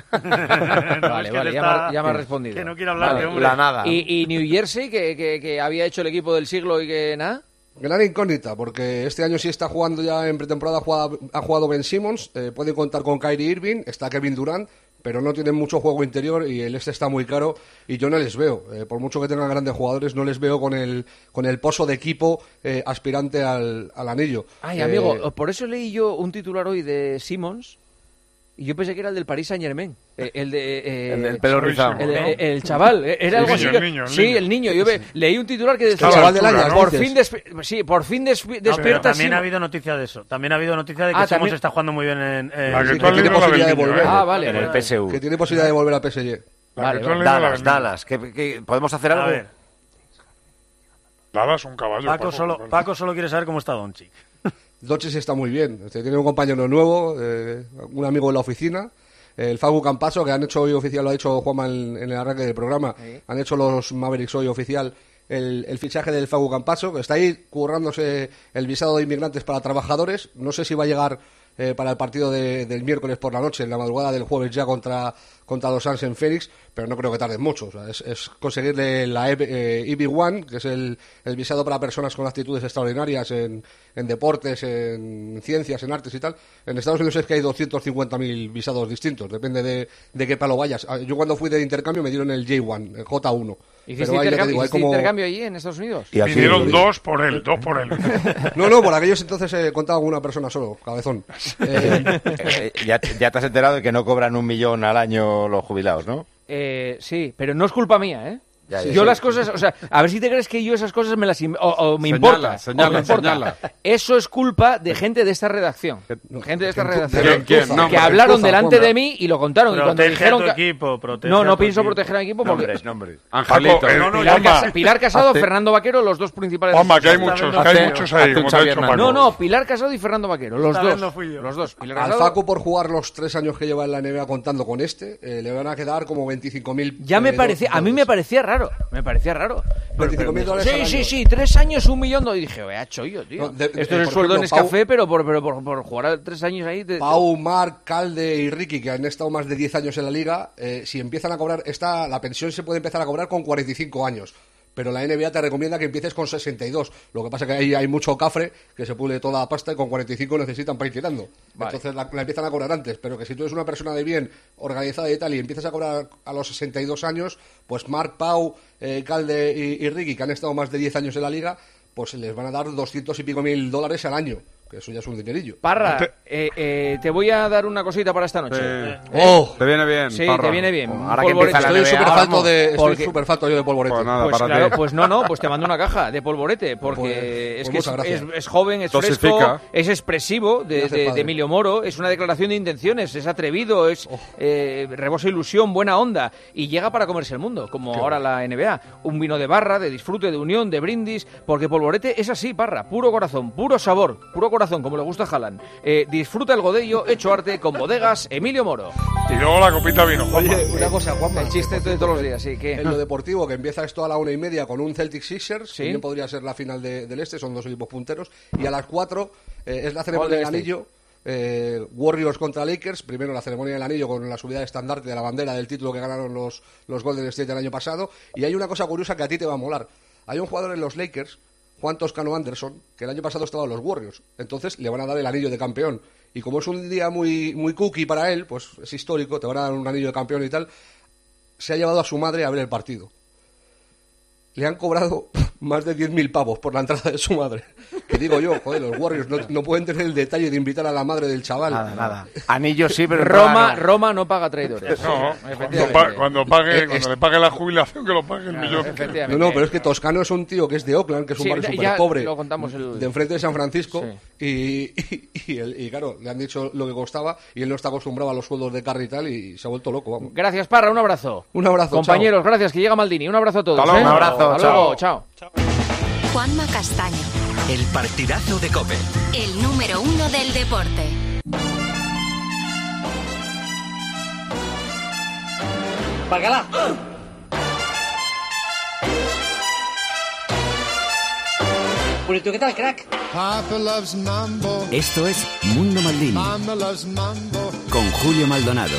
Vale, ya me ha respondido. Que no quiero hablar de hombre. La nada. ¿Y New Jersey, que había hecho el equipo del siglo y que nada? Gran incógnita, porque este año sí está jugando ya en pretemporada, ha jugado Ben Simmons, puede contar con Kyrie Irving, está Kevin Durant, pero no tienen mucho juego interior y el está muy caro y yo no les veo, por mucho que tengan grandes jugadores, no les veo con el pozo de equipo aspirante al anillo. Ay, amigo, por eso leí yo un titular hoy de Simmons y yo pensé que era el del Paris Saint-Germain, el del pelo rizado. El chaval, era algo así. El niño. Yo leí un titular que decía, chaval del año, por fin despierta. Pero también Simmons. ha habido noticia de eso. También ha habido noticia de que Simmons está jugando muy bien en que tiene posibilidad de volver. Vale. En el PSU. Que tiene posibilidad de volver al PSG. Dallas. ¿Que podemos hacer algo? A ver. Dallas un caballo. Paco solo quiere saber cómo está Doncic. Doncic está muy bien. Tiene un compañero nuevo, un amigo de la oficina, el Facu Campaso, que han hecho hoy oficial, lo ha hecho Juanma en el arranque del programa. Sí. Han hecho los Mavericks hoy oficial el fichaje del Facu Campaso, que está ahí currándose el visado de inmigrantes para trabajadores. No sé si va a llegar para el partido del miércoles por la noche, en la madrugada del jueves ya contra los Suns en Phoenix, pero no creo que tarden mucho. O sea, es conseguirle la EB1, que es el visado para personas con actitudes extraordinarias en deportes, en ciencias, en artes y tal. En Estados Unidos es que hay 250.000 visados distintos, depende de qué palo vayas. Yo cuando fui de intercambio me dieron el J1, el J1. ¿Hiciste intercambio allí en Estados Unidos? Y pidieron dos por él. No, por aquellos entonces contaba con una persona solo, cabezón. Ya te has enterado de que no cobran 1 millón al año los jubilados, ¿no? Sí, pero no es culpa mía, ¿eh? Yo las cosas, o sea, a ver si te crees que yo esas cosas me las me importa. Señala. Eso es culpa de gente de esta redacción. Gente de esta redacción. ¿Quién? Que hablaron delante de mí y lo contaron. Y cuando dijeron no pienso proteger al equipo porque... Nombres. Angelito. Pilar Casado, Fernando Vaquero, los dos principales. Que hay muchos ahí. No, Pilar Casado y Fernando Vaquero, los dos. Al Facu, por jugar los 3 años que lleva en la NBA contando con le van a quedar como 25.000. Ya me parecía, a mí me parecía raro. $25,000 Sí, 3 años, 1 millón. Y dije, vea, chollo, tío. Esto es el sueldo en Nescafé, pero por jugar 3 años ahí... Pau, Marc, Calde y Ricky, que han estado más de 10 años en la liga, si empiezan a cobrar... La pensión se puede empezar a cobrar con 45 años. Pero la NBA te recomienda que empieces con 62. Lo que pasa es que ahí hay mucho cafre, que se pule toda la pasta y con 45 necesitan para ir tirando. Vale. Entonces la empiezan a cobrar antes. Pero que si tú eres una persona de bien, organizada y tal, y empiezas a cobrar a los 62 años, pues Marc, Pau, Calde y Ricky, que han estado más de 10 años en la liga, pues les van a dar 200 y pico mil dólares al año. Que eso ya es un dinerillo. Parra, te voy a dar una cosita para esta noche. Te viene bien, sí, Parra. te viene bien. Ahora que empieza la NBA, estoy súper falto yo de polvorete. Pues nada, pues te mando una caja de polvorete, porque es joven, es Dosifica. fresco, es expresivo de Emilio Moro, es una declaración de intenciones, es atrevido, rebosa ilusión, buena onda, y llega para comerse el mundo, como ahora la NBA. Un vino de barra, de disfrute, de unión, de brindis, porque polvorete es así, Parra, puro corazón, puro sabor, puro corazón, como le gusta a Haaland. Disfruta el godello hecho arte con bodegas Emilio Moro. Y luego la copita vino. Oye, una cosa, Juanma. El chiste de todos los días, sí. Que... En lo deportivo, que empieza esto a la 1:30 con un Celtic Sixers, ¿sí? También podría ser la final del este, son 2 equipos punteros, y a las 4 es la ceremonia del anillo. Warriors contra Lakers, primero la ceremonia del anillo con la subida de estandarte de la bandera del título que ganaron los Golden State el año pasado. Y hay una cosa curiosa que a ti te va a molar. Hay un jugador en los Lakers, Juan Toscano Anderson, que el año pasado estaba en los Warriors, entonces le van a dar el anillo de campeón, y como es un día muy, muy cookie para él, pues es histórico, te van a dar un anillo de campeón y tal, se ha llevado a su madre a ver el partido. Le han cobrado más de 10.000 pavos por la entrada de su madre. Que digo yo, joder, los Warriors no pueden tener el detalle de invitar a la madre del chaval. Nada. Anillo sí, pero Roma no paga traidores. No, cuando le pague la jubilación, que lo pague el millón. No, pero es que Toscano es un tío que es de Oakland, que es un barrio súper pobre, lo contamos de enfrente de San Francisco, y claro, le han dicho lo que costaba, y él no está acostumbrado a los sueldos de carry y tal, y se ha vuelto loco, vamos. Gracias, Parra, un abrazo. Un abrazo, compañeros, chao. Gracias, que llega Maldini. Un abrazo a todos. Un abrazo, Hasta luego, chao. Juanma Castaño. El partidazo de COPE. El número 1 del deporte. ¡Bacala! Bueno, ¿tú qué tal, crack? Esto es Mundo Maldini con Julio Maldonado.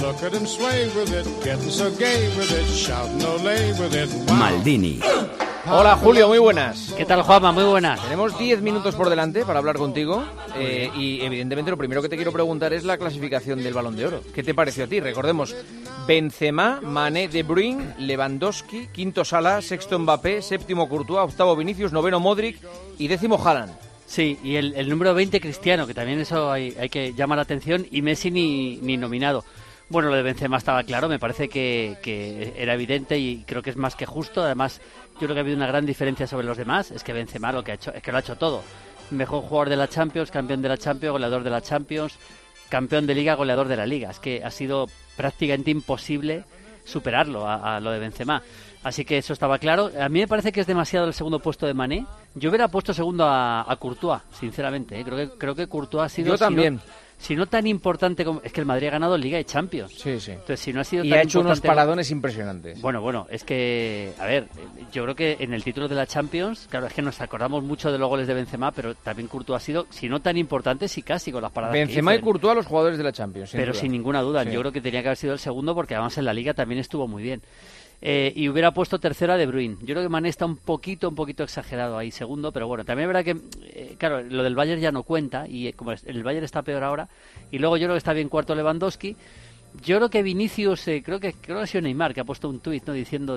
Maldini. Hola Julio, muy buenas. ¿Qué tal, Juanma? Muy buenas. Tenemos 10 minutos por delante para hablar contigo y evidentemente lo primero que te quiero preguntar es la clasificación del Balón de Oro. ¿Qué te pareció a ti? Recordemos, Benzema, Mané, De Bruyne, Lewandowski, quinto Salah, sexto Mbappé, séptimo Courtois, octavo Vinicius, noveno Modric y décimo Haaland. Sí, y el número 20 Cristiano, que también eso hay que llamar la atención, y Messi ni nominado. Bueno, lo de Benzema estaba claro, me parece que era evidente y creo que es más que justo. Además, yo creo que ha habido una gran diferencia sobre los demás, es que Benzema lo que ha hecho es que lo ha hecho todo. Mejor jugador de la Champions, campeón de la Champions, goleador de la Champions, campeón de Liga, goleador de la Liga. Es que ha sido prácticamente imposible superarlo a lo de Benzema. Así que eso estaba claro. A mí me parece que es demasiado el segundo puesto de Mané. Yo hubiera puesto segundo a Courtois, sinceramente. Creo que Courtois ha sido... Yo también. Si no tan importante como... Es que el Madrid ha ganado Liga y Champions. Sí. Entonces, si no ha sido y tan ha hecho unos importante... paradones impresionantes. Bueno, es que... A ver, yo creo que en el título de la Champions, claro, es que nos acordamos mucho de los goles de Benzema, pero también Courtois ha sido, si no tan importante, sí casi con las paradas Benzema que y Courtois los jugadores de la Champions, pero sin ninguna duda. Sí. Yo creo que tenía que haber sido el segundo porque además en la Liga también estuvo muy bien. Y hubiera puesto tercero a De Bruyne. Yo creo que Mané está un poquito exagerado ahí segundo, pero bueno, también es verdad que, claro, lo del Bayern ya no cuenta, y como el Bayern está peor ahora, y luego yo creo que está bien cuarto Lewandowski. Yo creo que Vinicius, creo que ha sido Neymar, que ha puesto un tuit, ¿no? diciendo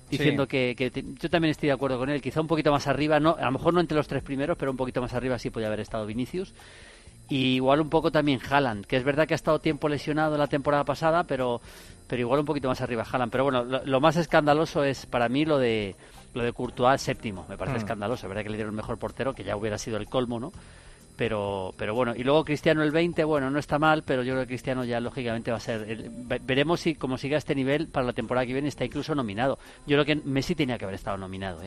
que yo también estoy de acuerdo con él, quizá un poquito más arriba, no, a lo mejor no entre los tres primeros, pero un poquito más arriba sí podía haber estado Vinicius. Y igual un poco también Haaland, que es verdad que ha estado tiempo lesionado la temporada pasada, pero igual un poquito más arriba Haaland. Pero bueno, lo más escandaloso es para mí lo de Courtois séptimo. Me parece escandaloso, es verdad que le dieron el mejor portero, que ya hubiera sido el colmo, ¿no? Pero bueno, y luego Cristiano el 20, bueno, no está mal, pero yo creo que Cristiano ya lógicamente va a ser... veremos si como sigue a este nivel para la temporada que viene está incluso nominado. Yo creo que Messi tenía que haber estado nominado,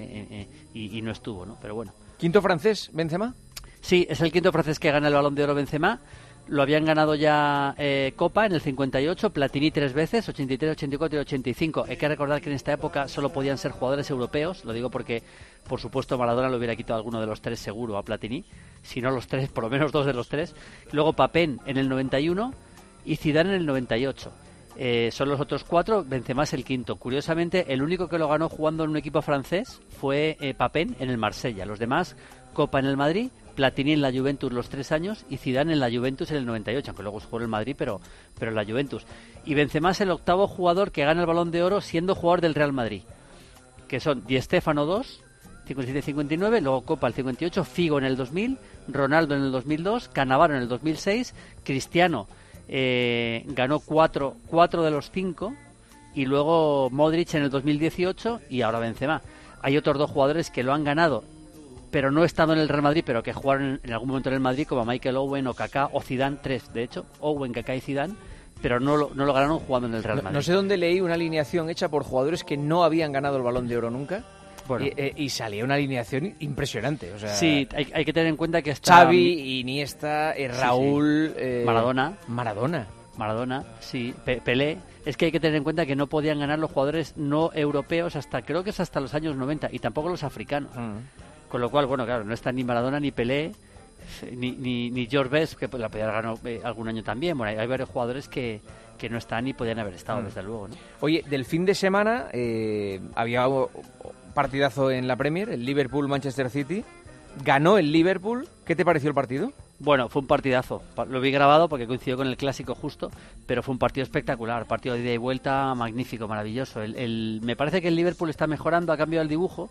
y no estuvo, ¿no? Pero bueno. ¿Quinto francés, Benzema? Sí, es el quinto francés que gana el Balón de Oro Benzema. Lo habían ganado ya Copa en el 58, Platini 3 veces, 83, 84 y 85. Hay que recordar que en esta época solo podían ser jugadores europeos. Lo digo porque, por supuesto, Maradona le hubiera quitado alguno de los tres seguro a Platini. Si no los tres, por lo menos dos de los tres. Luego Papin en el 91 y Zidane en el 98. Son los otros cuatro, Benzema es el quinto. Curiosamente, el único que lo ganó jugando en un equipo francés fue Papin en el Marsella. Los demás, Copa en el Madrid, Platini en la Juventus los 3 años y Zidane en la Juventus en el 98, aunque luego jugó en el Madrid, pero en la Juventus. Y Benzema es el octavo jugador que gana el Balón de Oro siendo jugador del Real Madrid, que son Di Stéfano 2, 57-59, luego Copa el 58, Figo en el 2000, Ronaldo en el 2002, Cannavaro en el 2006, Cristiano ganó 4 de los 5, y luego Modric en el 2018 y ahora Benzema. Hay otros dos jugadores que lo han ganado pero no estando en el Real Madrid, pero que jugaron en algún momento en el Madrid, como Michael Owen o Kaká o Zidane, 3 de hecho, Owen, Kaká y Zidane, pero no lo ganaron jugando en el Real Madrid. No sé dónde leí una alineación hecha por jugadores que no habían ganado el Balón de Oro nunca. Bueno. Y salía una alineación impresionante. O sea, sí, hay que tener en cuenta que está Xavi, Iniesta, Raúl... Sí. Maradona, sí, Pelé. Es que hay que tener en cuenta que no podían ganar los jugadores no europeos creo que es hasta los años 90, y tampoco los africanos. Con lo cual, bueno, claro, no está ni Maradona, ni Pelé, ni George Best, que la podía haber ganado algún año también. Bueno, hay varios jugadores que no están ni podían haber estado, desde luego, ¿no? Oye, del fin de semana había partidazo en la Premier, el Liverpool-Manchester City. Ganó el Liverpool. ¿Qué te pareció el partido? Bueno, fue un partidazo. Lo vi grabado porque coincidió con el clásico justo, pero fue un partido espectacular, partido de ida y vuelta magnífico, maravilloso. Me parece que el Liverpool está mejorando, ha cambiado el dibujo.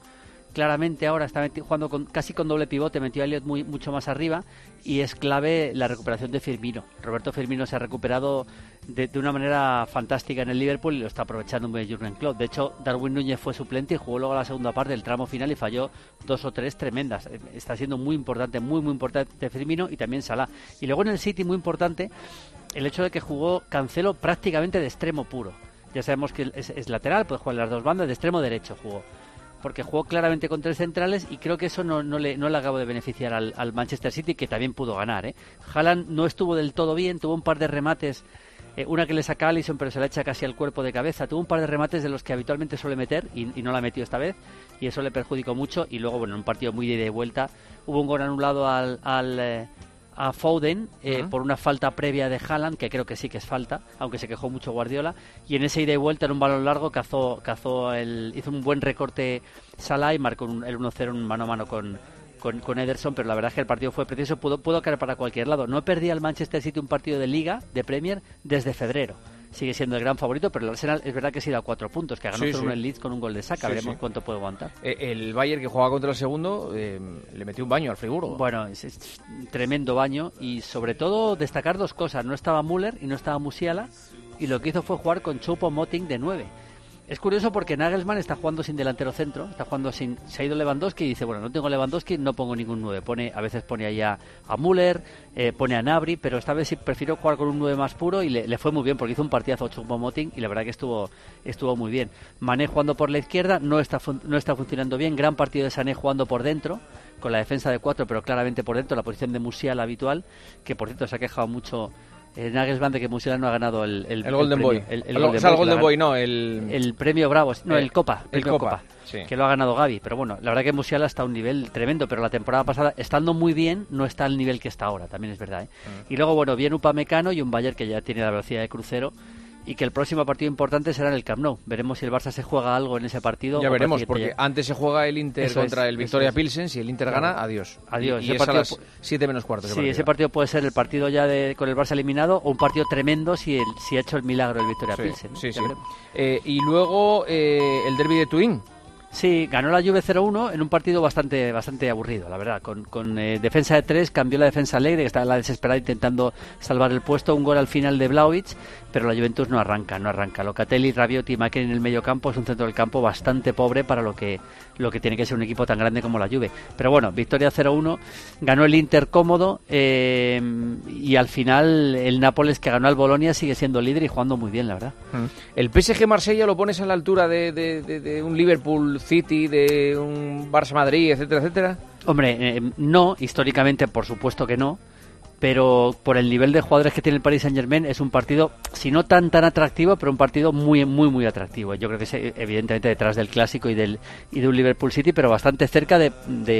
claramente ahora está jugando casi con doble pivote, metió a Elliot mucho más arriba, y es clave la recuperación de Firmino. Roberto Firmino se ha recuperado de una manera fantástica en el Liverpool y lo está aprovechando muy bien Jürgen Klopp. De hecho, Darwin Núñez fue suplente y jugó luego la segunda parte del tramo final y falló 2 o 3 tremendas. Está siendo muy importante Firmino, y también Salah. Y luego en el City, muy importante el hecho de que jugó Cancelo prácticamente de extremo puro. Ya sabemos que es lateral, puede jugar en las dos bandas, de extremo derecho jugó, porque jugó claramente con 3 centrales, y creo que eso no le acabó de beneficiar al Manchester City, que también pudo ganar. Haaland no estuvo del todo bien, tuvo un par de remates, una que le saca a Alisson pero se la echa casi al cuerpo de cabeza, tuvo un par de remates de los que habitualmente suele meter y no la metió esta vez, y eso le perjudicó mucho. Y luego, bueno, en un partido muy de ida y vuelta, hubo un gol anulado a Foden por una falta previa de Haaland, que creo que sí que es falta, aunque se quejó mucho Guardiola, y en ese ida y vuelta, en un balón largo, hizo un buen recorte Salah y marcó el 1-0 en mano a mano con Ederson. Pero la verdad es que el partido fue precioso, pudo caer para cualquier lado. No perdía el Manchester City un partido de Liga, de Premier, desde febrero. Sigue siendo el gran favorito, pero el Arsenal es verdad que se ha ido a 4 puntos, que ganó solo el Leeds con un gol de Saka. Veremos cuánto puede aguantar. El Bayern, que jugaba contra el segundo, le metió un baño al Friburgo. Bueno, es tremendo baño, y sobre todo destacar 2 cosas. No estaba Müller y no estaba Musiala, y lo que hizo fue jugar con Choupo-Moting de 9. Es curioso porque Nagelsmann está jugando sin delantero centro, se ha ido Lewandowski y dice, bueno, no tengo Lewandowski, no pongo ningún 9. A veces pone allá a Müller, pone a Gnabry, pero esta vez sí prefiero jugar con un 9 más puro, y le fue muy bien porque hizo un partidazo Choupo-Moting y la verdad que estuvo muy bien. Mané jugando por la izquierda, no está funcionando bien. Gran partido de Sané jugando por dentro, con la defensa de 4, pero claramente por dentro, la posición de Musiala habitual, que por cierto se ha quejado mucho Nagelsmann de que Musiala no ha ganado el Golden Boy. El premio Bravo, el Copa, sí, que lo ha ganado Gavi. Pero bueno, la verdad que Musiala está a un nivel tremendo, pero la temporada pasada, estando muy bien, no está al nivel que está ahora, también es verdad. Y luego, bueno, bien Upamecano y un Bayern que ya tiene la velocidad de crucero, y que el próximo partido importante será en el Camp Nou. Veremos si el Barça se juega algo en ese partido. Ya veremos, porque antes se juega el Inter contra el Victoria Pilsen. Si el Inter gana, adiós. Y es a las 7 menos cuarto. Ese partido puede ser el partido ya con el Barça eliminado, o un partido tremendo si ha hecho el milagro el Victoria Pilsen. Y luego el derbi de Turín. Sí, ganó la Juve 0-1 en un partido bastante aburrido, la verdad. Con defensa de 3, cambió la defensa Alegre, que estaba la desesperada intentando salvar el puesto. Un gol al final de Vlahovic, pero la Juventus no arranca. Locatelli, Rabiot y Macken en el medio campo. Es un centro del campo bastante pobre para lo que tiene que ser un equipo tan grande como la Juve. Pero bueno, victoria 0-1, ganó el Inter cómodo, y al final el Nápoles, que ganó al Bolonia, sigue siendo líder y jugando muy bien, la verdad. ¿El PSG Marsella lo pones a la altura de un Liverpool City, de un Barça Madrid, etcétera, etcétera? Hombre, no, históricamente por supuesto que no, pero por el nivel de jugadores que tiene el Paris Saint-Germain es un partido, si no tan atractivo, pero un partido muy muy atractivo. Yo creo que es evidentemente detrás del Clásico y de un Liverpool City, pero bastante cerca de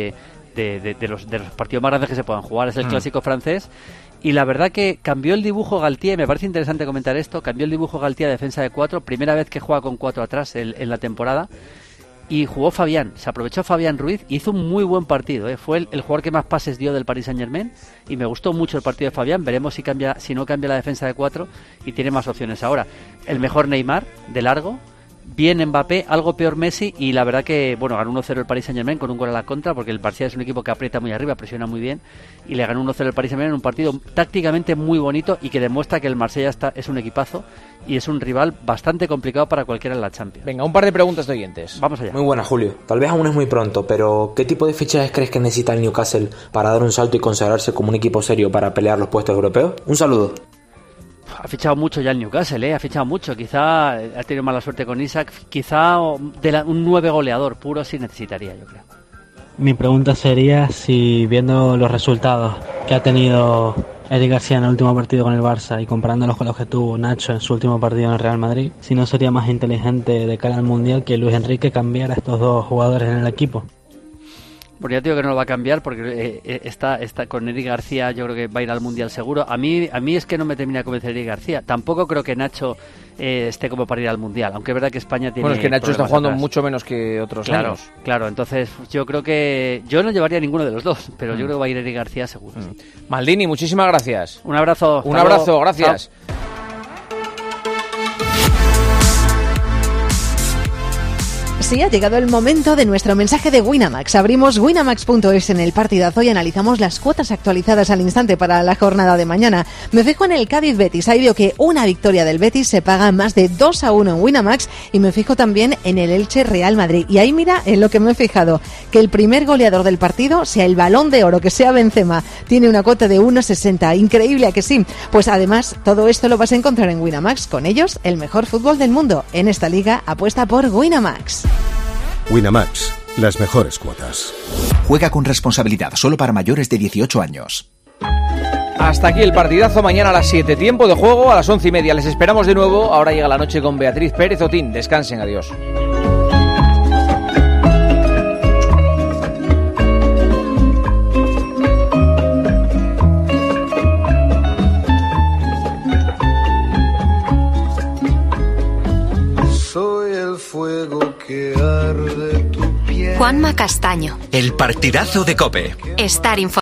los partidos más grandes que se puedan jugar. Es el Clásico francés. Y la verdad que cambió el dibujo Galtier, me parece interesante comentar esto, cambió el dibujo Galtier a defensa de 4, primera vez que juega con 4 atrás en la temporada, y jugó Fabián, se aprovechó Fabián Ruiz, hizo un muy buen partido, fue el jugador que más pases dio del Paris Saint-Germain, y me gustó mucho el partido de Fabián. Veremos si no cambia la defensa de 4 y tiene más opciones ahora. El mejor Neymar, de largo, bien Mbappé, algo peor Messi, y la verdad que, bueno, ganó 1-0 el Paris Saint-Germain con un gol a la contra, porque el Barça es un equipo que aprieta muy arriba, presiona muy bien, y le ganó 1-0 el Paris Saint-Germain en un partido tácticamente muy bonito y que demuestra que el Marsella es un equipazo y es un rival bastante complicado para cualquiera en la Champions. Venga, un par de preguntas de oyentes. Vamos allá. Muy buena, Julio. Tal vez aún es muy pronto, pero ¿qué tipo de fichajes crees que necesita el Newcastle para dar un salto y consagrarse como un equipo serio para pelear los puestos europeos? Un saludo. Ha fichado mucho ya el Newcastle, ha fichado mucho. Quizá ha tenido mala suerte con Isaac. Quizá un 9 goleador puro sí necesitaría, yo creo. Mi pregunta sería si, viendo los resultados que ha tenido Eric García en el último partido con el Barça y comparándolos con los que tuvo Nacho en su último partido en el Real Madrid, si no sería más inteligente de cara al Mundial que Luis Enrique cambiara a estos dos jugadores en el equipo. Porque ya te digo que no lo va a cambiar, porque está con Eric García, yo creo que va a ir al Mundial seguro. A mí es que no me termina de convencer Eric García. Tampoco creo que Nacho esté como para ir al Mundial, aunque es verdad que España tiene... Bueno, es que Nacho está jugando mucho menos que otros años. Claro, entonces yo creo que... Yo no llevaría a ninguno de los dos, pero yo creo que va a ir Eric García seguro. Maldini, muchísimas gracias. Un abrazo. Un abrazo, gracias. Chao. Sí, ha llegado el momento de nuestro mensaje de Winamax. Abrimos winamax.es en el partidazo y analizamos las cuotas actualizadas al instante para la jornada de mañana. Me fijo en el Cádiz-Betis. Ahí veo que una victoria del Betis se paga más de 2-1 en Winamax, y me fijo también en el Elche-Real Madrid. Y ahí mira en lo que me he fijado, que el primer goleador del partido sea el Balón de Oro, que sea Benzema. Tiene una cuota de 1,60. Increíble, ¿a que sí? Pues además, todo esto lo vas a encontrar en Winamax. Con ellos, el mejor fútbol del mundo. En esta liga, apuesta por Winamax. Winamax, las mejores cuotas. Juega con responsabilidad, solo para mayores de 18 años. Hasta aquí el partidazo. Mañana a las 7, tiempo de juego. A las 11:30 les esperamos de nuevo. Ahora llega la noche con Beatriz Pérez Otín. Descansen, adiós. Soy el fuego que arde tu piel. Juanma Castaño. El partidazo de COPE. Estar informado.